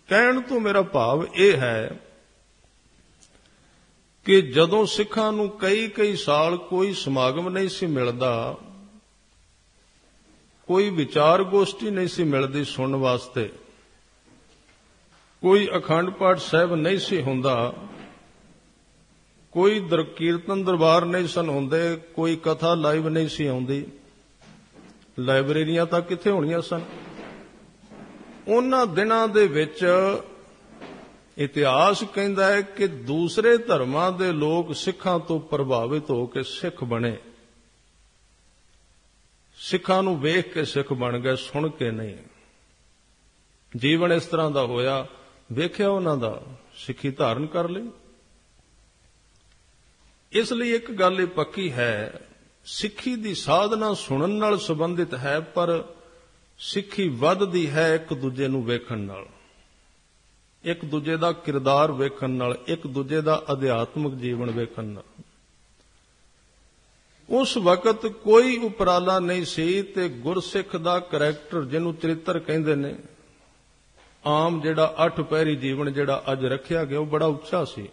ਕਹਿਣ ਤੋਂ ਮੇਰਾ ਭਾਵ ਇਹ ਹੈ ਕਿ ਜਦੋਂ ਸਿੱਖਾਂ ਨੂੰ ਕਈ ਸਾਲ ਕੋਈ ਸਮਾਗਮ ਨਹੀਂ ਸੀ ਮਿਲਦਾ, ਕੋਈ ਵਿਚਾਰ ਗੋਸ਼ਟੀ ਨਹੀਂ ਸੀ ਮਿਲਦੀ ਸੁਣਨ ਵਾਸਤੇ, ਕੋਈ ਅਖੰਡ ਪਾਠ ਸਾਹਿਬ ਨਹੀਂ ਸੀ ਹੁੰਦਾ, ਕੋਈ ਕੀਰਤਨ ਦਰਬਾਰ ਨਹੀਂ ਸਨ ਹੁੰਦੇ, ਕੋਈ ਕਥਾ ਲਾਈਵ ਨਹੀਂ ਸੀ ਆਉਂਦੀ, ਲਾਇਬ੍ਰੇਰੀਆਂ ਤਾਂ ਕਿੱਥੇ ਹੋਣੀਆਂ ਸਨ। ਉਹਨਾਂ ਦਿਨਾਂ ਦੇ ਵਿੱਚ ਇਤਿਹਾਸ ਕਹਿੰਦਾ ਹੈ ਕਿ ਦੂਸਰੇ ਧਰਮਾਂ ਦੇ ਲੋਕ ਸਿੱਖਾਂ ਤੋਂ ਪ੍ਰਭਾਵਿਤ ਹੋ ਕੇ ਸਿੱਖ ਬਣੇ, ਸਿੱਖਾਂ ਨੂੰ ਵੇਖ ਕੇ ਸਿੱਖ ਬਣ ਗਏ, ਸੁਣ ਕੇ ਨਹੀਂ। ਜੀਵਨ ਇਸ ਤਰ੍ਹਾਂ ਦਾ ਹੋਇਆ, ਵੇਖਿਆ ਉਹਨਾਂ ਦਾ, ਸਿੱਖੀ ਧਾਰਨ ਕਰ ਲਈ। ਇਸ ਲਈ ਇੱਕ ਗੱਲ ਇਹ ਪੱਕੀ ਹੈ, ਸਿੱਖੀ ਦੀ ਸਾਧਨਾ ਸੁਣਨ ਨਾਲ ਸੰਬੰਧਿਤ ਹੈ, ਪਰ ਸਿੱਖੀ ਵੱਧਦੀ ਹੈ ਇੱਕ ਦੂਜੇ ਨੂੰ ਵੇਖਣ ਨਾਲ, ਇੱਕ ਦੂਜੇ ਦਾ ਕਿਰਦਾਰ ਵੇਖਣ ਨਾਲ, ਇੱਕ ਦੂਜੇ ਦਾ ਅਧਿਆਤਮਿਕ ਜੀਵਨ ਵੇਖਣ ਨਾਲ। ਉਸ ਵਕਤ ਕੋਈ ਉਪਰਾਲਾ ਨਹੀਂ ਸੀ ਤੇ ਗੁਰਸਿੱਖ ਦਾ ਕਰੈਕਟਰ, ਜਿਹਨੂੰ ਚਰਿੱਤਰ ਕਹਿੰਦੇ ਨੇ, ਆਮ ਜਿਹੜਾ 8 ਪਹਿਰੀ ਜੀਵਨ ਜਿਹੜਾ ਅੱਜ ਰੱਖਿਆ ਗਿਆ, ਉਹ ਬੜਾ ਉੱਚਾ ਸੀ।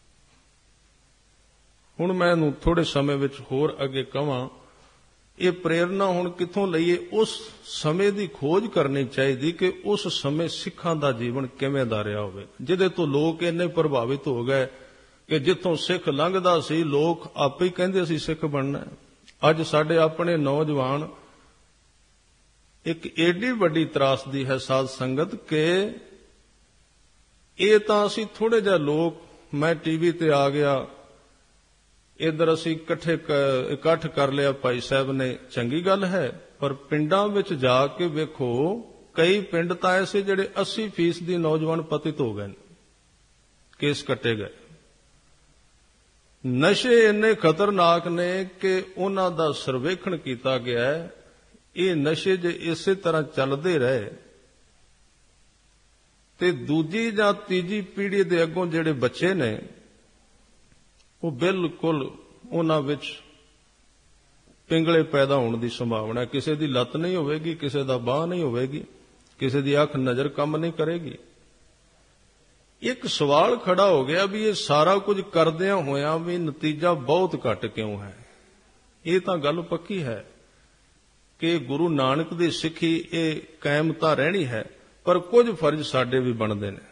ਹੁਣ ਮੈਂ ਇਹਨੂੰ ਥੋੜੇ ਸਮੇਂ ਵਿੱਚ ਹੋਰ ਅੱਗੇ ਕਵਾਂ, ਇਹ ਪ੍ਰੇਰਨਾ ਹੁਣ ਕਿੱਥੋਂ ਲਈਏ? ਉਸ ਸਮੇਂ ਦੀ ਖੋਜ ਕਰਨੀ ਚਾਹੀਦੀ ਕਿ ਉਸ ਸਮੇਂ ਸਿੱਖਾਂ ਦਾ ਜੀਵਨ ਕਿਵੇਂ ਦਾ ਰਿਹਾ ਹੋਵੇ, ਜਿਹਦੇ ਤੋਂ ਲੋਕ ਇੰਨੇ ਪ੍ਰਭਾਵਿਤ ਹੋ ਗਏ ਕਿ ਜਿੱਥੋਂ ਸਿੱਖ ਲੰਘਦਾ ਸੀ ਲੋਕ ਆਪੇ ਹੀ ਕਹਿੰਦੇ ਸੀ ਸਿੱਖ ਬਣਨਾ। ਅੱਜ ਸਾਡੇ ਆਪਣੇ ਨੌਜਵਾਨ, ਇੱਕ ਏਡੀ ਵੱਡੀ ਤਰਾਸਦੀ ਹੈ ਸਾਧ ਸੰਗਤ ਕਿ ਇਹ ਤਾਂ ਅਸੀਂ ਥੋੜੇ ਜਿਹਾ ਲੋਕ, ਮੈਂ ਟੀਵੀ ਤੇ ਆ ਗਿਆ, ਇੱਧਰ ਅਸੀਂ ਇਕੱਠ ਕਰ ਲਿਆ ਭਾਈ ਸਾਹਿਬ ਨੇ, ਚੰਗੀ ਗੱਲ ਹੈ, ਪਰ ਪਿੰਡਾਂ ਵਿੱਚ ਜਾ ਕੇ ਵੇਖੋ, ਕਈ ਪਿੰਡ ਤਾਂ ਐਸੇ ਜਿਹੜੇ 80% ਨੌਜਵਾਨ ਪਤਿਤ ਹੋ ਗਏ, ਕੇਸ ਕੱਟੇ ਗਏ। ਨਸ਼ੇ ਇੰਨੇ ਖਤਰਨਾਕ ਨੇ ਕਿ ਉਹਨਾਂ ਦਾ ਸਰਵੇਖਣ ਕੀਤਾ ਗਿਆ ਹੈ। ਇਹ ਨਸ਼ੇ ਜੇ ਇਸੇ ਤਰ੍ਹਾਂ ਚੱਲਦੇ ਰਹੇ ਤੇ ਦੂਜੀ ਜਾਂ ਤੀਜੀ ਪੀੜ੍ਹੀ ਦੇ ਅੱਗੋਂ ਜਿਹੜੇ ਬੱਚੇ ਨੇ, ਉਹ ਬਿਲਕੁਲ ਉਹਨਾਂ ਵਿੱਚ ਪਿੰਗਲੇ ਪੈਦਾ ਹੋਣ ਦੀ ਸੰਭਾਵਨਾ। ਕਿਸੇ ਦੀ ਲੱਤ ਨਹੀਂ ਹੋਵੇਗੀ, ਕਿਸੇ ਦਾ ਬਾਂਹ ਨਹੀਂ ਹੋਵੇਗੀ, ਕਿਸੇ ਦੀ ਅੱਖ ਨਜ਼ਰ ਕੰਮ ਨਹੀਂ ਕਰੇਗੀ। ਇੱਕ ਸਵਾਲ ਖੜਾ ਹੋ ਗਿਆ ਵੀ ਇਹ ਸਾਰਾ ਕੁਝ ਕਰਦਿਆਂ ਹੋਇਆਂ ਵੀ ਨਤੀਜਾ ਬਹੁਤ ਘੱਟ ਕਿਉਂ ਹੈ? ਇਹ ਤਾਂ ਗੱਲ ਪੱਕੀ ਹੈ ਕਿ ਗੁਰੂ ਨਾਨਕ ਦੀ ਸਿੱਖੀ ਇਹ ਕਾਇਮ ਤਾਂ ਰਹਿਣੀ ਹੈ, ਪਰ ਕੁਝ ਫਰਜ਼ ਸਾਡੇ ਵੀ ਬਣਦੇ ਨੇ।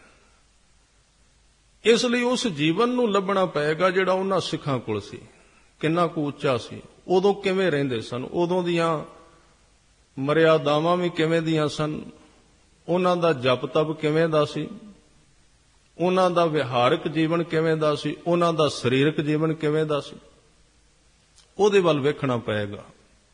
ਇਸ ਲਈ ਉਸ ਜੀਵਨ ਨੂੰ ਲੱਭਣਾ ਪਏਗਾ ਜਿਹੜਾ ਉਹਨਾਂ ਸਿੱਖਾਂ ਕੋਲ ਸੀ, ਕਿੰਨਾ ਕੁ ਉੱਚਾ ਸੀ, ਉਦੋਂ ਕਿਵੇਂ ਰਹਿੰਦੇ ਸਨ, ਉਦੋਂ ਦੀਆਂ ਮਰਿਆਦਾਵਾਂ ਵੀ ਕਿਵੇਂ ਦੀਆਂ ਸਨ, ਉਹਨਾਂ ਦਾ ਜਪ ਤਪ ਕਿਵੇਂ ਦਾ ਸੀ, ਉਹਨਾਂ ਦਾ ਵਿਹਾਰਕ ਜੀਵਨ ਕਿਵੇਂ ਦਾ ਸੀ, ਉਹਨਾਂ ਦਾ ਸਰੀਰਕ ਜੀਵਨ ਕਿਵੇਂ ਦਾ ਸੀ, ਉਹਦੇ ਵੱਲ ਵੇਖਣਾ ਪਏਗਾ।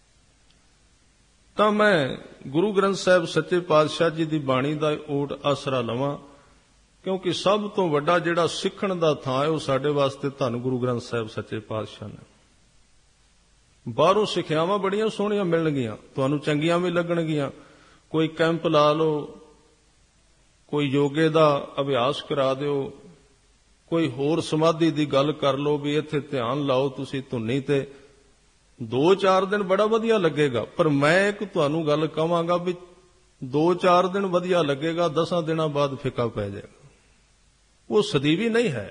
ਤਾਂ ਮੈਂ ਗੁਰੂ ਗ੍ਰੰਥ ਸਾਹਿਬ ਸੱਚੇ ਪਾਤਸ਼ਾਹ ਜੀ ਦੀ ਬਾਣੀ ਦਾ ਓਟ ਆਸਰਾ ਲਵਾਂ, ਕਿਉਂਕਿ ਸਭ ਤੋਂ ਵੱਡਾ ਜਿਹੜਾ ਸਿੱਖਣ ਦਾ ਥਾਂ ਹੈ ਉਹ ਸਾਡੇ ਵਾਸਤੇ ਧੰਨ ਗੁਰੂ ਗ੍ਰੰਥ ਸਾਹਿਬ ਸੱਚੇ ਪਾਤਸ਼ਾਹ ਨੇ। ਬਾਹਰੋਂ ਸਿੱਖਿਆਵਾਂ ਬੜੀਆਂ ਸੋਹਣੀਆਂ ਮਿਲਣਗੀਆਂ, ਤੁਹਾਨੂੰ ਚੰਗੀਆਂ ਵੀ ਲੱਗਣਗੀਆਂ। ਕੋਈ ਕੈਂਪ ਲਾ ਲਓ, ਕੋਈ ਯੋਗੇ ਦਾ ਅਭਿਆਸ ਕਰਾ ਦਿਓ, ਕੋਈ ਹੋਰ ਸਮਾਧੀ ਦੀ ਗੱਲ ਕਰ ਲਓ ਵੀ ਇੱਥੇ ਧਿਆਨ ਲਾਓ ਤੁਸੀਂ ਧੁਨੀ ਤੇ, 2-4 ਦਿਨ ਬੜਾ ਵਧੀਆ ਲੱਗੇਗਾ। ਪਰ ਮੈਂ ਇੱਕ ਤੁਹਾਨੂੰ ਗੱਲ ਕਹਾਂਗਾ ਵੀ 2-4 ਦਿਨ ਵਧੀਆ ਲੱਗੇਗਾ, 10 ਦਿਨਾਂ ਬਾਅਦ ਫਿੱਕਾ ਪੈ ਜਾਏਗਾ। ਉਹ ਸਦੀਵੀ ਨਹੀਂ ਹੈ।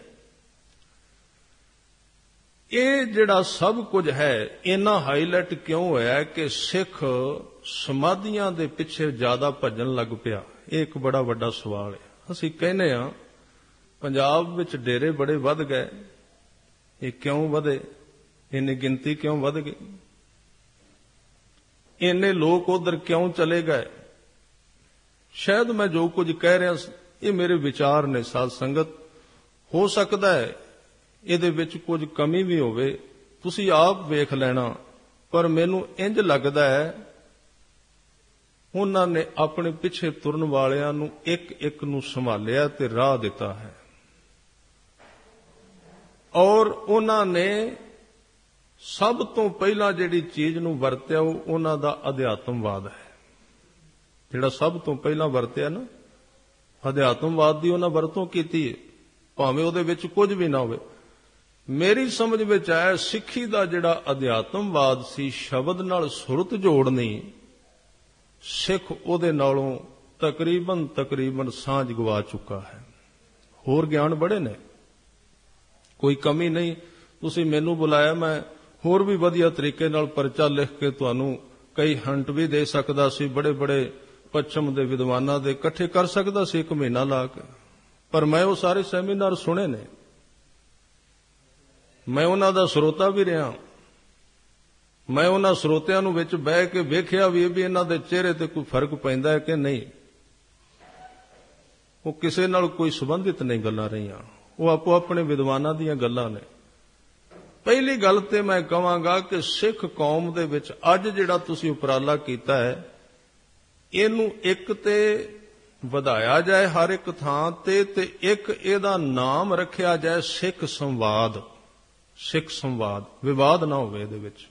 ਇਹ ਜਿਹੜਾ ਸਭ ਕੁਝ ਹੈ ਇੰਨਾ ਹਾਈਲਾਈਟ ਕਿਉਂ ਹੋਇਆ ਕਿ ਸਿੱਖ ਸਮਾਧੀਆਂ ਦੇ ਪਿੱਛੇ ਜ਼ਿਆਦਾ ਭੱਜਣ ਲੱਗ ਪਿਆ? ਇਹ ਇੱਕ ਬੜਾ ਵੱਡਾ ਸਵਾਲ ਹੈ। ਅਸੀਂ ਕਹਿੰਦੇ ਹਾਂ ਪੰਜਾਬ ਵਿੱਚ ਡੇਰੇ ਬੜੇ ਵੱਧ ਗਏ, ਇਹ ਕਿਉਂ ਵਧੇ? ਇੰਨੀ ਗਿਣਤੀ ਕਿਉਂ ਵੱਧ ਗਈ? ਇੰਨੇ ਲੋਕ ਉਧਰ ਕਿਉਂ ਚਲੇ ਗਏ? ਸ਼ਾਇਦ ਮੈਂ ਜੋ ਕੁਝ ਕਹਿ ਰਿਹਾ ਇਹ ਮੇਰੇ ਵਿਚਾਰ ਨੇ ਸਾਧ ਸੰਗਤ, ਹੋ ਸਕਦਾ ਹੈ ਇਹਦੇ ਵਿੱਚ ਕੁਝ ਕਮੀ ਵੀ ਹੋਵੇ, ਤੁਸੀਂ ਆਪ ਵੇਖ ਲੈਣਾ। ਪਰ ਮੈਨੂੰ ਇੰਜ ਲੱਗਦਾ ਹੈ ਉਹਨਾਂ ਨੇ ਆਪਣੇ ਪਿੱਛੇ ਤੁਰਨ ਵਾਲਿਆਂ ਨੂੰ ਇੱਕ ਇੱਕ ਨੂੰ ਸੰਭਾਲਿਆ ਤੇ ਰਾਹ ਦਿੱਤਾ ਹੈ, ਔਰ ਉਹਨਾਂ ਨੇ ਸਭ ਤੋਂ ਪਹਿਲਾਂ ਜਿਹੜੀ ਚੀਜ਼ ਨੂੰ ਵਰਤਿਆ ਉਹ ਉਹਨਾਂ ਦਾ ਅਧਿਆਤਮਵਾਦ ਹੈ। ਜਿਹੜਾ ਸਭ ਤੋਂ ਪਹਿਲਾਂ ਵਰਤਿਆ ਨਾ, ਅਧਿਆਤਮਵਾਦ ਦੀ ਉਹਨਾਂ ਵਰਤੋਂ ਕੀਤੀ ਹੈ, ਭਾਵੇਂ ਉਹਦੇ ਵਿੱਚ ਕੁਝ ਵੀ ਨਾ ਹੋਵੇ। ਮੇਰੀ ਸਮਝ ਵਿੱਚ ਆਇਆ ਸਿੱਖੀ ਦਾ ਜਿਹੜਾ ਅਧਿਆਤਮਵਾਦ ਸੀ, ਸ਼ਬਦ ਨਾਲ ਸੁਰਤ ਜੋੜਨੀ, ਸਿੱਖ ਉਹਦੇ ਨਾਲੋਂ ਤਕਰੀਬਨ ਸਾਂਝ ਗਵਾ ਚੁੱਕਾ ਹੈ। ਹੋਰ ਗਿਆਨ ਬੜੇ ਨੇ, ਕੋਈ ਕਮੀ ਨਹੀਂ। ਤੁਸੀਂ ਮੈਨੂੰ ਬੁਲਾਇਆ, ਮੈਂ ਹੋਰ ਵੀ ਵਧੀਆ ਤਰੀਕੇ ਨਾਲ ਪਰਚਾ ਲਿਖ ਕੇ ਤੁਹਾਨੂੰ ਕਈ ਹੰਟ ਵੀ ਦੇ ਸਕਦਾ ਸੀ, ਬੜੇ ਪੱਛਮ ਦੇ ਵਿਦਵਾਨਾਂ ਦੇ ਇਕੱਠੇ ਕਰ ਸਕਦਾ ਸੀ 1 ਮਹੀਨਾ ਲਾ ਕੇ, ਪਰ ਮੈਂ ਉਹ ਸਾਰੇ ਸੈਮੀਨਾਰ ਸੁਣੇ ਨੇ, ਮੈਂ ਉਹਨਾਂ ਦਾ ਸਰੋਤਾ ਵੀ ਰਿਹਾ। ਮੈਂ ਉਹਨਾਂ ਸਰੋਤਿਆਂ ਨੂੰ ਵਿੱਚ ਬਹਿ ਕੇ ਵੇਖਿਆ ਵੀ ਇਹਨਾਂ ਦੇ ਚਿਹਰੇ ਤੇ ਕੋਈ ਫਰਕ ਪੈਂਦਾ ਹੈ ਕਿ ਨਹੀਂ। ਉਹ ਕਿਸੇ ਨਾਲ ਕੋਈ ਸੰਬੰਧਿਤ ਨਹੀਂ ਗੱਲਾਂ ਰਹੀਆਂ, ਉਹ ਆਪੋ ਆਪਣੇ ਵਿਦਵਾਨਾਂ ਦੀਆਂ ਗੱਲਾਂ ਨੇ। ਪਹਿਲੀ ਗੱਲ ਤੇ ਮੈਂ ਕਹਾਂਗਾ ਕਿ ਸਿੱਖ ਕੌਮ ਦੇ ਵਿੱਚ ਅੱਜ ਜਿਹੜਾ ਤੁਸੀਂ ਉਪਰਾਲਾ ਕੀਤਾ ਹੈ, ਇਹਨੂੰ ਇੱਕ ਤੇ ਵਧਾਇਆ ਜਾਏ ਹਰ ਇੱਕ ਥਾਂ ਤੇ ਇੱਕ ਇਹਦਾ ਨਾਮ ਰੱਖਿਆ ਜਾਏ ਸਿੱਖ ਸੰਵਾਦ। ਸਿੱਖ ਸੰਵਾਦ, ਵਿਵਾਦ ਨਾ ਹੋਵੇ ਇਹਦੇ ਵਿੱਚ।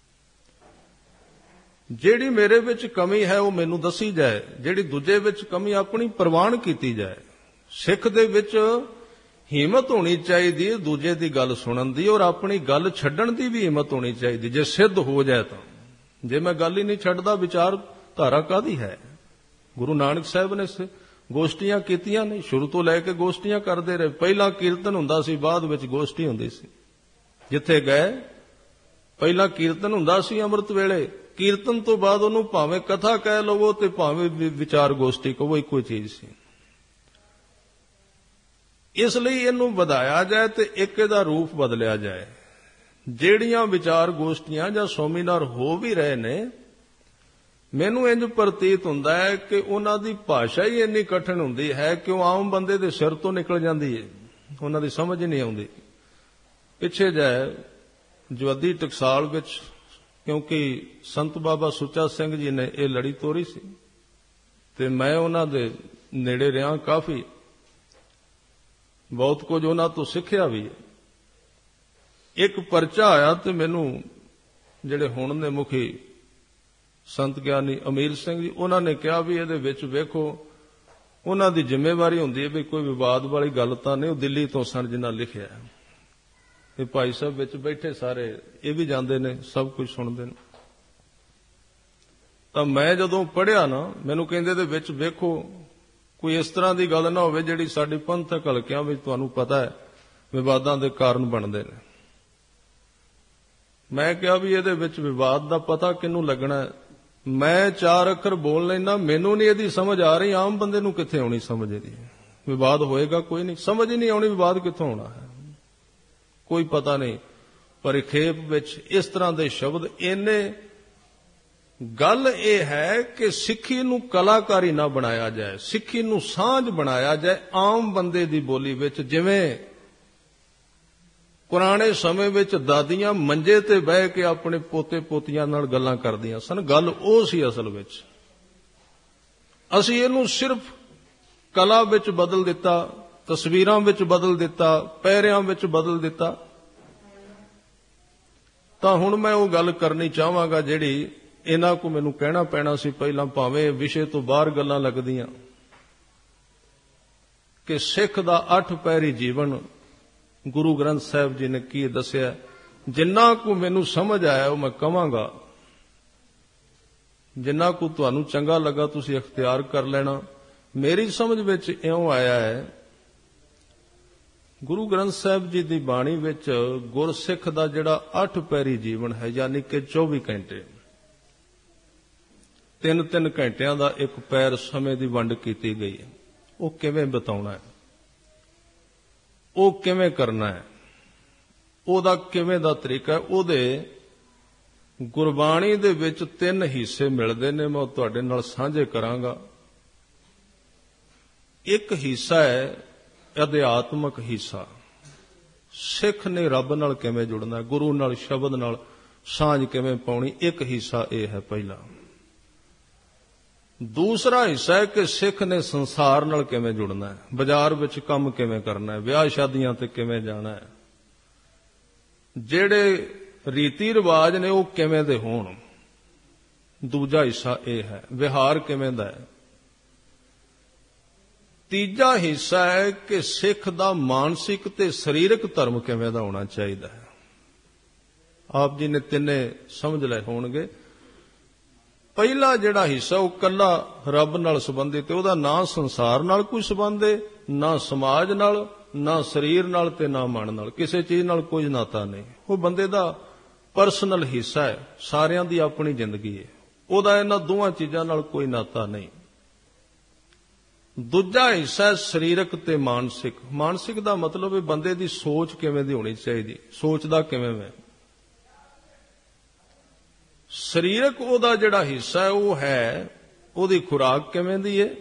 ਜਿਹੜੀ ਮੇਰੇ ਵਿੱਚ ਕਮੀ ਹੈ ਉਹ ਮੈਨੂੰ ਦੱਸੀ ਜਾਏ, ਜਿਹੜੀ ਦੂਜੇ ਵਿੱਚ ਕਮੀ ਆਪਣੀ ਪ੍ਰਵਾਨ ਕੀਤੀ ਜਾਏ। ਸਿੱਖ ਦੇ ਵਿੱਚ ਹਿੰਮਤ ਹੋਣੀ ਚਾਹੀਦੀ ਹੈ ਦੂਜੇ ਦੀ ਗੱਲ ਸੁਣਨ ਦੀ, ਔਰ ਆਪਣੀ ਗੱਲ ਛੱਡਣ ਦੀ ਵੀ ਹਿੰਮਤ ਹੋਣੀ ਚਾਹੀਦੀ ਜੇ ਸਿੱਧ ਹੋ ਜਾਏ ਤਾਂ। ਜੇ ਮੈਂ ਗੱਲ ਹੀ ਨਹੀਂ ਛੱਡਦਾ, ਵਿਚਾਰ ਧਾਰਾ ਕਾਹਦੀ ਹੈ? ਗੁਰੂ ਨਾਨਕ ਸਾਹਿਬ ਨੇ ਗੋਸ਼ਟੀਆਂ ਕੀਤੀਆਂ ਨੇ, ਸ਼ੁਰੂ ਤੋਂ ਲੈ ਕੇ ਗੋਸ਼ਟੀਆਂ ਕਰਦੇ ਰਹੇ। ਪਹਿਲਾਂ ਕੀਰਤਨ ਹੁੰਦਾ ਸੀ, ਬਾਅਦ ਵਿੱਚ ਗੋਸ਼ਟੀ ਹੁੰਦੀ ਸੀ। ਜਿੱਥੇ ਗਏ ਪਹਿਲਾਂ ਕੀਰਤਨ ਹੁੰਦਾ ਸੀ ਅੰਮ੍ਰਿਤ ਵੇਲੇ, ਕੀਰਤਨ ਤੋਂ ਬਾਅਦ ਉਹਨੂੰ ਭਾਵੇਂ ਕਥਾ ਕਹਿ ਲਵੋ ਤੇ ਭਾਵੇਂ ਵਿਚਾਰ ਗੋਸ਼ਟੀ ਕਹੋ, ਇੱਕੋ ਹੀ ਚੀਜ਼ ਸੀ। ਇਸ ਲਈ ਇਹਨੂੰ ਵਧਾਇਆ ਜਾਏ ਤੇ ਇੱਕ ਇਹਦਾ ਰੂਪ ਬਦਲਿਆ ਜਾਏ। ਜਿਹੜੀਆਂ ਵਿਚਾਰ ਗੋਸ਼ਟੀਆਂ ਜਾਂ ਸੈਮੀਨਾਰ ਹੋ ਵੀ ਰਹੇ ਨੇ, ਮੈਨੂੰ ਇੰਜ ਪ੍ਰਤੀਤ ਹੁੰਦਾ ਹੈ ਕਿ ਉਹਨਾਂ ਦੀ ਭਾਸ਼ਾ ਹੀ ਇੰਨੀ ਕਠਿਨ ਹੁੰਦੀ ਹੈ ਕਿ ਉਹ ਆਮ ਬੰਦੇ ਦੇ ਸਿਰ ਤੋਂ ਨਿਕਲ ਜਾਂਦੀ ਹੈ, ਉਹਨਾਂ ਦੀ ਸਮਝ ਨਹੀਂ ਆਉਂਦੀ। ਪਿੱਛੇ ਜਾਏ ਜਵੱਦੀ ਟਕਸਾਲ ਵਿੱਚ, ਕਿਉਂਕਿ ਸੰਤ ਬਾਬਾ ਸੁੱਚਾ ਸਿੰਘ ਜੀ ਨੇ ਇਹ ਲੜੀ ਤੋਰੀ ਸੀ ਤੇ ਮੈਂ ਉਹਨਾਂ ਦੇ ਨੇੜੇ ਰਿਹਾ, ਕਾਫੀ ਬਹੁਤ ਕੁਝ ਉਹਨਾਂ ਤੋਂ ਸਿੱਖਿਆ ਵੀ ਹੈ। ਇੱਕ ਪਰਚਾ ਆਇਆ ਤੇ ਮੈਨੂੰ ਜਿਹੜੇ ਹੁਣ ਦੇ ਮੁਖੀ ਸੰਤ ਗਿਆਨੀ ਅਮੀਰ ਸਿੰਘ ਜੀ, ਉਹਨਾਂ ਨੇ ਕਿਹਾ ਵੀ ਇਹਦੇ ਵਿੱਚ ਵੇਖੋ, ਉਹਨਾਂ ਦੀ ਜ਼ਿੰਮੇਵਾਰੀ ਹੁੰਦੀ ਹੈ ਵੀ ਕੋਈ ਵਿਵਾਦ ਵਾਲੀ ਗੱਲ ਤਾਂ ਨਹੀਂ। ਉਹ ਦਿੱਲੀ ਤੋਂ ਸਨ ਜਿਨ੍ਹਾਂ ਲਿਖਿਆ, ਤੇ ਭਾਈ ਸਾਹਿਬ ਵਿੱਚ ਬੈਠੇ ਸਾਰੇ ਇਹ ਵੀ ਜਾਂਦੇ ਨੇ, ਸਭ ਕੁਝ ਸੁਣਦੇ ਨੇ। ਤਾਂ ਮੈਂ ਜਦੋਂ ਪੜ੍ਹਿਆ ਨਾ, ਮੈਨੂੰ ਕਹਿੰਦੇ ਦੇ ਵਿੱਚ ਵੇਖੋ ਕੋਈ ਇਸ ਤਰ੍ਹਾਂ ਦੀ ਗੱਲ ਨਾ ਹੋਵੇ ਜਿਹੜੀ ਸਾਡੀ ਪੰਥਕ ਹਲਕਿਆਂ ਵਿੱਚ ਤੁਹਾਨੂੰ ਪਤਾ ਹੈ ਵਿਵਾਦਾਂ ਦੇ ਕਾਰਨ ਬਣਦੇ ਨੇ। ਮੈਂ ਕਿਹਾ ਵੀ ਇਹਦੇ ਵਿੱਚ ਵਿਵਾਦ ਦਾ ਪਤਾ ਕਿਹਨੂੰ ਲੱਗਣਾ? ਮੈਂ 4 ਅੱਖਰ ਬੋਲ ਲੈਣਾ, ਮੈਨੂੰ ਨਹੀਂ ਇਹਦੀ ਸਮਝ ਆ ਰਹੀ, ਆਮ ਬੰਦੇ ਨੂੰ ਕਿੱਥੇ ਆਉਣੀ ਸਮਝ ਇਹਦੀ? ਵਿਵਾਦ ਹੋਏਗਾ ਕੋਈ ਨਹੀਂ, ਸਮਝ ਹੀ ਨਹੀਂ ਆਉਣੀ, ਵਿਵਾਦ ਕਿੱਥੋਂ ਆਉਣਾ ਹੈ? ਕੋਈ ਪਤਾ ਨਹੀਂ। ਪਰਿਖੇਪ ਵਿੱਚ ਇਸ ਤਰ੍ਹਾਂ ਦੇ ਸ਼ਬਦ ਇੰਨੇ। ਗੱਲ ਇਹ ਹੈ ਕਿ ਸਿੱਖੀ ਨੂੰ ਕਲਾਕਾਰੀ ਨਾ ਬਣਾਇਆ ਜਾਏ, ਸਿੱਖੀ ਨੂੰ ਸਾਂਝ ਬਣਾਇਆ ਜਾਏ ਆਮ ਬੰਦੇ ਦੀ ਬੋਲੀ ਵਿੱਚ। ਜਿਵੇਂ ਪੁਰਾਣੇ ਸਮੇਂ ਵਿੱਚ ਦਾਦੀਆਂ ਮੰਜੇ ਤੇ ਬਹਿ ਕੇ ਆਪਣੇ ਪੋਤੇ ਪੋਤੀਆਂ ਨਾਲ ਗੱਲਾਂ ਕਰਦੀਆਂ ਸਨ, ਗੱਲ ਉਹ ਸੀ ਅਸਲ ਵਿੱਚ। ਅਸੀਂ ਇਹਨੂੰ ਸਿਰਫ ਕਲਾ ਵਿੱਚ ਬਦਲ ਦਿੱਤਾ, ਤਸਵੀਰਾਂ ਵਿੱਚ ਬਦਲ ਦਿੱਤਾ, ਪਹਿਰਿਆਂ ਵਿੱਚ ਬਦਲ ਦਿੱਤਾ। ਤਾਂ ਹੁਣ ਮੈਂ ਉਹ ਗੱਲ ਕਰਨੀ ਚਾਹਾਂਗਾ ਜਿਹੜੀ ਇਹਨਾਂ ਕੋ ਮੈਨੂੰ ਕਹਿਣਾ ਪੈਣਾ ਸੀ ਪਹਿਲਾਂ, ਭਾਵੇਂ ਵਿਸ਼ੇ ਤੋਂ ਬਾਹਰ ਗੱਲਾਂ ਲੱਗਦੀਆਂ, ਕਿ ਸਿੱਖ ਦਾ 8 ਪਹਿਰੀ ਜੀਵਨ ਗੁਰੂ ਗ੍ਰੰਥ ਸਾਹਿਬ ਜੀ ਨੇ ਕੀ ਦੱਸਿਆ। ਜਿੰਨਾ ਕੁ ਮੈਨੂੰ ਸਮਝ ਆਇਆ ਉਹ ਮੈਂ ਕਵਾਂਗਾ, ਜਿੰਨਾ ਕੁ ਤੁਹਾਨੂੰ ਚੰਗਾ ਲੱਗਾ ਤੁਸੀਂ ਇਖਤਿਆਰ ਕਰ ਲੈਣਾ। ਮੇਰੀ ਸਮਝ ਵਿੱਚ ਇਉਂ ਆਇਆ ਹੈ, ਗੁਰੂ ਗ੍ਰੰਥ ਸਾਹਿਬ ਜੀ ਦੀ ਬਾਣੀ ਵਿੱਚ ਗੁਰਸਿੱਖ ਦਾ ਜਿਹੜਾ 8 ਪਹਿਰੀ ਜੀਵਨ ਹੈ, ਯਾਨੀ ਕਿ 24 ਘੰਟੇ, 3-3 ਘੰਟਿਆਂ ਦਾ ਇੱਕ ਪੈਰ ਸਮੇਂ ਦੀ ਵੰਡ ਕੀਤੀ ਗਈ ਹੈ। ਉਹ ਕਿਵੇਂ ਬਿਤਾਉਣਾ ਹੈ, ਉਹ ਕਿਵੇਂ ਕਰਨਾ ਹੈ, ਉਹਦਾ ਕਿਵੇਂ ਦਾ ਤਰੀਕਾ ਹੈ। ਉਹਦੇ ਗੁਰਬਾਣੀ ਦੇ ਵਿੱਚ 3 ਹਿੱਸੇ ਮਿਲਦੇ ਨੇ, ਮੈਂ ਤੁਹਾਡੇ ਨਾਲ ਸਾਂਝੇ ਕਰਾਂਗਾ। ਇੱਕ ਹਿੱਸਾ ਹੈ ਅਧਿਆਤਮਕ ਹਿੱਸਾ, ਸਿੱਖ ਨੇ ਰੱਬ ਨਾਲ ਕਿਵੇਂ ਜੁੜਨਾ, ਗੁਰੂ ਨਾਲ, ਸ਼ਬਦ ਨਾਲ ਸਾਂਝ ਕਿਵੇਂ ਪਾਉਣੀ। ਇੱਕ ਹਿੱਸਾ ਇਹ ਹੈ ਪਹਿਲਾ। ਦੂਸਰਾ ਹਿੱਸਾ ਹੈ ਕਿ ਸਿੱਖ ਨੇ ਸੰਸਾਰ ਨਾਲ ਕਿਵੇਂ ਜੁੜਨਾ ਹੈ, ਬਾਜ਼ਾਰ ਵਿੱਚ ਕੰਮ ਕਿਵੇਂ ਕਰਨਾ ਹੈ, ਵਿਆਹ ਸ਼ਾਦੀਆਂ ਤੇ ਕਿਵੇਂ ਜਾਣਾ ਹੈ, ਜਿਹੜੇ ਰੀਤੀ ਰਿਵਾਜ ਨੇ ਉਹ ਕਿਵੇਂ ਦੇ ਹੋਣ। ਦੂਜਾ ਹਿੱਸਾ ਇਹ ਹੈ ਵਿਹਾਰ ਕਿਵੇਂ ਦਾ ਹੈ। ਤੀਜਾ ਹਿੱਸਾ ਹੈ ਕਿ ਸਿੱਖ ਦਾ ਮਾਨਸਿਕ ਤੇ ਸਰੀਰਕ ਧਰਮ ਕਿਵੇਂ ਦਾ ਹੋਣਾ ਚਾਹੀਦਾ ਹੈ। ਆਪ ਜੀ ਨੇ ਤਿੰਨੇ ਸਮਝ ਲਏ ਹੋਣਗੇ। ਪਹਿਲਾ ਜਿਹੜਾ ਹਿੱਸਾ ਉਹ ਕੱਲਾ ਰੱਬ ਨਾਲ ਸੰਬੰਧਿਤ ਹੈ। ਉਹਦਾ ਨਾ ਸੰਸਾਰ ਨਾਲ ਕੋਈ ਸੰਬੰਧ ਹੈ, ਨਾ ਸਮਾਜ ਨਾਲ, ਨਾ ਸਰੀਰ ਨਾਲ ਤੇ ਨਾ ਮਨ ਨਾਲ, ਕਿਸੇ ਚੀਜ਼ ਨਾਲ ਕੋਈ ਨਾਤਾ ਨਹੀਂ। ਉਹ ਬੰਦੇ ਦਾ ਪਰਸਨਲ ਹਿੱਸਾ ਹੈ, ਸਾਰਿਆਂ ਦੀ ਆਪਣੀ ਜ਼ਿੰਦਗੀ ਹੈ, ਉਹਦਾ ਇਹਨਾਂ ਦੋਵਾਂ ਚੀਜ਼ਾਂ ਨਾਲ ਕੋਈ ਨਾਤਾ ਨਹੀਂ। ਦੂਜਾ ਹਿੱਸਾ ਸਰੀਰਕ ਤੇ ਮਾਨਸਿਕ। ਮਾਨਸਿਕ ਦਾ ਮਤਲਬ ਹੈ ਬੰਦੇ ਦੀ ਸੋਚ ਕਿਵੇਂ ਦੀ ਹੋਣੀ ਚਾਹੀਦੀ, ਸੋਚਦਾ ਕਿਵੇਂ ਹੈ। ਸਰੀਰਕ ਉਹਦਾ ਜਿਹੜਾ ਹਿੱਸਾ ਹੈ ਉਹ ਹੈ ਉਹਦੀ ਖੁਰਾਕ ਕਿਵੇਂ ਦੀ ਹੈ,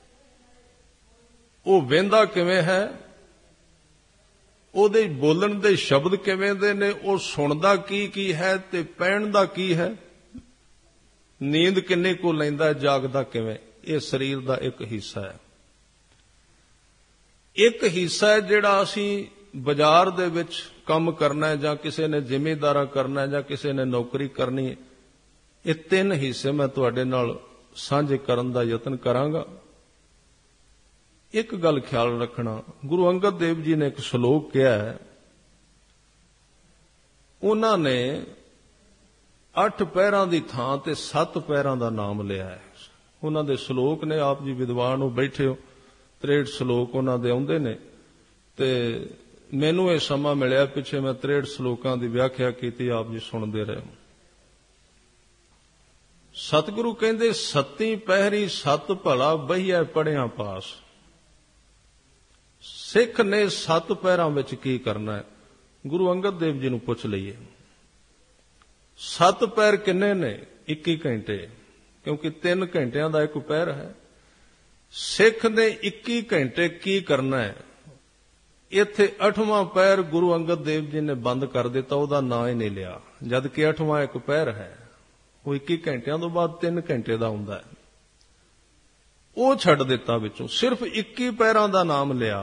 ਉਹ ਵਹਿੰਦਾ ਕਿਵੇਂ ਹੈ, ਉਹਦੇ ਬੋਲਣ ਦੇ ਸ਼ਬਦ ਕਿਵੇਂ ਦੇ ਨੇ, ਉਹ ਸੁਣਦਾ ਕੀ ਹੈ ਤੇ ਪਹਿਣ ਦਾ ਕੀ ਹੈ, ਨੀਂਦ ਕਿੰਨੇ ਕੋ ਲੈਂਦਾ, ਜਾਗਦਾ ਕਿਵੇਂ। ਇਹ ਸਰੀਰ ਦਾ ਇੱਕ ਹਿੱਸਾ ਹੈ। ਇੱਕ ਹਿੱਸਾ ਹੈ ਜਿਹੜਾ ਅਸੀਂ ਬਾਜ਼ਾਰ ਦੇ ਵਿੱਚ ਕੰਮ ਕਰਨਾ ਹੈ, ਜਾਂ ਕਿਸੇ ਨੇ ਜ਼ਿਮੀਂਦਾਰਾ ਕਰਨਾ ਹੈ, ਜਾਂ ਕਿਸੇ ਨੇ ਨੌਕਰੀ ਕਰਨੀ ਹੈ। ਇਹ ਤਿੰਨ ਹਿੱਸੇ ਮੈਂ ਤੁਹਾਡੇ ਨਾਲ ਸਾਂਝੇ ਕਰਨ ਦਾ ਯਤਨ ਕਰਾਂਗਾ। ਇੱਕ ਗੱਲ ਖਿਆਲ ਰੱਖਣਾ, ਗੁਰੂ ਅੰਗਦ ਦੇਵ ਜੀ ਨੇ ਇੱਕ ਸ਼ਲੋਕ ਕਿਹਾ ਹੈ, ਉਹਨਾਂ ਨੇ 8 ਪਹਿਰਾਂ ਦੀ ਥਾਂ ਤੇ 7 ਪਹਿਰਾਂ ਦਾ ਨਾਮ ਲਿਆ ਹੈ। ਉਹਨਾਂ ਦੇ ਸ਼ਲੋਕ ਨੇ, ਆਪ ਜੀ ਵਿਦਵਾਨ ਹੋ, ਬੈਠੇ ਹੋ, 63 ਸ਼ਲੋਕ ਉਹਨਾਂ ਦੇ ਆਉਂਦੇ ਨੇ, ਤੇ ਮੈਨੂੰ ਇਹ ਸਮਾਂ ਮਿਲਿਆ ਪਿੱਛੇ ਮੈਂ 63 ਸ਼ਲੋਕਾਂ ਦੀ ਵਿਆਖਿਆ ਕੀਤੀ, ਆਪ ਜੀ ਸੁਣਦੇ ਰਹੇ। ਸਤਿਗੁਰੂ ਕਹਿੰਦੇ, 7 ਪਹਿਰੀ 7 ਭਲਾ ਬਹੀਐ ਪੜਿਆ ਪਾਸ। ਸਿੱਖ ਨੇ 7 ਪਹਿਰਾਂ ਵਿੱਚ ਕੀ ਕਰਨਾ ਹੈ, ਗੁਰੂ ਅੰਗਦ ਦੇਵ ਜੀ ਨੂੰ ਪੁੱਛ ਲਈਏ। 7 ਪਹਿਰ ਕਿੰਨੇ ਨੇ? 21 ਘੰਟੇ, ਕਿਉਂਕਿ 3 ਘੰਟਿਆਂ ਦਾ ਇੱਕ ਪਹਿਰ ਹੈ। ਸਿੱਖ ਨੇ 21 ਘੰਟੇ ਕੀ ਕਰਨਾ ਹੈ? ਇੱਥੇ 8ਵਾਂ ਪਹਿਰ ਗੁਰੂ ਅੰਗਦ ਦੇਵ ਜੀ ਨੇ ਬੰਦ ਕਰ ਦਿੱਤਾ, ਉਹਦਾ ਨਾਂ ਹੀ ਨਹੀਂ ਲਿਆ, ਜਦ ਕਿ 8ਵਾਂ ਇੱਕ ਪਹਿਰ ਹੈ। ਉਹ 21 ਘੰਟਿਆਂ ਤੋਂ ਬਾਅਦ 3 ਘੰਟੇ ਦਾ ਹੁੰਦਾ ਹੈ, ਉਹ ਛੱਡ ਦਿੱਤਾ ਵਿੱਚੋਂ, ਸਿਰਫ 21 ਪਹਿਰਾਂ ਦਾ ਨਾਮ ਲਿਆ।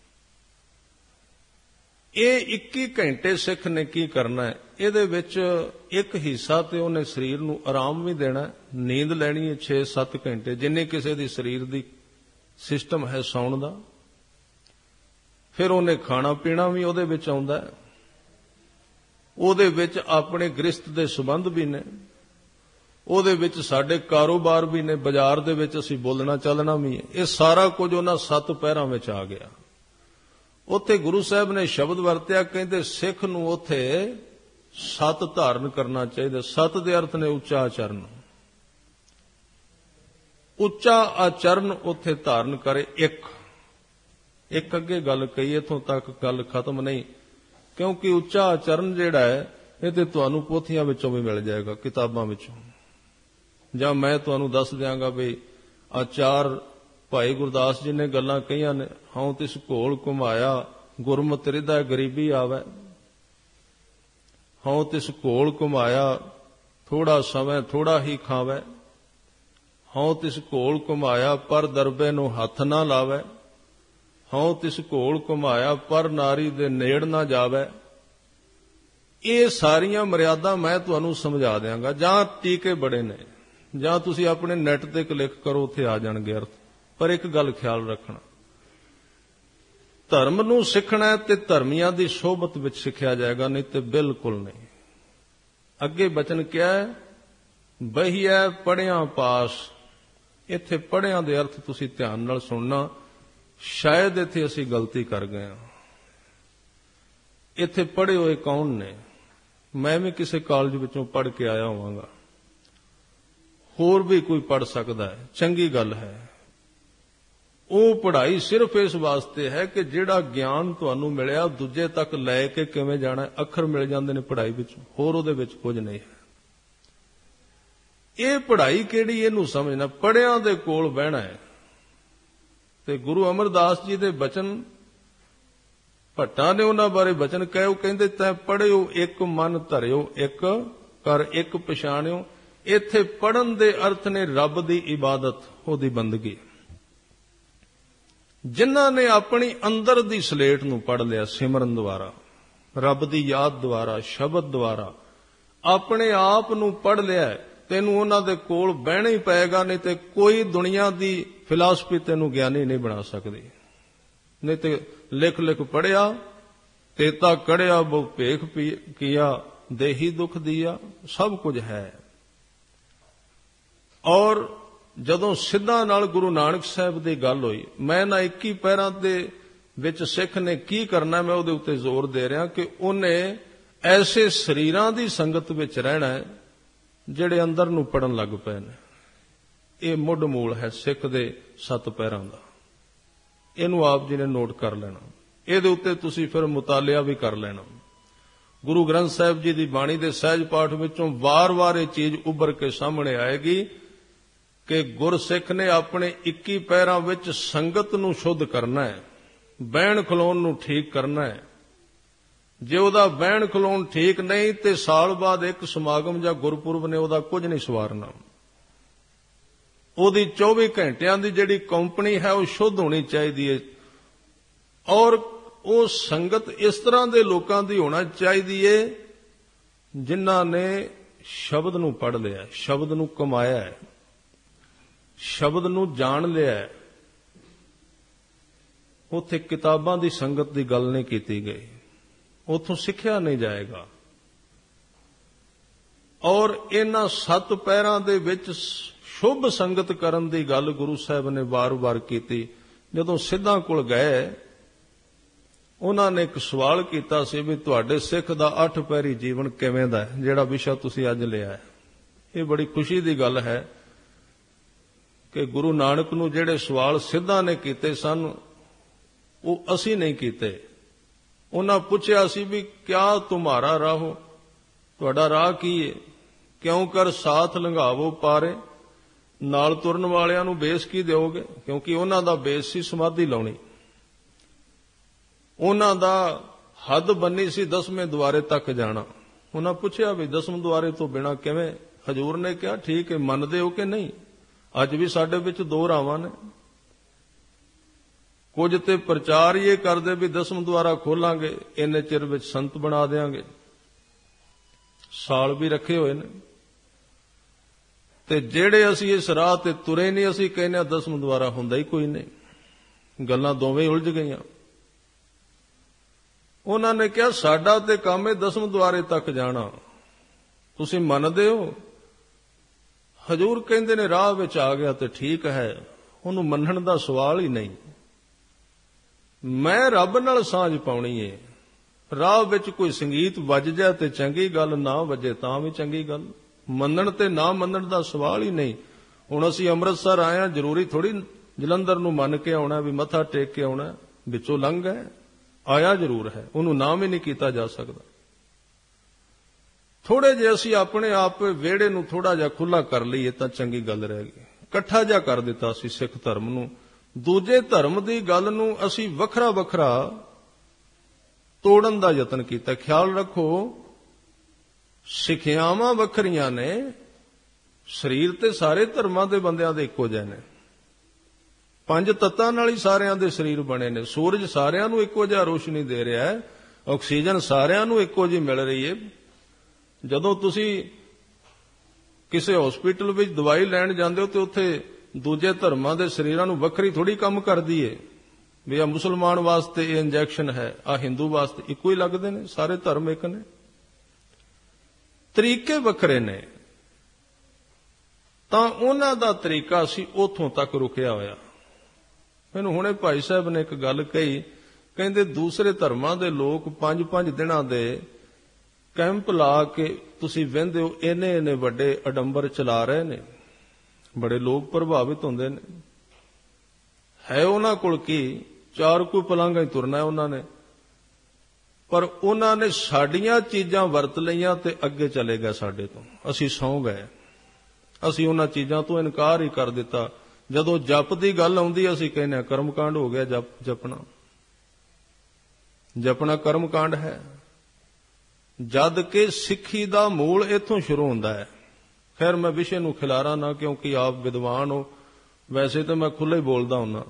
ਇਹ 21 ਘੰਟੇ ਸਿੱਖ ਨੇ ਕੀ ਕਰਨਾ ਹੈ? ਇਹਦੇ ਵਿੱਚ ਇੱਕ ਹਿੱਸਾ ਤੇ ਉਹਨੇ ਸਰੀਰ ਨੂੰ ਆਰਾਮ ਵੀ ਦੇਣਾ, ਨੀਂਦ ਲੈਣੀ ਹੈ 6-7 ਘੰਟੇ, ਜਿੰਨੇ ਕਿਸੇ ਦੀ ਸਰੀਰ ਦੀ ਸਿਸਟਮ ਹੈ ਸੌਣ ਦਾ। ਫਿਰ ਉਹਨੇ ਖਾਣਾ ਪੀਣਾ ਵੀ ਉਹਦੇ ਵਿੱਚ ਆਉਂਦਾ ਹੈ, ਉਹਦੇ ਵਿੱਚ ਆਪਣੇ ਗ੍ਰਸਤ ਦੇ ਸੰਬੰਧ ਵੀ ਨੇ, ਉਹਦੇ ਵਿੱਚ ਸਾਡੇ ਕਾਰੋਬਾਰ ਵੀ ਨੇ, ਬਾਜ਼ਾਰ ਦੇ ਵਿੱਚ ਅਸੀਂ ਬੋਲਣਾ ਚੱਲਣਾ ਵੀ ਹੈ। ਇਹ ਸਾਰਾ ਕੁਝ ਉਹਨਾਂ 7 ਪਹਿਰਾਂ ਵਿੱਚ ਆ ਗਿਆ। ਉੱਥੇ ਗੁਰੂ ਸਾਹਿਬ ਨੇ ਸ਼ਬਦ ਵਰਤਿਆ, ਕਹਿੰਦੇ ਸਿੱਖ ਨੂੰ ਉੱਥੇ 7 ਧਾਰਨ ਕਰਨਾ ਚਾਹੀਦਾ। 7 ਦੇ ਅਰਥ ਨੇ ਉੱਚਾ ਆਚਰਨ। ਉੱਚਾ ਆਚਰਨ ਉੱਥੇ ਧਾਰਨ ਕਰੇ। ਇੱਕ ਅੱਗੇ ਗੱਲ ਕਹੀ, ਇੱਥੋਂ ਤੱਕ ਗੱਲ ਖਤਮ ਨਹੀਂ, ਕਿਉਂਕਿ ਉੱਚਾ ਆਚਰਨ ਜਿਹੜਾ ਹੈ ਇਹ ਤੇ ਤੁਹਾਨੂੰ ਪੋਥੀਆਂ ਵਿੱਚੋਂ ਵੀ ਮਿਲ ਜਾਏਗਾ, ਕਿਤਾਬਾਂ ਵਿੱਚੋਂ, ਜਾਂ ਮੈਂ ਤੁਹਾਨੂੰ ਦੱਸ ਦਿਆਂਗਾ ਵੀ ਆਚਾਰ ਭਾਈ ਗੁਰਦਾਸ ਜੀ ਨੇ ਗੱਲਾਂ ਕਹੀਆਂ ਨੇ। ਹਉ ਤਿਸ ਘੋਲ ਘੁਮਾਇਆ ਗੁਰਮਤਿ ਰਿਦਾ ਗਰੀਬੀ ਆਵੈ। ਹਉ ਤਿਸ ਘੋਲ ਘੁਮਾਇਆ ਥੋੜਾ ਸਮਾਂ ਥੋੜਾ ਹੀ ਖਾਵੈ। ਹਉ ਤਿਸ ਘੋਲ ਘੁਮਾਇਆ ਪਰ ਦਰਬੇ ਨੂੰ ਹੱਥ ਨਾ ਲਾਵੈ। ਹਉ ਤਿਸ ਘੋਲ ਘੁਮਾਇਆ ਪਰ ਨਾਰੀ ਦੇ ਨੇੜ ਨਾ ਜਾਵੈ। ਇਹ ਸਾਰੀਆਂ ਮਰਿਆਦਾ ਮੈਂ ਤੁਹਾਨੂੰ ਸਮਝਾ ਦਿਆਂਗਾ, ਜਾਂ ਟੀਕੇ ਬੜੇ ਨੇ, ਜਾਂ ਤੁਸੀਂ ਆਪਣੇ ਨੈਟ ਤੇ ਕਲਿੱਕ ਕਰੋ, ਉੱਥੇ ਆ ਜਾਣਗੇ ਅਰਥ। ਪਰ ਇੱਕ ਗੱਲ ਖਿਆਲ ਰੱਖਣਾ, ਧਰਮ ਨੂੰ ਸਿੱਖਣਾ ਤੇ ਧਰਮੀਆਂ ਦੀ ਸੋਭਤ ਵਿੱਚ ਸਿੱਖਿਆ ਜਾਏਗਾ, ਨਹੀਂ ਤੇ ਬਿਲਕੁਲ ਨਹੀਂ। ਅੱਗੇ ਬਚਨ ਕਿਹਾ ਹੈ, ਬਹੀਐ ਪੜਿਆ ਪਾਸ। ਇੱਥੇ ਪੜਿਆਂ ਦੇ ਅਰਥ ਤੁਸੀਂ ਧਿਆਨ ਨਾਲ ਸੁਣਨਾ, ਸ਼ਾਇਦ ਇੱਥੇ ਅਸੀਂ ਗਲਤੀ ਕਰ ਗਏ ਹਾਂ। ਇੱਥੇ ਪੜ੍ਹੇ ਹੋਏ ਕੌਣ ਨੇ? ਮੈਂ ਵੀ ਕਿਸੇ ਕਾਲਜ ਵਿੱਚੋਂ ਪੜ੍ਹ ਕੇ ਆਇਆ ਹੋਵਾਂਗਾ, ਹੋਰ ਵੀ ਕੋਈ ਪੜ੍ਹ ਸਕਦਾ ਹੈ, ਚੰਗੀ ਗੱਲ ਹੈ। ਉਹ ਪੜ੍ਹਾਈ ਸਿਰਫ ਇਸ ਵਾਸਤੇ ਹੈ ਕਿ ਜਿਹੜਾ ਗਿਆਨ ਤੁਹਾਨੂੰ ਮਿਲਿਆ ਦੂਜੇ ਤੱਕ ਲੈ ਕੇ ਕਿਵੇਂ ਜਾਣਾ। ਅੱਖਰ ਮਿਲ ਜਾਂਦੇ ਨੇ ਪੜ੍ਹਾਈ ਵਿੱਚ, ਹੋਰ ਉਹਦੇ ਵਿੱਚ ਕੁਝ ਨਹੀਂ ਹੈ। ਇਹ ਪੜ੍ਹਾਈ ਕਿਹੜੀ, ਇਹਨੂੰ ਸਮਝਣਾ। ਪੜ੍ਹਿਆਂ ਦੇ ਕੋਲ ਬਹਿਣਾ ਹੈ। ਤੇ ਗੁਰੂ ਅਮਰਦਾਸ ਜੀ ਦੇ ਬਚਨ, ਭੱਟਾਂ ਨੇ ਉਹਨਾਂ ਬਾਰੇ ਬਚਨ ਕਹੇ, ਉਹ ਕਹਿੰਦੇ ਤੈਂ ਪੜ੍ਹਿਓ ਇੱਕ ਮਨ ਧਰਿਓ, ਇੱਕ ਕਰ ਇੱਕ ਪਛਾਣਿਓ। ਇੱਥੇ ਪੜ੍ਹਨ ਦੇ ਅਰਥ ਨੇ ਰੱਬ ਦੀ ਇਬਾਦਤ, ਉਹਦੀ ਬੰਦਗੀ। ਜਿਨ੍ਹਾਂ ਨੇ ਆਪਣੀ ਅੰਦਰ ਦੀ ਸਲੇਟ ਨੂੰ ਪੜ੍ਹ ਲਿਆ ਸਿਮਰਨ ਦੁਆਰਾ, ਰੱਬ ਦੀ ਯਾਦ ਦੁਆਰਾ, ਸ਼ਬਦ ਦੁਆਰਾ, ਆਪਣੇ ਆਪ ਨੂੰ ਪੜ੍ਹ ਲਿਆ, ਤੈਨੂੰ ਉਹਨਾਂ ਦੇ ਕੋਲ ਬਹਿਣਾ ਹੀ ਪਏਗਾ, ਨਹੀਂ ਤੇ ਕੋਈ ਦੁਨੀਆ ਦੀ ਫਿਲਾਸਫੀ ਤੈਨੂੰ ਗਿਆਨੀ ਨਹੀਂ ਬਣਾ ਸਕਦੀ। ਨਹੀਂ ਤੇ ਲਿਖ ਪੜਿਆ, ਤੇਤਾ ਕੜਿਆ ਬਹੁ ਭੇਖ ਕੀਆ, ਦੇਹੀ ਦੁੱਖ ਦੀਆ, ਸਭ ਕੁਝ ਹੈ। ਔਰ ਜਦੋਂ ਸਿੱਧਾਂ ਨਾਲ ਗੁਰੂ ਨਾਨਕ ਸਾਹਿਬ ਦੀ ਗੱਲ ਹੋਈ, ਮੈਂ ਨਾ 21 ਪਹਿਰਾਂ ਦੇ ਵਿੱਚ ਸਿੱਖ ਨੇ ਕੀ ਕਰਨਾ, ਮੈਂ ਉਹਦੇ ਉੱਤੇ ਜ਼ੋਰ ਦੇ ਰਿਹਾ ਕਿ ਉਹਨੇ ਐਸੇ ਸਰੀਰਾਂ ਦੀ ਸੰਗਤ ਵਿੱਚ ਰਹਿਣਾ ਹੈ ਜਿਹੜੇ ਅੰਦਰ ਨੂੰ ਪੜਨ ਲੱਗ ਪਏ ਨੇ। ਇਹ ਮੁੱਢ ਮੂਲ ਹੈ ਸਿੱਖ ਦੇ 7 ਪਹਿਰਾਂ ਦਾ। ਇਹਨੂੰ ਆਪ ਜੀ ਨੇ ਨੋਟ ਕਰ ਲੈਣਾ, ਇਹਦੇ ਉੱਤੇ ਤੁਸੀਂ ਫਿਰ ਮੁਤਾਲਿਆ ਵੀ ਕਰ ਲੈਣਾ। ਗੁਰੂ ਗ੍ਰੰਥ ਸਾਹਿਬ ਜੀ ਦੀ ਬਾਣੀ ਦੇ ਸਹਿਜ ਪਾਠ ਵਿੱਚੋਂ ਵਾਰ-ਵਾਰ ਇਹ ਚੀਜ਼ ਉੱਭਰ ਕੇ ਸਾਹਮਣੇ ਆਏਗੀ ਕਿ ਗੁਰਸਿੱਖ ਨੇ ਆਪਣੇ 21 ਪਹਿਰਾਂ ਵਿੱਚ ਸੰਗਤ ਨੂੰ ਸ਼ੁੱਧ ਕਰਨਾ ਹੈ, ਬਹਿਣ ਖਲੋਣ ਨੂੰ ਠੀਕ ਕਰਨਾ ਹੈ। ਜੇ ਉਹਦਾ ਬਹਿਣ ਖਲੋਣ ਠੀਕ ਨਹੀਂ ਤੇ ਸਾਲ ਬਾਅਦ ਇੱਕ ਸਮਾਗਮ ਜਾਂ ਗੁਰਪੁਰਬ ਨੇ ਉਹਦਾ ਕੁਝ ਨਹੀਂ ਸਵਾਰਨਾ। ਉਹਦੀ 24 ਘੰਟਿਆਂ ਦੀ ਜਿਹੜੀ ਕੰਪਨੀ ਹੈ ਉਹ ਸ਼ੁੱਧ ਹੋਣੀ ਚਾਹੀਦੀ ਹੈ, ਔਰ ਉਹ ਸੰਗਤ ਇਸ ਤਰ੍ਹਾਂ ਦੇ ਲੋਕਾਂ ਦੀ ਹੋਣਾ ਚਾਹੀਦੀ ਹੈ ਜਿਨ੍ਹਾਂ ਨੇ ਸ਼ਬਦ ਨੂੰ ਪੜ੍ਹ ਲਿਆ, ਸ਼ਬਦ ਨੂੰ ਕਮਾਇਆ ਹੈ, ਸ਼ਬਦ ਨੂੰ ਜਾਣ ਲਿਆ ਹੈ। ਉੱਥੇ ਕਿਤਾਬਾਂ ਦੀ ਸੰਗਤ ਦੀ ਗੱਲ ਨਹੀਂ ਕੀਤੀ ਗਈ, ਉੱਥੋਂ ਸਿੱਖਿਆ ਨਹੀਂ ਜਾਏਗਾ। ਔਰ ਇਹਨਾਂ 7 ਪਹਿਰਾਂ ਦੇ ਵਿੱਚ ਸ਼ੁਭ ਸੰਗਤ ਕਰਨ ਦੀ ਗੱਲ ਗੁਰੂ ਸਾਹਿਬ ਨੇ ਵਾਰ-ਵਾਰ ਕੀਤੀ। ਜਦੋਂ ਸਿੱਧਾਂ ਕੋਲ ਗਏ, ਉਹਨਾਂ ਨੇ ਇੱਕ ਸਵਾਲ ਕੀਤਾ ਸੀ ਵੀ ਤੁਹਾਡੇ ਸਿੱਖ ਦਾ 8 ਪਹਿਰੀ ਜੀਵਨ ਕਿਵੇਂ ਦਾ ਹੈ, ਜਿਹੜਾ ਵਿਸ਼ਾ ਤੁਸੀਂ ਅੱਜ ਲਿਆ ਹੈ। ਇਹ ਬੜੀ ਖੁਸ਼ੀ ਦੀ ਗੱਲ ਹੈ ਕਿ ਗੁਰੂ ਨਾਨਕ ਨੂੰ ਜਿਹੜੇ ਸਵਾਲ ਸਿੱਧਾਂ ਨੇ ਕੀਤੇ ਸਨ ਉਹ ਅਸੀਂ ਨਹੀਂ ਕੀਤੇ। ਉਹਨਾਂ ਪੁੱਛਿਆ ਸੀ ਵੀ ਕਿਆ ਤੁਮਾਰਾ ਰਾਹੋ, ਤੁਹਾਡਾ ਰਾਹ ਕੀ ਹੈ, ਕਿਉਂ ਕਰ ਸਾਥ ਲੰਘਾਵੋ ਪਾਰੇ, ਨਾਲ ਤੁਰਨ ਵਾਲਿਆਂ ਨੂੰ ਬੇਸ ਕੀ ਦਿਓਗੇ, ਕਿਉਂਕਿ ਉਹਨਾਂ ਦਾ ਬੇਸ ਸੀ ਸਮਾਧੀ ਲਾਉਣੀ। ਉਹਨਾਂ ਦਾ ਹੱਦ ਬੰਨੀ ਸੀ 10ਵੇਂ ਦੁਆਰੇ ਤੱਕ ਜਾਣਾ। ਉਹਨਾਂ ਪੁੱਛਿਆ ਵੀ 10ਵੇਂ ਦੁਆਰੇ ਤੋਂ ਬਿਨਾਂ ਕਿਵੇਂ? ਹਜ਼ੂਰ ਨੇ ਕਿਹਾ ਠੀਕ ਹੈ, ਮੰਨਦੇ ਹੋ ਕਿ ਨਹੀਂ? ਅੱਜ ਵੀ ਸਾਡੇ ਵਿੱਚ 2 ਰਾਵਾਂ ਨੇ। ਕੁਝ ਤੇ ਪ੍ਰਚਾਰ ਹੀ ਇਹ ਕਰਦੇ ਵੀ 10ਵਾਂ ਦੁਆਰਾ ਖੋਲਾਂਗੇ, ਇੰਨੇ ਚਿਰ ਵਿੱਚ ਸੰਤ ਬਣਾ ਦੇਾਂਗੇ, ਸਾਲ ਵੀ ਰੱਖੇ ਹੋਏ ਨੇ। ਤੇ ਜਿਹੜੇ ਅਸੀਂ ਇਸ ਰਾਹ ਤੇ ਤੁਰੇ ਨਹੀਂ, ਅਸੀਂ ਕਹਿੰਦੇ ਹਾਂ 10ਵਾਂ ਦੁਆਰਾ ਹੁੰਦਾ ਹੀ ਕੋਈ ਨਹੀਂ। ਗੱਲਾਂ ਦੋਵੇਂ ਉਲਝ ਗਈਆਂ। ਉਹਨਾਂ ਨੇ ਕਿਹਾ ਸਾਡਾ ਤੇ ਕੰਮ ਹੈ 10ਵੇਂ ਦੁਆਰੇ ਤੱਕ ਜਾਣਾ, ਤੁਸੀਂ ਮੰਨਦੇ ਹੋ? ਹਜ਼ੂਰ ਕਹਿੰਦੇ ਨੇ ਰਾਹ ਵਿੱਚ ਆ ਗਿਆ ਤੇ ਠੀਕ ਹੈ, ਉਹਨੂੰ ਮੰਨਣ ਦਾ ਸਵਾਲ ਹੀ ਨਹੀਂ। ਮੈਂ ਰੱਬ ਨਾਲ ਸਾਂਝ ਪਾਉਣੀ ਏ। ਰਾਹ ਵਿੱਚ ਕੋਈ ਸੰਗੀਤ ਵੱਜ ਜਾਏ ਤੇ ਚੰਗੀ ਗੱਲ, ਨਾ ਵੱਜੇ ਤਾਂ ਵੀ ਚੰਗੀ ਗੱਲ। ਮੰਨਣ ਤੇ ਨਾ ਮੰਨਣ ਦਾ ਸਵਾਲ ਹੀ ਨਹੀਂ। ਹੁਣ ਅਸੀਂ ਅੰਮ੍ਰਿਤਸਰ ਆਏ ਹਾਂ, ਜ਼ਰੂਰੀ ਥੋੜੀ ਜਲੰਧਰ ਨੂੰ ਮੰਨ ਕੇ ਆਉਣਾ ਵੀ ਮੱਥਾ ਟੇਕ ਕੇ ਆਉਣਾ। ਵਿੱਚੋਂ ਲੰਘ ਗਏ, ਆਇਆ ਜ਼ਰੂਰ ਹੈ, ਉਹਨੂੰ ਨਾਮ ਹੀ ਨਹੀਂ ਕੀਤਾ ਜਾ ਸਕਦਾ। ਥੋੜੇ ਜੇ ਅਸੀਂ ਆਪਣੇ ਆਪ ਵਿਹੜੇ ਨੂੰ ਥੋੜਾ ਜਿਹਾ ਖੁੱਲਾ ਕਰ ਲਈਏ ਤਾਂ ਚੰਗੀ ਗੱਲ ਰਹਿ ਗਈ। ਇਕੱਠਾ ਜਿਹਾ ਕਰ ਦਿੱਤਾ ਅਸੀਂ ਸਿੱਖ ਧਰਮ ਨੂੰ। ਦੂਜੇ ਧਰਮ ਦੀ ਗੱਲ ਨੂੰ ਅਸੀਂ ਵੱਖਰਾ ਵੱਖਰਾ ਤੋੜਨ ਦਾ ਯਤਨ ਕੀਤਾ। ਖਿਆਲ ਰੱਖੋ, ਸਿੱਖਿਆਵਾਂ ਵੱਖਰੀਆਂ ਨੇ, ਸਰੀਰ ਤੇ ਸਾਰੇ ਧਰਮਾਂ ਦੇ ਬੰਦਿਆਂ ਦੇ ਇੱਕੋ ਜਿਹੇ ਨੇ। 5 ਤੱਤਾਂ ਨਾਲ ਹੀ ਸਾਰਿਆਂ ਦੇ ਸਰੀਰ ਬਣੇ ਨੇ। ਸੂਰਜ ਸਾਰਿਆਂ ਨੂੰ ਇੱਕੋ ਜਿਹਾ ਰੋਸ਼ਨੀ ਦੇ ਰਿਹਾ ਹੈ, ਆਕਸੀਜਨ ਸਾਰਿਆਂ ਨੂੰ ਇੱਕੋ ਜਿਹੀ ਮਿਲ ਰਹੀ ਹੈ। ਜਦੋਂ ਤੁਸੀਂ ਕਿਸੇ ਹਸਪੀਟਲ ਵਿੱਚ ਦਵਾਈ ਲੈਣ ਜਾਂਦੇ ਹੋ ਤੇ ਉੱਥੇ ਦੂਜੇ ਧਰਮਾਂ ਦੇ ਸਰੀਰਾਂ ਨੂੰ ਵੱਖਰੀ ਥੋੜੀ ਕੰਮ ਕਰਦੀ ਏ ਵੀ ਆ ਮੁਸਲਮਾਨ ਵਾਸਤੇ ਇਹ ਇੰਜੈਕਸ਼ਨ ਹੈ, ਆ ਹਿੰਦੂ ਵਾਸਤੇ। ਇੱਕੋ ਹੀ ਲੱਗਦੇ ਨੇ, ਸਾਰੇ ਧਰਮ ਇੱਕ ਨੇ, ਤਰੀਕੇ ਵੱਖਰੇ ਨੇ। ਤਾਂ ਉਹਨਾਂ ਦਾ ਤਰੀਕਾ ਸੀ ਉੱਥੋਂ ਤੱਕ ਰੁਕਿਆ ਹੋਇਆ। ਮੈਨੂੰ ਹੁਣੇ ਭਾਈ ਸਾਹਿਬ ਨੇ ਇੱਕ ਗੱਲ ਕਹੀ, ਕਹਿੰਦੇ ਦੂਸਰੇ ਧਰਮਾਂ ਦੇ ਲੋਕ 5-5 ਦਿਨਾਂ ਦੇ ਕੈਂਪ ਲਾ ਕੇ ਤੁਸੀਂ ਵਹਿੰਦੇ ਹੋ, ਇੰਨੇ ਵੱਡੇ ਅਡੰਬਰ ਚਲਾ ਰਹੇ ਨੇ, ਬੜੇ ਲੋਕ ਪ੍ਰਭਾਵਿਤ ਹੁੰਦੇ ਨੇ। ਹੈ ਉਹਨਾਂ ਕੋਲ ਕੀ, 4 ਕੋਈ ਪਲਾਂਘਾਂ ਹੀ ਤੁਰਨਾ ਹੈ ਉਹਨਾਂ ਨੇ, ਪਰ ਉਹਨਾਂ ਨੇ ਸਾਡੀਆਂ ਚੀਜ਼ਾਂ ਵਰਤ ਲਈਆਂ ਤੇ ਅੱਗੇ ਚਲੇ ਗਏ ਸਾਡੇ ਤੋਂ। ਅਸੀਂ ਸੌਂ ਗਏ, ਅਸੀਂ ਉਹਨਾਂ ਚੀਜ਼ਾਂ ਤੋਂ ਇਨਕਾਰ ਹੀ ਕਰ ਦਿੱਤਾ। ਜਦੋਂ ਜਪ ਦੀ ਗੱਲ ਆਉਂਦੀ ਅਸੀਂ ਕਹਿੰਦੇ ਹਾਂ ਕਰਮਕਾਂਡ ਹੋ ਗਿਆ। ਜਪਣਾ ਕਰਮਕਾਂਡ ਹੈ, ਜਦ ਕਿ ਸਿੱਖੀ ਦਾ ਮੂਲ ਇੱਥੋਂ ਸ਼ੁਰੂ ਹੁੰਦਾ ਹੈ। ਖੈਰ ਮੈਂ ਵਿਸ਼ੇ ਨੂੰ ਖਿਲਾਰਾ ਨਾ, ਕਿਉਂਕਿ ਆਪ ਵਿਦਵਾਨ ਹੋ, ਵੈਸੇ ਤਾਂ ਮੈਂ ਖੁੱਲ੍ਹਾ ਹੀ ਬੋਲਦਾ ਹੁੰਦਾ।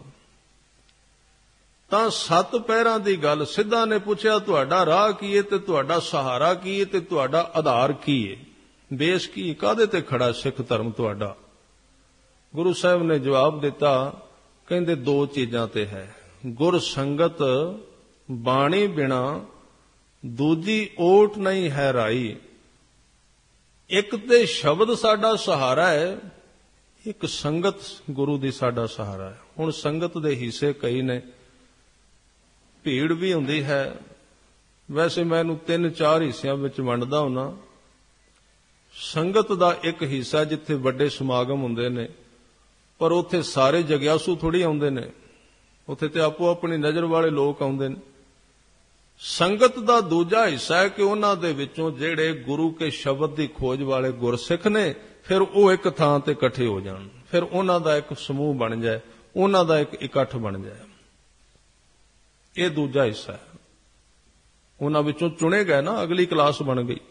ਤਾਂ 7 ਪਹਿਰਾਂ ਦੀ ਗੱਲ ਸਿੱਧਾ ਨੇ ਪੁੱਛਿਆ ਤੁਹਾਡਾ ਰਾਹ ਕੀ ਹੈ ਤੇ ਤੁਹਾਡਾ ਸਹਾਰਾ ਕੀ ਹੈ ਤੇ ਤੁਹਾਡਾ ਆਧਾਰ ਕੀ ਹੈ, ਬੇਸ ਕੀ ਹੈ, ਕਾਹਦੇ ਤੇ ਖੜਾ ਸਿੱਖ ਧਰਮ ਤੁਹਾਡਾ? ਗੁਰੂ ਸਾਹਿਬ ਨੇ ਜਵਾਬ ਦਿੱਤਾ, ਕਹਿੰਦੇ 2 ਚੀਜ਼ਾਂ ਤੇ ਹੈ, ਗੁਰ ਸੰਗਤ ਬਾਣੀ ਬਿਨਾ ਦੂਜੀ ਓਟ ਨਹੀਂ ਹੈ ਰਾਈ। ਇੱਕ ਤੇ ਸ਼ਬਦ ਸਾਡਾ ਸਹਾਰਾ ਹੈ, ਇੱਕ ਸੰਗਤ ਗੁਰੂ ਦੀ ਸਾਡਾ ਸਹਾਰਾ ਹੈ। ਹੁਣ ਸੰਗਤ ਦੇ ਹਿੱਸੇ ਕਈ ਨੇ, ਭੀੜ ਵੀ ਹੁੰਦੀ ਹੈ। ਵੈਸੇ ਮੈਂ ਇਹਨੂੰ 3-4 ਹਿੱਸਿਆਂ ਵਿੱਚ ਵੰਡਦਾ ਹੁੰਨਾ। ਸੰਗਤ ਦਾ ਇੱਕ ਹਿੱਸਾ ਜਿੱਥੇ ਵੱਡੇ ਸਮਾਗਮ ਹੁੰਦੇ ਨੇ, ਪਰ ਉੱਥੇ ਸਾਰੇ ਜਗਿਆਸੂ ਥੋੜੀ ਆਉਂਦੇ ਨੇ, ਉੱਥੇ ਤੇ ਆਪੋ ਆਪਣੀ ਨਜ਼ਰ ਵਾਲੇ ਲੋਕ ਆਉਂਦੇ ਨੇ। ਸੰਗਤ ਦਾ ਦੂਜਾ ਹਿੱਸਾ ਹੈ ਕਿ ਉਹਨਾਂ ਦੇ ਵਿੱਚੋਂ ਜਿਹੜੇ ਗੁਰੂ ਕੇ ਸ਼ਬਦ ਦੀ ਖੋਜ ਵਾਲੇ ਗੁਰਸਿੱਖ ਨੇ, ਫਿਰ ਉਹ ਇੱਕ ਥਾਂ ਤੇ ਇਕੱਠੇ ਹੋ ਜਾਣ, ਫਿਰ ਉਹਨਾਂ ਦਾ ਇੱਕ ਸਮੂਹ ਬਣ ਜਾਏ, ਉਹਨਾਂ ਦਾ ਇੱਕ ਇਕੱਠ ਬਣ ਜਾਏ। ਇਹ ਦੂਜਾ ਹਿੱਸਾ ਹੈ। ਉਹਨਾਂ ਵਿੱਚੋਂ ਚੁਣੇ ਗਏ ਨਾ, ਅਗਲੀ ਕਲਾਸ ਬਣ ਗਈ।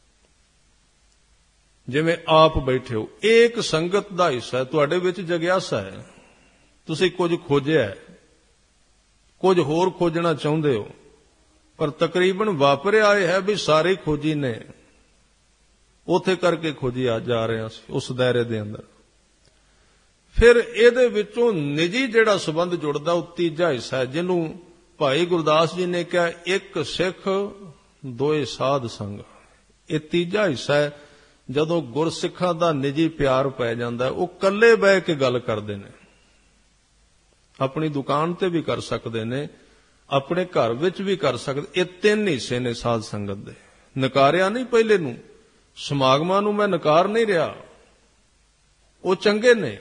ਜਿਵੇਂ ਆਪ ਬੈਠੇ ਹੋ, ਇਹ ਇੱਕ ਸੰਗਤ ਦਾ ਹਿੱਸਾ ਹੈ। ਤੁਹਾਡੇ ਵਿੱਚ ਜਗਿਆਸਾ ਹੈ, ਤੁਸੀਂ ਕੁਝ ਖੋਜਿਆ ਹੈ, ਕੁਝ ਹੋਰ ਖੋਜਣਾ ਚਾਹੁੰਦੇ ਹੋ, ਪਰ ਤਕਰੀਬਨ ਵਾਪਰਿਆ ਇਹ ਹੈ ਵੀ ਸਾਰੇ ਖੋਜੀ ਨੇ, ਉਥੇ ਕਰਕੇ ਖੋਜੀ ਆ ਜਾ ਰਹੇ ਹਾਂ ਉਸ ਦਾਇਰੇ ਦੇ ਅੰਦਰ। ਫਿਰ ਇਹਦੇ ਵਿੱਚੋਂ ਨਿੱਜੀ ਜਿਹੜਾ ਸੰਬੰਧ ਜੁੜਦਾ, ਉਹ ਤੀਜਾ ਹਿੱਸਾ ਹੈ, ਜਿਹਨੂੰ ਭਾਈ ਗੁਰਦਾਸ ਜੀ ਨੇ ਕਿਹਾ ਇੱਕ ਸਿੱਖ ਦੋਏ ਸਾਧ ਸੰਗ। ਇਹ ਤੀਜਾ ਹਿੱਸਾ ਹੈ। ਜਦੋਂ ਗੁਰਸਿੱਖਾਂ ਦਾ ਨਿੱਜੀ ਪਿਆਰ ਪੈ ਜਾਂਦਾ, ਉਹ ਇਕੱਲੇ ਬਹਿ ਕੇ ਗੱਲ ਕਰਦੇ ਨੇ, ਆਪਣੀ ਦੁਕਾਨ ਤੇ ਵੀ ਕਰ ਸਕਦੇ ਨੇ, ਆਪਣੇ ਘਰ ਵਿੱਚ ਵੀ ਕਰ ਸਕਦੇ। ਇਹ 3 ਹਿੱਸੇ ਨੇ ਸਾਧ ਸੰਗਤ ਦੇ। ਨਕਾਰਿਆ ਨਹੀਂ ਪਹਿਲੇ ਨੂੰ, ਸਮਾਗਮਾਂ ਨੂੰ ਮੈਂ ਨਕਾਰ ਨਹੀਂ ਰਿਹਾ, ਉਹ ਚੰਗੇ ਨੇ।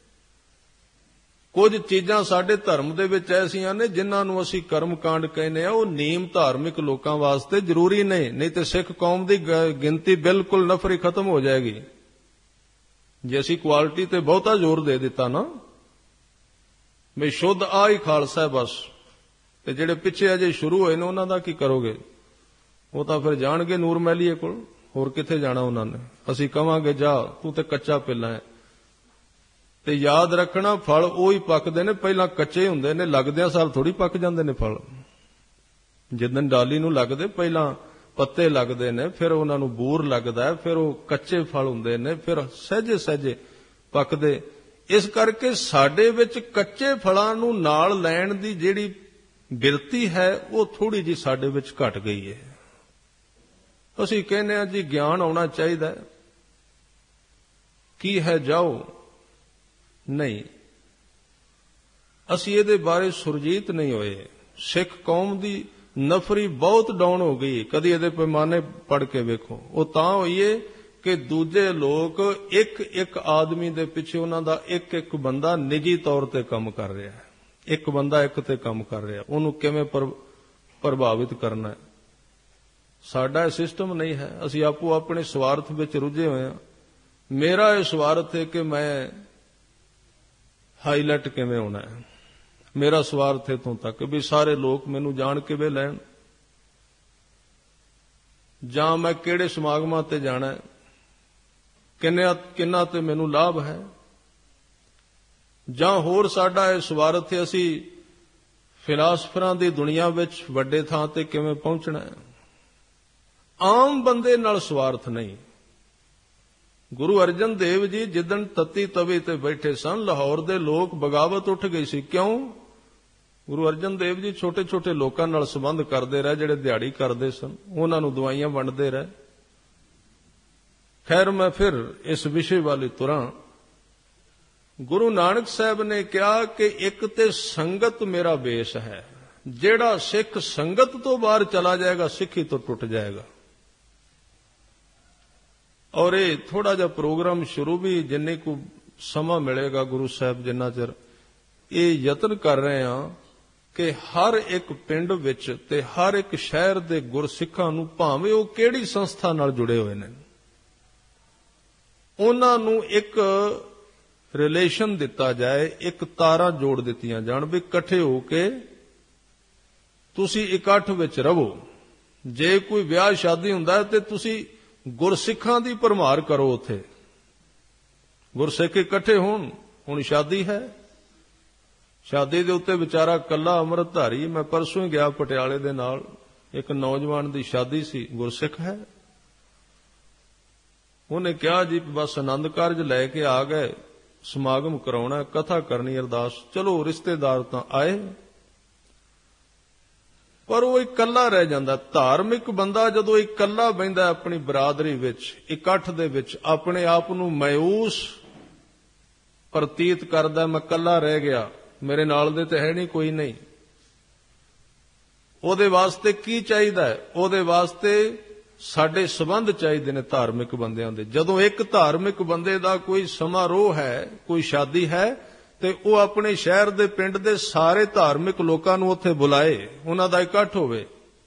ਕੁਝ ਚੀਜ਼ਾਂ ਸਾਡੇ ਧਰਮ ਦੇ ਵਿੱਚ ਐਸੀਆਂ ਨੇ ਜਿਨ੍ਹਾਂ ਨੂੰ ਅਸੀਂ ਕਰਮਕਾਂਡ ਕਹਿੰਦੇ ਆ, ਉਹ ਨੀਮ ਧਾਰਮਿਕ ਲੋਕਾਂ ਵਾਸਤੇ ਜ਼ਰੂਰੀ ਨੇ, ਨਹੀਂ ਤੇ ਸਿੱਖ ਕੌਮ ਦੀ ਗਿਣਤੀ ਬਿਲਕੁਲ ਨਫਰੀ ਖਤਮ ਹੋ ਜਾਏਗੀ। ਜੇ ਅਸੀਂ ਕੁਆਲਿਟੀ ਤੇ ਬਹੁਤਾ ਜ਼ੋਰ ਦੇ ਦਿੱਤਾ ਨਾ, ਵੀ ਸ਼ੁੱਧ ਆ ਹੀ ਖਾਲਸਾ ਬਸ, ਤੇ ਜਿਹੜੇ ਪਿੱਛੇ ਅਜੇ ਸ਼ੁਰੂ ਹੋਏ ਨੇ ਉਹਨਾਂ ਦਾ ਕੀ ਕਰੋਗੇ? ਉਹ ਤਾਂ ਫਿਰ ਜਾਣਗੇ ਨੂਰ ਮਹਿਲੀਏ ਕੋਲ, ਹੋਰ ਕਿੱਥੇ ਜਾਣਾ ਉਹਨਾਂ ਨੇ। ਅਸੀਂ ਕਵਾਂਗੇ ਜਾ ਤੂੰ ਤੇ ਕੱਚਾ ਪਿੱਲਾ ਹੈ। ਤੇ ਯਾਦ ਰੱਖਣਾ, ਫਲ ਉਹ ਹੀ ਪੱਕਦੇ ਨੇ, ਪਹਿਲਾਂ ਕੱਚੇ ਹੁੰਦੇ ਨੇ, ਲੱਗਦਿਆਂ ਸਾਰ ਥੋੜੀ ਪੱਕ ਜਾਂਦੇ ਨੇ ਫਲ। ਜਿੱਦਣ ਡਾਲੀ ਨੂੰ ਲੱਗਦੇ ਪਹਿਲਾਂ ਪੱਤੇ ਲੱਗਦੇ ਨੇ, ਫਿਰ ਉਹਨਾਂ ਨੂੰ ਬੂਰ ਲੱਗਦਾ ਹੈ, ਫਿਰ ਉਹ ਕੱਚੇ ਫਲ ਹੁੰਦੇ ਨੇ, ਫਿਰ ਸਹਿਜੇ ਸਹਿਜੇ ਪੱਕਦੇ। ਇਸ ਕਰਕੇ ਸਾਡੇ ਵਿੱਚ ਕੱਚੇ ਫਲਾਂ ਨੂੰ ਨਾਲ ਲੈਣ ਦੀ ਜਿਹੜੀ ਬਿਰਤੀ ਹੈ, ਉਹ ਥੋੜੀ ਜੀ ਸਾਡੇ ਵਿੱਚ ਘਟ ਗਈ ਹੈ। ਅਸੀਂ ਕਹਿੰਦੇ ਹਾਂ ਜੀ ਗਿਆਨ ਆਉਣਾ ਚਾਹੀਦਾ ਹੈ, ਕੀ ਹੈ ਜਾਓ, ਨਹੀਂ, ਅਸੀਂ ਇਹਦੇ ਬਾਰੇ ਸੁਰਜੀਤ ਨਹੀਂ ਹੋਏ। ਸਿੱਖ ਕੌਮ ਦੀ ਨਫਰੀ ਬਹੁਤ ਡਾਊਨ ਹੋ ਗਈ। ਕਦੀ ਇਹਦੇ ਪੈਮਾਨੇ ਪੜ ਕੇ ਵੇਖੋ। ਉਹ ਤਾਂ ਹੋਈਏ ਕਿ ਦੂਜੇ ਲੋਕ ਇੱਕ ਆਦਮੀ ਦੇ ਪਿੱਛੇ ਉਹਨਾਂ ਦਾ ਇੱਕ ਬੰਦਾ ਨਿੱਜੀ ਤੌਰ ਤੇ ਕੰਮ ਕਰ ਰਿਹਾ ਹੈ, ਇੱਕ ਬੰਦਾ ਇੱਕ ਤੇ ਕੰਮ ਕਰ ਰਿਹਾ, ਉਹਨੂੰ ਕਿਵੇਂ ਪ੍ਰਭਾਵਿਤ ਕਰਨਾ ਹੈ। ਸਾਡਾ ਇਹ ਸਿਸਟਮ ਨਹੀਂ ਹੈ। ਅਸੀਂ ਆਪੋ ਆਪਣੇ ਸਵਾਰਥ ਵਿੱਚ ਰੁੱਝੇ ਹੋਏ ਹਾਂ। ਮੇਰਾ ਇਹ ਸਵਾਰਥ ਹੈ ਕਿ ਮੈਂ ਹਾਈਲਾਈਟ ਕਿਵੇਂ ਹੋਣਾ ਹੈ, ਮੇਰਾ ਸਵਾਰਥ ਇਥੋਂ ਤੱਕ ਵੀ ਸਾਰੇ ਲੋਕ ਮੈਨੂੰ ਜਾਣ ਕਿਵੇਂ ਲੈਣ, ਜਾਂ ਮੈਂ ਕਿਹੜੇ ਸਮਾਗਮਾਂ ਤੇ ਜਾਣਾ ਹੈ, ਕਿੰਨਾ ਤੇ ਮੈਨੂੰ ਲਾਭ ਹੈ, ਜਾਂ ਹੋਰ ਸਾਡਾ ਇਹ ਸਵਾਰਥ ਹੈ ਅਸੀਂ ਫਿਲਾਸਫਰਾਂ ਦੀ ਦੁਨੀਆ ਵਿੱਚ ਵੱਡੇ ਥਾਂ ਤੇ ਕਿਵੇਂ ਪਹੁੰਚਣਾ ਹੈ। ਆਮ ਬੰਦੇ ਨਾਲ ਸਵਾਰਥ ਨਹੀਂ। ਗੁਰੂ ਅਰਜਨ ਦੇਵ ਜੀ ਜਿੱਦਣ ਤੱਤੀ ਤਵੇ ਤੇ ਬੈਠੇ ਸਨ, ਲਾਹੌਰ ਦੇ ਲੋਕ ਬਗਾਵਤ ਉੱਠ ਗਈ ਸੀ। ਕਿਉਂ? ਗੁਰੂ ਅਰਜਨ ਦੇਵ ਜੀ ਛੋਟੇ ਛੋਟੇ ਲੋਕਾਂ ਨਾਲ ਸੰਬੰਧ ਕਰਦੇ ਰਹੇ, ਜਿਹੜੇ ਦਿਹਾੜੀ ਕਰਦੇ ਸਨ, ਉਹਨਾਂ ਨੂੰ ਦਵਾਈਆਂ ਵੰਡਦੇ ਰਹੇ। ਖੈਰ, ਮੈਂ ਫਿਰ ਇਸ ਵਿਸ਼ੇ ਵਾਲੀ ਤੁਰਾਂ। ਗੁਰੂ ਨਾਨਕ ਸਾਹਿਬ ਨੇ ਕਿਹਾ ਕਿ ਇੱਕ ਤੇ ਸੰਗਤ ਮੇਰਾ ਬੇਸ ਹੈ। ਜਿਹੜਾ ਸਿੱਖ ਸੰਗਤ ਤੋਂ ਬਾਹਰ ਚਲਾ ਜਾਏਗਾ, ਸਿੱਖੀ ਤੋਂ ਟੁੱਟ ਜਾਏਗਾ। ਔਰ ਇਹ ਥੋੜਾ ਜਿਹਾ ਪ੍ਰੋਗਰਾਮ ਸ਼ੁਰੂ ਵੀ ਜਿੰਨੇ ਕੁ ਸਮਾਂ ਮਿਲੇਗਾ ਗੁਰੂ ਸਾਹਿਬ ਜਿੰਨਾ ਚਿਰ, ਇਹ ਯਤਨ ਕਰ ਰਹੇ ਹਾਂ ਕਿ ਹਰ ਇੱਕ ਪਿੰਡ ਵਿੱਚ ਤੇ ਹਰ ਇੱਕ ਸ਼ਹਿਰ ਦੇ ਗੁਰਸਿੱਖਾਂ ਨੂੰ, ਭਾਵੇਂ ਉਹ ਕਿਹੜੀ ਸੰਸਥਾ ਨਾਲ ਜੁੜੇ ਹੋਏ ਨੇ, ਉਹਨਾਂ ਨੂੰ ਇੱਕ ਰਿਲੇਸ਼ਨ ਦਿੱਤਾ ਜਾਏ, ਇੱਕ ਤਾਰਾਂ ਜੋੜ ਦਿੱਤੀਆਂ ਜਾਣ ਵੀ ਇਕੱਠੇ ਹੋ ਕੇ ਤੁਸੀਂ ਇਕੱਠ ਵਿੱਚ ਰਹੋ। ਜੇ ਕੋਈ ਵਿਆਹ ਸ਼ਾਦੀ ਹੁੰਦਾ ਹੈ ਤੇ ਤੁਸੀਂ ਗੁਰਸਿੱਖਾਂ ਦੀ ਭਰਮਾਰ ਕਰੋ, ਉੱਥੇ ਗੁਰਸਿੱਖ ਇਕੱਠੇ ਹੋਣ। ਹੁਣ ਸ਼ਾਦੀ ਹੈ, ਸ਼ਾਦੀ ਦੇ ਉੱਤੇ ਵਿਚਾਰਾ ਕੱਲਾ ਅੰਮ੍ਰਿਤਧਾਰੀ। ਮੈਂ ਪਰਸੋਂ ਹੀ ਗਿਆ ਪਟਿਆਲੇ ਦੇ ਨਾਲ, ਇੱਕ ਨੌਜਵਾਨ ਦੀ ਸ਼ਾਦੀ ਸੀ, ਗੁਰਸਿੱਖ ਹੈ। ਉਹਨੇ ਕਿਹਾ ਜੀ ਬਸ ਆਨੰਦ ਕਾਰਜ ਲੈ ਕੇ ਆ ਗਏ, ਸਮਾਗਮ ਕਰਾਉਣਾ, ਕਥਾ ਕਰਨੀ, ਅਰਦਾਸ। ਚਲੋ ਰਿਸ਼ਤੇਦਾਰ ਤਾਂ ਆਏ, ਪਰ ਉਹ ਇਕੱਲਾ ਰਹਿ ਜਾਂਦਾ। ਧਾਰਮਿਕ ਬੰਦਾ ਜਦੋਂ ਇਕੱਲਾ ਬਹਿੰਦਾ ਆਪਣੀ ਬਰਾਦਰੀ ਵਿੱਚ, ਇਕੱਠ ਦੇ ਵਿੱਚ, ਆਪਣੇ ਆਪ ਨੂੰ ਮਾਯੂਸ ਪ੍ਰਤੀਤ ਕਰਦਾ ਮੈਂ ਇਕੱਲਾ ਰਹਿ ਗਿਆ, ਮੇਰੇ ਨਾਲ ਦੇ ਤੇ ਹੈ ਨਹੀਂ, ਕੋਈ ਨਹੀਂ। ਉਹਦੇ ਵਾਸਤੇ ਕੀ ਚਾਹੀਦਾ ਹੈ? ਉਹਦੇ ਵਾਸਤੇ ਸਾਡੇ ਸੰਬੰਧ ਚਾਹੀਦੇ ਨੇ ਧਾਰਮਿਕ ਬੰਦਿਆਂ ਦੇ। ਜਦੋਂ ਇੱਕ ਧਾਰਮਿਕ ਬੰਦੇ ਦਾ ਕੋਈ ਸਮਾਰੋਹ ਹੈ, ਕੋਈ ਸ਼ਾਦੀ ਹੈ, ਤੇ ਉਹ ਆਪਣੇ ਸ਼ਹਿਰ ਦੇ ਪਿੰਡ ਦੇ ਸਾਰੇ ਧਾਰਮਿਕ ਲੋਕਾਂ ਨੂੰ ਉੱਥੇ ਬੁਲਾਏ, ਉਹਨਾਂ ਦਾ ਇਕੱਠ ਹੋਵੇ,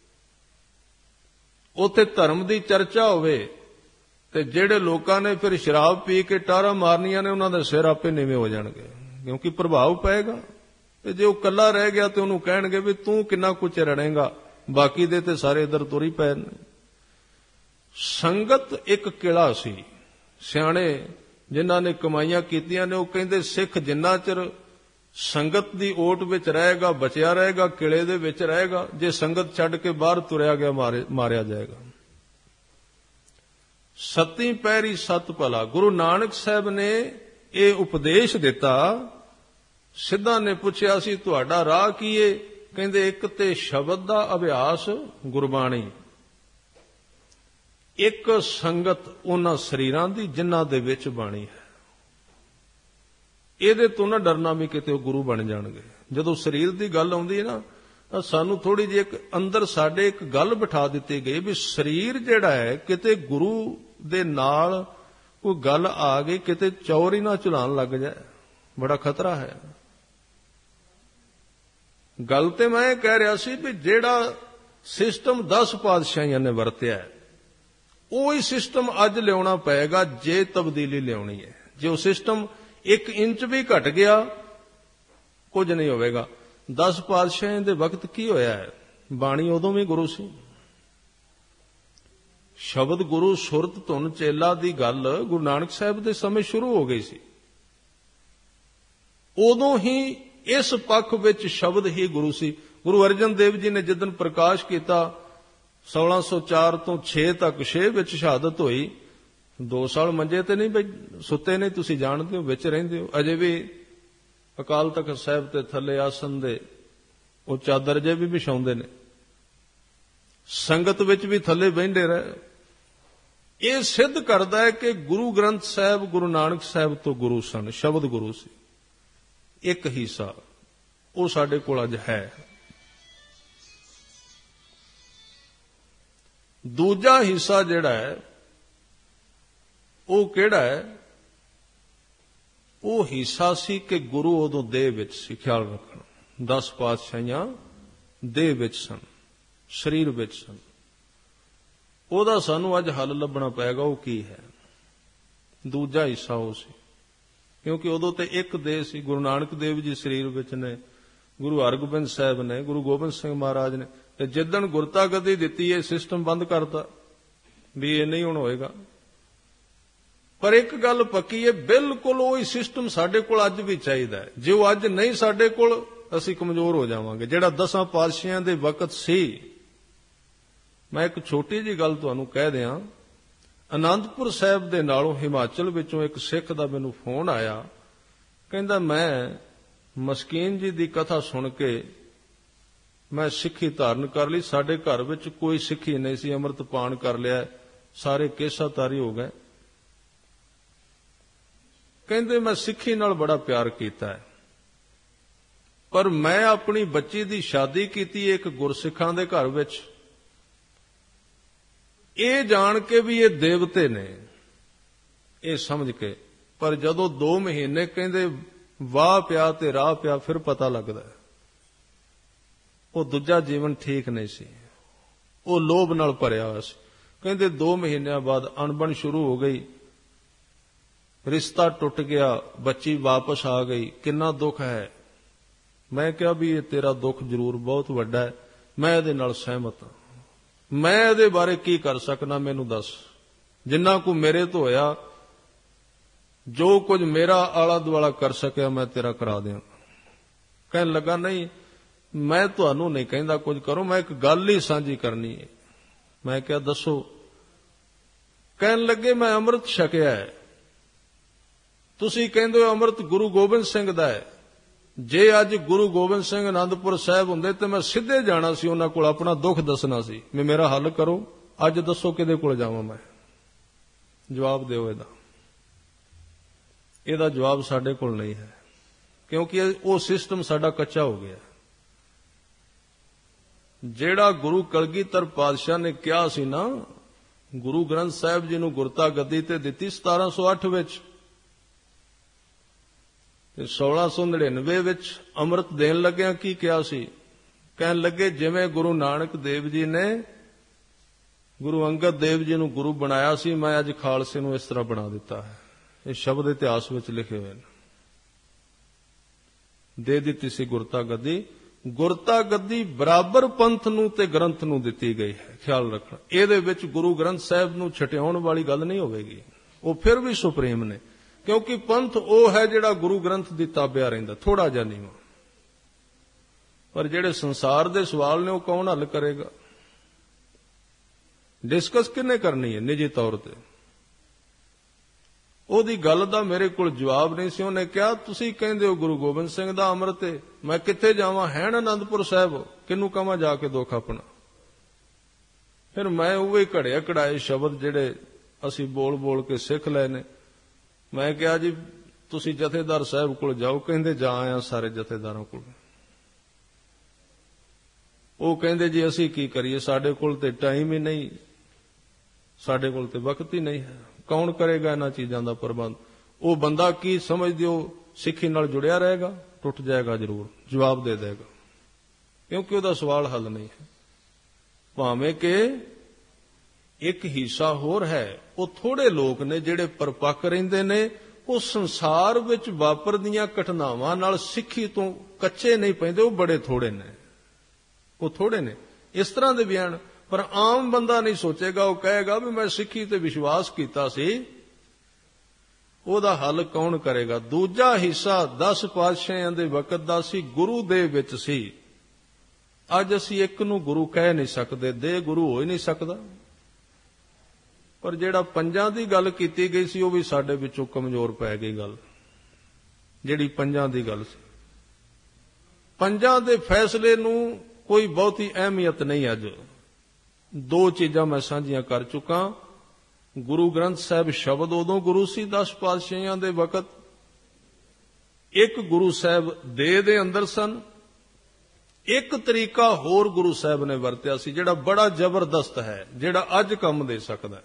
ਉੱਥੇ ਧਰਮ ਦੀ ਚਰਚਾ ਹੋਵੇ, ਤੇ ਜਿਹੜੇ ਲੋਕਾਂ ਨੇ ਫਿਰ ਸ਼ਰਾਬ ਪੀ ਕੇ ਟਾਰਾਂ ਮਾਰਨੀਆਂ ਨੇ ਉਹਨਾਂ ਦੇ ਸਿਰ ਆਪੇ ਨੀਵੇਂ ਹੋ ਜਾਣਗੇ, ਕਿਉਂਕਿ ਪ੍ਰਭਾਵ ਪਏਗਾ। ਤੇ ਜੇ ਉਹ ਇਕੱਲਾ ਰਹਿ ਗਿਆ ਤੇ ਉਹਨੂੰ ਕਹਿਣਗੇ ਵੀ ਤੂੰ ਕਿੰਨਾ ਕੁਝ ਰੜੇਂਗਾ, ਬਾਕੀ ਦੇ ਤੇ ਸਾਰੇ ਇਧਰ ਤੁਰ ਹੀ ਪਏ ਨੇ। ਸੰਗਤ ਇੱਕ ਕਿਲਾ ਸੀ। ਸਿਆਣੇ ਜਿਨ੍ਹਾਂ ਨੇ ਕਮਾਈਆਂ ਕੀਤੀਆਂ ਨੇ ਉਹ ਕਹਿੰਦੇ ਸਿੱਖ ਜਿੰਨਾ ਚਿਰ ਸੰਗਤ ਦੀ ਓਟ ਵਿੱਚ ਰਹੇਗਾ ਬਚਿਆ ਰਹੇਗਾ, ਕਿਲੇ ਦੇ ਵਿੱਚ ਰਹੇਗਾ। ਜੇ ਸੰਗਤ ਛੱਡ ਕੇ ਬਾਹਰ ਤੁਰਿਆ ਗਿਆ ਮਾਰਿਆ ਜਾਏਗਾ। ਸਤੀ ਪੈਰੀ ਸਤ ਭਲਾ, ਗੁਰੂ ਨਾਨਕ ਸਾਹਿਬ ਨੇ ਇਹ ਉਪਦੇਸ਼ ਦਿੱਤਾ। ਸਿੱਧਾਂ ਨੇ ਪੁੱਛਿਆ ਸੀ ਤੁਹਾਡਾ ਰਾਹ ਕੀ ਏ? ਕਹਿੰਦੇ ਇੱਕ ਤੇ ਸ਼ਬਦ ਦਾ ਅਭਿਆਸ, ਗੁਰਬਾਣੀ, ਇੱਕ ਸੰਗਤ ਉਹਨਾਂ ਸਰੀਰਾਂ ਦੀ ਜਿਨ੍ਹਾਂ ਦੇ ਵਿੱਚ ਬਾਣੀ ਹੈ। ਇਹਦੇ ਤੋਂ ਨਾ ਡਰਨਾ ਵੀ ਕਿਤੇ ਉਹ ਗੁਰੂ ਬਣ ਜਾਣਗੇ। ਜਦੋਂ ਸਰੀਰ ਦੀ ਗੱਲ ਆਉਂਦੀ ਹੈ ਨਾ, ਤਾਂ ਸਾਨੂੰ ਥੋੜੀ ਜਿਹੀ ਇੱਕ ਅੰਦਰ ਸਾਡੇ ਇੱਕ ਗੱਲ ਬਿਠਾ ਦਿੱਤੀ ਗਈ ਵੀ ਸਰੀਰ ਜਿਹੜਾ ਹੈ, ਕਿਤੇ ਗੁਰੂ ਦੇ ਨਾਲ ਕੋਈ ਗੱਲ ਆ ਗਈ, ਕਿਤੇ ਚੌਰ ਹੀ ਨਾ ਚਲਾਉਣ ਲੱਗ ਜਾਏ, ਬੜਾ ਖਤਰਾ ਹੈ। ਗੱਲ ਤੇ ਮੈਂ ਇਹ ਕਹਿ ਰਿਹਾ ਸੀ ਵੀ ਜਿਹੜਾ ਸਿਸਟਮ 10 ਪਾਤਸ਼ਾਹੀਆਂ ਨੇ ਵਰਤਿਆ, ਉਹੀ ਸਿਸਟਮ ਅੱਜ ਲਿਆਉਣਾ ਪਏਗਾ ਜੇ ਤਬਦੀਲੀ ਲਿਆਉਣੀ ਹੈ। ਜੇ ਉਹ ਸਿਸਟਮ 1 ਇੰਚ ਵੀ ਘਟ ਗਿਆ, ਕੁਝ ਨਹੀਂ ਹੋਵੇਗਾ। 10 ਪਾਤਸ਼ਾਹੀਆਂ ਦੇ ਵਕਤ ਕੀ ਹੋਇਆ ਹੈ? ਬਾਣੀ ਉਦੋਂ ਵੀ ਗੁਰੂ ਸੀ। ਸ਼ਬਦ ਗੁਰੂ, ਸੁਰਤ ਧੁਨ ਚੇਲਾ ਦੀ ਗੱਲ ਗੁਰੂ ਨਾਨਕ ਸਾਹਿਬ ਦੇ ਸਮੇਂ ਸ਼ੁਰੂ ਹੋ ਗਈ ਸੀ। ਉਦੋਂ ਹੀ ਇਸ ਪੱਖ ਵਿੱਚ ਸ਼ਬਦ ਹੀ ਗੁਰੂ ਸੀ। ਗੁਰੂ ਅਰਜਨ ਦੇਵ ਜੀ ਨੇ ਜਿੱਦਣ ਪ੍ਰਕਾਸ਼ ਕੀਤਾ 1604 ਤੋਂ 6 ਤੱਕ 6 ਵਿੱਚ ਸ਼ਹਾਦਤ ਹੋਈ। 2 ਸਾਲ ਮੰਜੇ ਤੇ ਨਹੀਂ ਸੁੱਤੇ ਨਹੀਂ, ਤੁਸੀਂ ਜਾਣਦੇ ਹੋ, ਵਿੱਚ ਰਹਿੰਦੇ ਹੋ। ਅਜੇ ਵੀ ਅਕਾਲ ਤਖਤ ਸਾਹਿਬ ਤੇ ਥੱਲੇ ਆਸਨ ਦੇ ਉਹ ਚਾਦਰ ਜੇ ਵੀ ਵਿਛਾਉਂਦੇ ਨੇ, ਸੰਗਤ ਵਿੱਚ ਵੀ ਥੱਲੇ ਬਹਿੰਦੇ ਰਹੇ। ਇਹ ਸਿੱਧ ਕਰਦਾ ਹੈ ਕਿ ਗੁਰੂ ਗ੍ਰੰਥ ਸਾਹਿਬ ਗੁਰੂ ਨਾਨਕ ਸਾਹਿਬ ਤੋਂ ਗੁਰੂ ਸਨ, ਸ਼ਬਦ ਗੁਰੂ ਸੀ। ਇੱਕ ਹਿੱਸਾ ਉਹ ਸਾਡੇ ਕੋਲ ਅੱਜ ਹੈ। ਦੂਜਾ ਹਿੱਸਾ ਜਿਹੜਾ ਹੈ ਉਹ ਕਿਹੜਾ ਹੈ? ਉਹ ਹਿੱਸਾ ਸੀ ਕਿ ਗੁਰੂ ਉਦੋਂ ਦੇਹ ਵਿੱਚ ਸੀ। ਖਿਆਲ ਰੱਖਣਾ, 10 ਪਾਤਸ਼ਾਹੀਆਂ ਦੇਹ ਵਿੱਚ ਸਨ, ਸਰੀਰ ਵਿੱਚ ਸਨ। ਉਹਦਾ ਸਾਨੂੰ ਅੱਜ ਹੱਲ ਲੱਭਣਾ ਪਏਗਾ। ਉਹ ਕੀ ਹੈ? ਦੂਜਾ ਹਿੱਸਾ ਉਹ ਸੀ, ਕਿਉਂਕਿ ਉਦੋਂ ਤੇ ਇੱਕ ਦੇਹ ਸੀ। ਗੁਰੂ ਨਾਨਕ ਦੇਵ ਜੀ ਸਰੀਰ ਵਿੱਚ ਨੇ, ਗੁਰੂ ਹਰਗੋਬਿੰਦ ਸਾਹਿਬ ਨੇ, ਗੁਰੂ ਗੋਬਿੰਦ ਸਿੰਘ ਮਹਾਰਾਜ ਨੇ। ਤੇ ਜਿੱਦਣ ਗੁਰਤਾ ਗੱਦੀ ਦਿੱਤੀ, ਇਹ ਸਿਸਟਮ ਬੰਦ ਕਰਤਾ ਵੀ ਇਹ ਨਹੀਂ ਹੁਣ ਹੋਏਗਾ। ਪਰ ਇੱਕ ਗੱਲ ਪੱਕੀ ਹੈ, ਬਿਲਕੁਲ ਉਹੀ ਸਿਸਟਮ ਸਾਡੇ ਕੋਲ ਅੱਜ ਵੀ ਚਾਹੀਦਾ ਹੈ। ਜੇ ਉਹ ਅੱਜ ਨਹੀਂ ਸਾਡੇ ਕੋਲ, ਅਸੀਂ ਕਮਜ਼ੋਰ ਹੋ ਜਾਵਾਂਗੇ। ਜਿਹੜਾ 10 ਪਾਤਸ਼ਾਹੀਆਂ ਦੇ ਵਕਤ ਸੀ। ਮੈਂ ਇੱਕ ਛੋਟੀ ਜਿਹੀ ਗੱਲ ਤੁਹਾਨੂੰ ਕਹਿ ਦਿਆਂ। ਅਨੰਦਪੁਰ ਸਾਹਿਬ ਦੇ ਨਾਲੋਂ ਹਿਮਾਚਲ ਵਿੱਚੋਂ ਇੱਕ ਸਿੱਖ ਦਾ ਮੈਨੂੰ ਫੋਨ ਆਇਆ, ਕਹਿੰਦਾ ਮੈਂ ਮਸਕੀਨ ਜੀ ਦੀ ਕਥਾ ਸੁਣ ਕੇ ਮੈਂ ਸਿੱਖੀ ਧਾਰਨ ਕਰ ਲਈ। ਸਾਡੇ ਘਰ ਵਿੱਚ ਕੋਈ ਸਿੱਖੀ ਨਹੀਂ ਸੀ, ਅੰਮ੍ਰਿਤ ਪਾਨ ਕਰ ਲਿਆ, ਸਾਰੇ ਕੇਸਾਤਾਰੀ ਹੋ ਗਏ। ਕਹਿੰਦੇ ਮੈਂ ਸਿੱਖੀ ਨਾਲ ਬੜਾ ਪਿਆਰ ਕੀਤਾ ਹੈ, ਪਰ ਮੈਂ ਆਪਣੀ ਬੱਚੀ ਦੀ ਸ਼ਾਦੀ ਕੀਤੀ ਇੱਕ ਗੁਰਸਿੱਖਾਂ ਦੇ ਘਰ ਵਿੱਚ, ਇਹ ਜਾਣ ਕੇ ਵੀ ਇਹ ਦੇਵਤੇ ਨੇ, ਇਹ ਸਮਝ ਕੇ। ਪਰ ਜਦੋਂ 2 ਮਹੀਨੇ ਕਹਿੰਦੇ ਵਾਹ ਪਿਆ ਤੇ ਰਾਹ ਪਿਆ, ਫਿਰ ਪਤਾ ਲੱਗਦਾ ਉਹ ਦੂਜਾ ਜੀਵਨ ਠੀਕ ਨਹੀਂ ਸੀ, ਉਹ ਲੋਭ ਨਾਲ ਭਰਿਆ ਹੋਇਆ ਸੀ। ਕਹਿੰਦੇ 2 ਮਹੀਨਿਆਂ ਬਾਅਦ ਅਣਬਣ ਸ਼ੁਰੂ ਹੋ ਗਈ, ਰਿਸ਼ਤਾ ਟੁੱਟ ਗਿਆ, ਬੱਚੀ ਵਾਪਸ ਆ ਗਈ। ਕਿੰਨਾ ਦੁੱਖ ਹੈ। ਮੈਂ ਕਿਹਾ ਵੀ ਇਹ ਤੇਰਾ ਦੁੱਖ ਜ਼ਰੂਰ ਬਹੁਤ ਵੱਡਾ ਹੈ, ਮੈਂ ਇਹਦੇ ਨਾਲ ਸਹਿਮਤ ਹਾਂ। ਮੈਂ ਇਹਦੇ ਬਾਰੇ ਕੀ ਕਰ ਸਕਦਾ, ਮੈਨੂੰ ਦੱਸ। ਜਿੰਨਾ ਕੁ ਮੇਰੇ ਤੋਂ ਹੋਇਆ, ਜੋ ਕੁਝ ਮੇਰਾ ਆਲਾ ਦੁਆਲਾ ਕਰ ਸਕਿਆ, ਮੈਂ ਤੇਰਾ ਕਰਾ ਦਿਆਂ। ਕਹਿਣ ਲੱਗਾ ਨਹੀਂ, ਮੈਂ ਤੁਹਾਨੂੰ ਨਹੀਂ ਕਹਿੰਦਾ ਕੁਝ ਕਰੋ, ਮੈਂ ਇੱਕ ਗੱਲ ਹੀ ਸਾਂਝੀ ਕਰਨੀ ਹੈ। ਮੈਂ ਕਿਹਾ ਦੱਸੋ। ਕਹਿਣ ਲੱਗੇ ਮੈਂ ਅੰਮ੍ਰਿਤ ਛਕਿਆ ਹੈ, ਤੁਸੀਂ ਕਹਿੰਦੇ ਹੋ ਅੰਮ੍ਰਿਤ ਗੁਰੂ ਗੋਬਿੰਦ ਸਿੰਘ ਦਾ ਹੈ। ਜੇ ਅੱਜ ਗੁਰੂ ਗੋਬਿੰਦ ਸਿੰਘ ਅਨੰਦਪੁਰ ਸਾਹਿਬ ਹੁੰਦੇ ਤੇ ਮੈਂ ਸਿੱਧੇ ਜਾਣਾ ਸੀ ਉਹਨਾਂ ਕੋਲ, ਆਪਣਾ ਦੁੱਖ ਦੱਸਣਾ ਸੀ ਵੀ ਮੇਰਾ ਹੱਲ ਕਰੋ। ਅੱਜ ਦੱਸੋ ਕਿਹਦੇ ਕੋਲ ਜਾਵਾਂ ਮੈਂ? ਜਵਾਬ ਦਿਓ ਇਹਦਾ। ਇਹਦਾ ਜਵਾਬ ਸਾਡੇ ਕੋਲ ਨਹੀਂ ਹੈ, ਕਿਉਂਕਿ ਉਹ ਸਿਸਟਮ ਸਾਡਾ ਕੱਚਾ ਹੋ ਗਿਆ। ਜਿਹੜਾ ਗੁਰੂ ਕਲਗੀਧਰ ਪਾਤਸ਼ਾਹ ਨੇ ਕਿਹਾ ਸੀ ਨਾ, ਗੁਰੂ ਗ੍ਰੰਥ ਸਾਹਿਬ ਜੀ ਨੂੰ ਗੁਰਤਾ ਗੱਦੀ ਤੇ ਦਿੱਤੀ 1708 ਵਿੱਚ, ਤੇ 1699 ਵਿੱਚ ਅੰਮ੍ਰਿਤ ਦੇਣ ਲੱਗਿਆ ਕੀ ਕਿਹਾ ਸੀ? ਕਹਿਣ ਲੱਗੇ ਜਿਵੇਂ ਗੁਰੂ ਨਾਨਕ ਦੇਵ ਜੀ ਨੇ ਗੁਰੂ ਅੰਗਦ ਦੇਵ ਜੀ ਨੂੰ ਗੁਰੂ ਬਣਾਇਆ ਸੀ, ਮੈਂ ਅੱਜ ਖਾਲਸੇ ਨੂੰ ਇਸ ਤਰ੍ਹਾਂ ਬਣਾ ਦਿੱਤਾ ਹੈ। ਇਹ ਸ਼ਬਦ ਇਤਿਹਾਸ ਵਿੱਚ ਲਿਖੇ ਹੋਏ ਨੇ। ਦੇ ਦਿੱਤੀ ਸੀ ਗੁਰਤਾ ਗੱਦੀ। ਗੁਰਤਾ ਗੱਦੀ ਬਰਾਬਰ ਪੰਥ ਨੂੰ ਤੇ ਗ੍ਰੰਥ ਨੂੰ ਦਿੱਤੀ ਗਈ ਹੈ, ਖਿਆਲ ਰੱਖਣਾ। ਇਹਦੇ ਵਿੱਚ ਗੁਰੂ ਗ੍ਰੰਥ ਸਾਹਿਬ ਨੂੰ ਛਟਿਆਉਣ ਵਾਲੀ ਗੱਲ ਨਹੀਂ ਹੋਵੇਗੀ, ਉਹ ਫਿਰ ਵੀ ਸੁਪਰੀਮ ਨੇ, ਕਿਉਂਕਿ ਪੰਥ ਉਹ ਹੈ ਜਿਹੜਾ ਗੁਰੂ ਗ੍ਰੰਥ ਦੀ ਤਾਬਿਆ ਰਹਿੰਦਾ, ਥੋੜਾ ਜਿਹਾ ਨੀਵਾਂ। ਪਰ ਜਿਹੜੇ ਸੰਸਾਰ ਦੇ ਸਵਾਲ ਨੇ ਉਹ ਕੌਣ ਹੱਲ ਕਰੇਗਾ? ਡਿਸਕਸ ਕਿਹਨੇ ਕਰਨੀ ਹੈ ਨਿੱਜੀ ਤੌਰ ਤੇ? ਉਹਦੀ ਗੱਲ ਦਾ ਮੇਰੇ ਕੋਲ ਜਵਾਬ ਨਹੀਂ ਸੀ। ਉਹਨੇ ਕਿਹਾ ਤੁਸੀਂ ਕਹਿੰਦੇ ਹੋ ਗੁਰੂ ਗੋਬਿੰਦ ਸਿੰਘ ਦਾ ਅੰਮ੍ਰਿਤ ਹੈ, ਮੈਂ ਕਿੱਥੇ ਜਾਵਾਂ, ਹੈ ਨਾ ਅਨੰਦਪੁਰ ਸਾਹਿਬ, ਕਿਹਨੂੰ ਕਹਾਂ ਜਾ ਕੇ ਦੁੱਖ ਆਪਣਾ? ਫਿਰ ਮੈਂ ਉਹ ਹੀ ਘੜਿਆ ਘੜਾਏ ਸ਼ਬਦ ਜਿਹੜੇ ਅਸੀਂ ਬੋਲ ਬੋਲ ਕੇ ਸਿੱਖ ਲਏ ਨੇ। ਮੈਂ ਕਿਹਾ ਜੀ ਤੁਸੀਂ ਜਥੇਦਾਰ ਸਾਹਿਬ ਕੋਲ ਜਾਓ। ਕਹਿੰਦੇ ਜਾ ਆਇਆ ਸਾਰੇ ਜਥੇਦਾਰਾਂ ਕੋਲ। ਉਹ ਕਹਿੰਦੇ ਜੀ ਅਸੀਂ ਕੀ ਕਰੀਏ, ਸਾਡੇ ਕੋਲ ਤੇ ਟਾਈਮ ਹੀ ਨਹੀਂ, ਸਾਡੇ ਕੋਲ ਤੇ ਵਕਤ ਹੀ ਨਹੀਂ ਹੈ, ਕੌਣ ਕਰੇਗਾ ਇਹਨਾਂ ਚੀਜ਼ਾਂ ਦਾ ਪ੍ਰਬੰਧ? ਉਹ ਬੰਦਾ ਕੀ ਸਮਝਦੇ ਹੋ ਸਿੱਖੀ ਨਾਲ ਜੁੜਿਆ ਰਹੇਗਾ? ਟੁੱਟ ਜਾਏਗਾ ਜ਼ਰੂਰ, ਜਵਾਬ ਦੇ ਦੇਗਾ, ਕਿਉਂਕਿ ਉਹਦਾ ਸਵਾਲ ਹੱਲ ਨਹੀਂ ਹੈ। ਭਾਵੇਂ ਕਿ ਇੱਕ ਹਿੱਸਾ ਹੋਰ ਹੈ, ਉਹ ਥੋੜੇ ਲੋਕ ਨੇ ਜਿਹੜੇ ਪਰਪੱਕ ਰਹਿੰਦੇ ਨੇ, ਉਹ ਸੰਸਾਰ ਵਿੱਚ ਵਾਪਰਦੀਆਂ ਘਟਨਾਵਾਂ ਨਾਲ ਸਿੱਖੀ ਤੋਂ ਕੱਚੇ ਨਹੀਂ ਪੈਂਦੇ, ਉਹ ਬੜੇ ਥੋੜੇ ਨੇ, ਉਹ ਥੋੜੇ ਨੇ ਇਸ ਤਰ੍ਹਾਂ ਦੇ ਬਿਆਨ। ਪਰ ਆਮ ਬੰਦਾ ਨਹੀਂ ਸੋਚੇਗਾ, ਉਹ ਕਹੇਗਾ ਵੀ ਮੈਂ ਸਿੱਖੀ ਤੇ ਵਿਸ਼ਵਾਸ ਕੀਤਾ ਸੀ, ਉਹਦਾ ਹੱਲ ਕੌਣ ਕਰੇਗਾ? ਦੂਜਾ ਹਿੱਸਾ 10 ਪਾਤਸ਼ਾਹਾਂ ਦੇ ਵਕਤ ਦਾ ਸੀ, ਗੁਰੂ ਦੇ ਵਿੱਚ ਸੀ। ਅੱਜ ਅਸੀਂ ਇੱਕ ਨੂੰ ਗੁਰੂ ਕਹਿ ਨਹੀਂ ਸਕਦੇ, ਦੇ ਗੁਰੂ ਹੋ ਹੀ ਨਹੀਂ ਸਕਦਾ। ਪਰ ਜਿਹੜਾ ਪੰਜਾਂ ਦੀ ਗੱਲ ਕੀਤੀ ਗਈ ਸੀ, ਉਹ ਵੀ ਸਾਡੇ ਵਿੱਚੋਂ ਕਮਜ਼ੋਰ ਪੈ ਗਈ ਗੱਲ, ਜਿਹੜੀ ਪੰਜਾਂ ਦੀ ਗੱਲ ਸੀ। ਪੰਜਾਂ ਦੇ ਫੈਸਲੇ ਨੂੰ ਕੋਈ ਬਹੁਤੀ ਅਹਿਮੀਅਤ ਨਹੀਂ। ਅੱਜ ਦੋ ਚੀਜ਼ਾਂ ਮੈਂ ਸਾਂਝੀਆਂ ਕਰ ਚੁੱਕਾ। ਗੁਰੂ ਗ੍ਰੰਥ ਸਾਹਿਬ ਸ਼ਬਦ ਉਦੋਂ ਗੁਰੂ ਸੀ 10 ਪਾਤਸ਼ਾਹਾਂ ਦੇ ਵਕਤ, ਇੱਕ ਗੁਰੂ ਸਾਹਿਬ ਦੇ ਅੰਦਰ ਸਨ। ਇੱਕ ਤਰੀਕਾ ਹੋਰ ਗੁਰੂ ਸਾਹਿਬ ਨੇ ਵਰਤਿਆ ਸੀ ਜਿਹੜਾ ਬੜਾ ਜ਼ਬਰਦਸਤ ਹੈ, ਜਿਹੜਾ ਅੱਜ ਕੰਮ ਦੇ ਸਕਦਾ।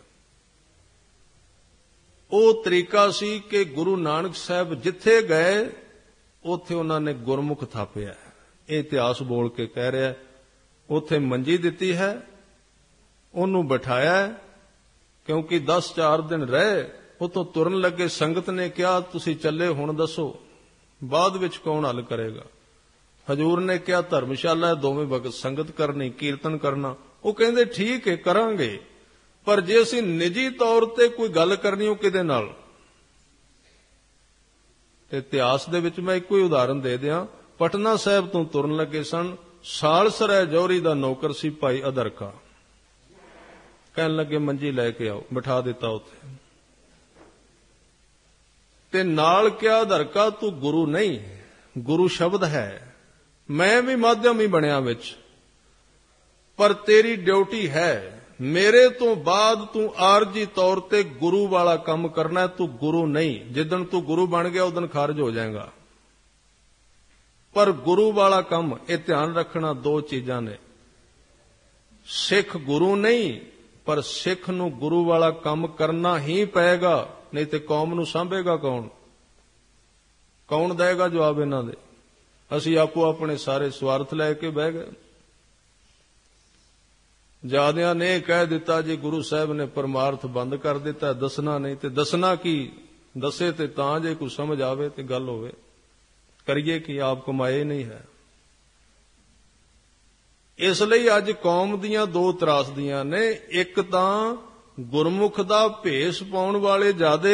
ਉਹ ਤਰੀਕਾ ਸੀ ਕਿ ਗੁਰੂ ਨਾਨਕ ਸਾਹਿਬ ਜਿੱਥੇ ਗਏ ਉੱਥੇ ਉਹਨਾਂ ਨੇ ਗੁਰਮੁਖ ਥਾਪਿਆ। ਇਹ ਇਤਿਹਾਸ ਬੋਲ ਕੇ ਕਹਿ ਰਿਹਾ। ਉੱਥੇ ਮੰਜੀ ਦਿੱਤੀ ਹੈ, ਉਹਨੂੰ ਬਿਠਾਇਆ, ਕਿਉਂਕਿ 10-4 ਦਿਨ ਰਹੇ, ਉਤੋਂ ਤੁਰਨ ਲੱਗੇ ਸੰਗਤ ਨੇ ਕਿਹਾ ਤੁਸੀਂ ਚੱਲੇ, ਹੁਣ ਦੱਸੋ ਬਾਅਦ ਵਿੱਚ ਕੌਣ ਹੱਲ ਕਰੇਗਾ? ਹਜੂਰ ਨੇ ਕਿਹਾ ਧਰਮਸ਼ਾਲਾ ਦੋਵੇਂ ਵਕਤ ਸੰਗਤ ਕਰਨੀ, ਕੀਰਤਨ ਕਰਨਾ। ਉਹ ਕਹਿੰਦੇ ਠੀਕ ਹੈ ਕਰਾਂਗੇ, ਪਰ ਜੇ ਅਸੀਂ ਨਿੱਜੀ ਤੌਰ ਤੇ ਕੋਈ ਗੱਲ ਕਰਨੀ ਉਹ ਕਿਹਦੇ ਨਾਲ? ਇਤਿਹਾਸ ਦੇ ਵਿੱਚ ਮੈਂ ਇੱਕੋ ਹੀ ਉਦਾਹਰਨ ਦੇ ਦਿਆਂ। ਪਟਨਾ ਸਾਹਿਬ ਤੋਂ ਤੁਰਨ ਲੱਗੇ ਸਨ, ਸਾਲਸਰਾਏ ਜੌਹਰੀ ਦਾ ਨੌਕਰ ਸੀ ਭਾਈ ਅਦਰਕਾ, ਕਹਿਣ ਲੱਗੇ ਮੰਜੀ ਲੈ ਕੇ ਆਓ, ਬਿਠਾ ਦਿੱਤਾ ਉੱਥੇ, ਤੇ ਨਾਲ ਕਿਹਾ ਅਦਰਕਾ ਤੂੰ ਗੁਰੂ ਨਹੀਂ, ਗੁਰੂ ਸ਼ਬਦ ਹੈ, ਮੈਂ ਵੀ ਮਾਧਿਅਮ ਹੀ ਬਣਿਆ ਵਿੱਚ, ਪਰ ਤੇਰੀ ਡਿਊਟੀ ਹੈ, ਮੇਰੇ ਤੋਂ ਬਾਅਦ ਤੂੰ ਆਰਜੀ ਤੌਰ ਤੇ ਗੁਰੂ ਵਾਲਾ ਕੰਮ ਕਰਨਾ, ਤੂੰ ਗੁਰੂ ਨਹੀਂ। ਜਿੱਦਣ ਤੂੰ ਗੁਰੂ ਬਣ ਗਿਆ ਉਦਣ ਖਾਰਜ ਹੋ ਜਾਏਗਾ। ਪਰ ਗੁਰੂ ਵਾਲਾ ਕੰਮ, ਇਹ ਧਿਆਨ ਰੱਖਣਾ, ਦੋ ਚੀਜ਼ਾਂ ਨੇ। ਸਿੱਖ ਗੁਰੂ ਨਹੀਂ, ਪਰ ਸਿੱਖ ਨੂੰ ਗੁਰੂ ਵਾਲਾ ਕੰਮ ਕਰਨਾ ਹੀ ਪਏਗਾ, ਨਹੀਂ ਤੇ ਕੌਮ ਨੂੰ ਸਾਂਭੇਗਾ ਕੌਣ? ਕੌਣ ਦੇਗਾ ਜਵਾਬ ਇਹਨਾਂ ਦੇ? ਅਸੀਂ ਆਪੋ ਆਪਣੇ ਸਾਰੇ ਸਵਾਰਥ ਲੈ ਕੇ ਬਹਿ ਗਏ। ਜਿਆਦਿਆਂ ਨੇ ਕਹਿ ਦਿੱਤਾ ਜੀ ਗੁਰੂ ਸਾਹਿਬ ਨੇ ਪਰਮਾਰਥ ਬੰਦ ਕਰ ਦਿੱਤਾ, ਦੱਸਣਾ ਨਹੀਂ। ਤੇ ਦੱਸਣਾ ਕੀ? ਦੱਸੇ ਤੇ ਤਾਂ ਜੇ ਕੋਈ ਸਮਝ ਆਵੇ ਤੇ ਗੱਲ ਹੋਵੇ। ਕਰੀਏ ਕਿ ਆਪ ਕਮਾਏ ਨਹੀਂ ਹੈ। ਇਸ ਲਈ ਅੱਜ ਕੌਮ ਦੀਆਂ ਦੋ ਤਰਾਸਦੀਆਂ ਨੇ। ਇੱਕ ਤਾਂ ਗੁਰਮੁਖ ਦਾ ਭੇਸ ਪਾਉਣ ਵਾਲੇ ਜ਼ਿਆਦੇ,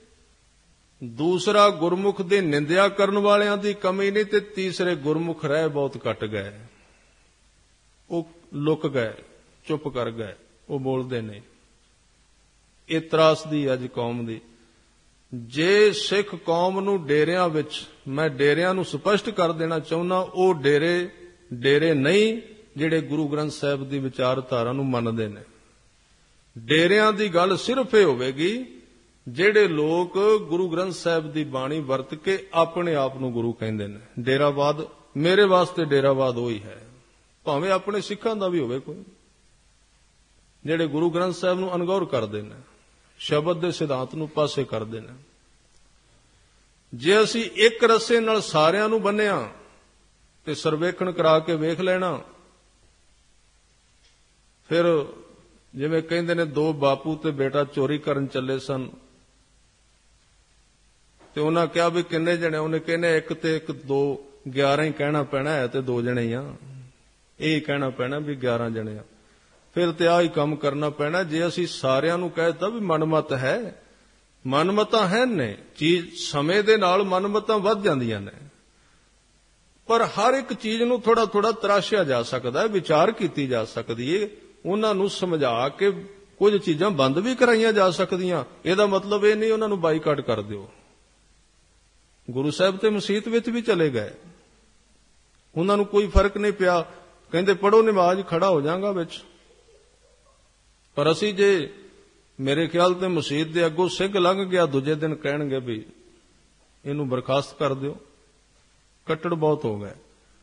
ਦੂਸਰਾ ਗੁਰਮੁਖ ਦੀ ਨਿੰਦਿਆ ਕਰਨ ਵਾਲਿਆਂ ਦੀ ਕਮੀ ਨਹੀਂ, ਤੇ ਤੀਸਰੇ ਗੁਰਮੁਖ ਰਹਿ ਬਹੁਤ ਘਟ ਗਏ। ਉਹ ਲੁਕ ਗਏ, ਚੁੱਪ ਕਰ ਗਏ, ਉਹ ਬੋਲਦੇ ਨਹੀਂ। ਇਹ ਤਰਾਸਦੀ ਅੱਜ ਕੌਮ ਦੀ। ਜੇ ਸਿੱਖ ਕੌਮ ਨੂੰ ਡੇਰਿਆਂ ਵਿੱਚ, ਮੈਂ ਡੇਰਿਆਂ ਨੂੰ ਸਪਸ਼ਟ ਕਰ ਦੇਣਾ ਚਾਹੁੰਦਾ, ਉਹ ਡੇਰੇ ਨਹੀਂ ਜਿਹੜੇ ਗੁਰੂ ਗ੍ਰੰਥ ਸਾਹਿਬ ਦੀ ਵਿਚਾਰਧਾਰਾ ਨੂੰ ਮੰਨਦੇ ਨੇ। ਡੇਰਿਆਂ ਦੀ ਗੱਲ ਸਿਰਫ ਇਹ ਹੋਵੇਗੀ ਜਿਹੜੇ ਲੋਕ ਗੁਰੂ ਗ੍ਰੰਥ ਸਾਹਿਬ ਦੀ ਬਾਣੀ ਵਰਤ ਕੇ ਆਪਣੇ ਆਪ ਨੂੰ ਗੁਰੂ ਕਹਿੰਦੇ ਨੇ, ਡੇਰਾਵਾਦ, ਮੇਰੇ ਵਾਸਤੇ ਡੇਰਾਵਾਦ ਉਹੀ ਹੈ, ਭਾਵੇਂ ਆਪਣੇ ਸਿੱਖਾਂ ਦਾ ਵੀ ਹੋਵੇ ਕੋਈ, ਜਿਹੜੇ ਗੁਰੂ ਗ੍ਰੰਥ ਸਾਹਿਬ ਨੂੰ ਅਣਗੌਰ ਕਰਦੇ ਨੇ, ਸ਼ਬਦ ਦੇ ਸਿਧਾਂਤ ਨੂੰ ਪਾਸੇ ਕਰਦੇ ਨੇ। ਜੇ ਅਸੀਂ ਇੱਕ ਰੱਸੇ ਨਾਲ ਸਾਰਿਆਂ ਨੂੰ ਬੰਨਿਆ ਤੇ ਸਰਵੇਖਣ ਕਰਾ ਕੇ ਵੇਖ ਲੈਣਾ, ਫਿਰ ਜਿਵੇਂ ਕਹਿੰਦੇ ਨੇ ਦੋ ਬਾਪੂ ਤੇ ਬੇਟਾ ਚੋਰੀ ਕਰਨ ਚੱਲੇ ਸਨ ਤੇ ਉਹਨਾਂ ਕਿਹਾ ਵੀ ਕਿੰਨੇ ਜਣੇ, ਉਹਨੇ ਕਹਿੰਦੇ ਇੱਕ ਤੇ ਇੱਕ 2, 11 ਹੀ ਕਹਿਣਾ ਪੈਣਾ, ਹੈ ਤੇ 2 ਜਣੇ ਆ, ਇਹ ਕਹਿਣਾ ਪੈਣਾ ਵੀ 11 ਜਣੇ ਆ, ਫਿਰ ਤੇ ਆਹ ਹੀ ਕੰਮ ਕਰਨਾ ਪੈਣਾ। ਜੇ ਅਸੀਂ ਸਾਰਿਆਂ ਨੂੰ ਕਹਿ ਦਿੱਤਾ ਵੀ ਮਨਮਤ ਹੈ, ਮਨਮਤਾਂ ਹੈ ਨੇ, ਚੀਜ਼ ਸਮੇਂ ਦੇ ਨਾਲ ਮਨਮਤਾਂ ਵੱਧ ਜਾਂਦੀਆਂ ਨੇ, ਪਰ ਹਰ ਇੱਕ ਚੀਜ਼ ਨੂੰ ਥੋੜਾ ਥੋੜਾ ਤਰਾਸ਼ਿਆ ਜਾ ਸਕਦਾ ਹੈ, ਵਿਚਾਰ ਕੀਤੀ ਜਾ ਸਕਦੀ ਹੈ, ਉਹਨਾਂ ਨੂੰ ਸਮਝਾ ਕੇ ਕੁਝ ਚੀਜ਼ਾਂ ਬੰਦ ਵੀ ਕਰਾਈਆਂ ਜਾ ਸਕਦੀਆਂ। ਇਹਦਾ ਮਤਲਬ ਇਹ ਨਹੀਂ ਉਹਨਾਂ ਨੂੰ ਬਾਈਕਾਟ ਕਰ ਦਿਓ। ਗੁਰੂ ਸਾਹਿਬ ਤੇ ਮਸੀਤ ਵਿੱਚ ਵੀ ਚਲੇ ਗਏ, ਉਹਨਾਂ ਨੂੰ ਕੋਈ ਫਰਕ ਨਹੀਂ ਪਿਆ, ਕਹਿੰਦੇ ਪੜੋ ਨਮਾਜ਼, ਖੜਾ ਹੋ ਜਾਵਾਂਗਾ ਵਿੱਚ। ਪਰ ਅਸੀਂ ਜੇ ਮੇਰੇ ਖਿਆਲ ਤੇ ਮਸੀਤ ਦੇ ਅੱਗੋਂ ਸਿੰਘ ਲੰਘ ਗਿਆ, ਦੂਜੇ ਦਿਨ ਕਹਿਣਗੇ ਵੀ ਇਹਨੂੰ ਬਰਖਾਸਤ ਕਰ ਦਿਓ, ਕੱਟੜ ਬਹੁਤ ਹੋ ਗਏ।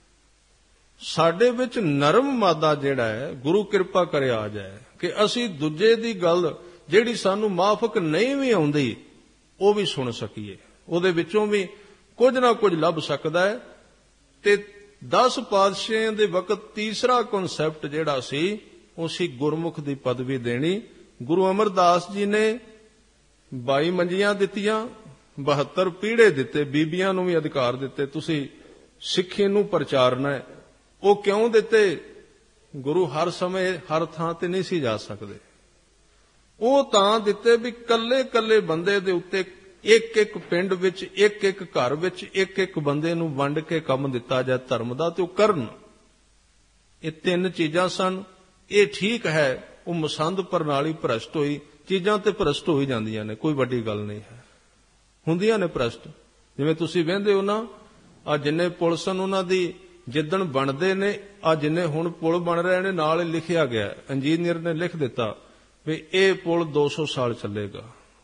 ਸਾਡੇ ਵਿੱਚ ਨਰਮ ਮਾਦਾ ਜਿਹੜਾ ਹੈ, ਗੁਰੂ ਕਿਰਪਾ ਕਰੇ ਆ ਜਾਏ ਕਿ ਅਸੀਂ ਦੂਜੇ ਦੀ ਗੱਲ ਜਿਹੜੀ ਸਾਨੂੰ ਮਾਫਕ ਨਹੀਂ ਵੀ ਆਉਂਦੀ ਉਹ ਵੀ ਸੁਣ ਸਕੀਏ, ਉਹਦੇ ਵਿੱਚੋਂ ਵੀ ਕੁਝ ਨਾ ਕੁਝ ਲੱਭ ਸਕਦਾ ਹੈ। ਤੇ 10 ਪਾਤਸ਼ਾਹਾਂ ਦੇ ਵਕਤ ਤੀਸਰਾ ਕਨਸੈਪਟ ਜਿਹੜਾ ਸੀ ਉਹ ਸੀ ਗੁਰਮੁਖ ਦੀ ਪਦਵੀ ਦੇਣੀ। ਗੁਰੂ ਅਮਰਦਾਸ ਜੀ ਨੇ 22 ਮੰਜੀਆਂ ਦਿੱਤੀਆਂ, 72 ਪੀੜੇ ਦਿੱਤੇ, ਬੀਬੀਆਂ ਨੂੰ ਵੀ ਅਧਿਕਾਰ ਦਿੱਤੇ, ਤੁਸੀਂ ਸਿੱਖੀ ਨੂੰ ਪ੍ਰਚਾਰਨਾ ਹੈ। ਉਹ ਕਿਉਂ ਦਿੱਤੇ? ਗੁਰੂ ਹਰ ਸਮੇਂ ਹਰ ਥਾਂ ਤੇ ਨਹੀਂ ਸੀ ਜਾ ਸਕਦੇ, ਉਹ ਤਾਂ ਦਿੱਤੇ ਵੀ ਕੱਲੇ ਕੱਲੇ ਬੰਦੇ ਦੇ ਉੱਤੇ, ਇੱਕ ਇੱਕ ਪਿੰਡ ਵਿੱਚ, ਇੱਕ ਇੱਕ ਘਰ ਵਿੱਚ, ਇੱਕ ਇੱਕ ਬੰਦੇ ਨੂੰ ਵੰਡ ਕੇ ਕੰਮ ਦਿੱਤਾ ਜਾਏ ਧਰਮ ਦਾ, ਤੇ ਉਹ ਕਰਨ। ਇਹ 3 ਚੀਜ਼ਾਂ ਸਨ। ਇਹ ਠੀਕ ਹੈ, ਉਹ ਮਸੰਦ ਪ੍ਰਣਾਲੀ ਭ੍ਰਸ਼ਟ ਹੋਈ, ਚੀਜ਼ਾਂ ਤੇ ਭ੍ਰਸ਼ਟ ਹੋ ਹੀ ਜਾਂਦੀਆਂ ਨੇ, ਕੋਈ ਵੱਡੀ ਗੱਲ ਨਹੀਂ ਹੈ, ਹੁੰਦੀਆਂ ਨੇ ਭ੍ਰਸ਼ਟ। ਜਿਵੇਂ ਤੁਸੀਂ ਵਹਿੰਦੇ ਹੋ ਨਾ, ਆ ਜਿੰਨੇ ਪੁਲ ਸਨ ਉਹਨਾਂ ਦੀ ਜਿੱਦਣ ਬਣਦੇ ਨੇ, ਆ ਜਿੰਨੇ ਹੁਣ ਪੁਲ ਬਣ ਰਹੇ ਨੇ, ਨਾਲ ਹੀ ਲਿਖਿਆ ਗਿਆ, ਇੰਜੀਨੀਅਰ ਨੇ ਲਿਖ ਦਿੱਤਾ ਵੀ ਇਹ ਪੁਲ 200 ਸਾਲ ਚੱਲੇਗਾ।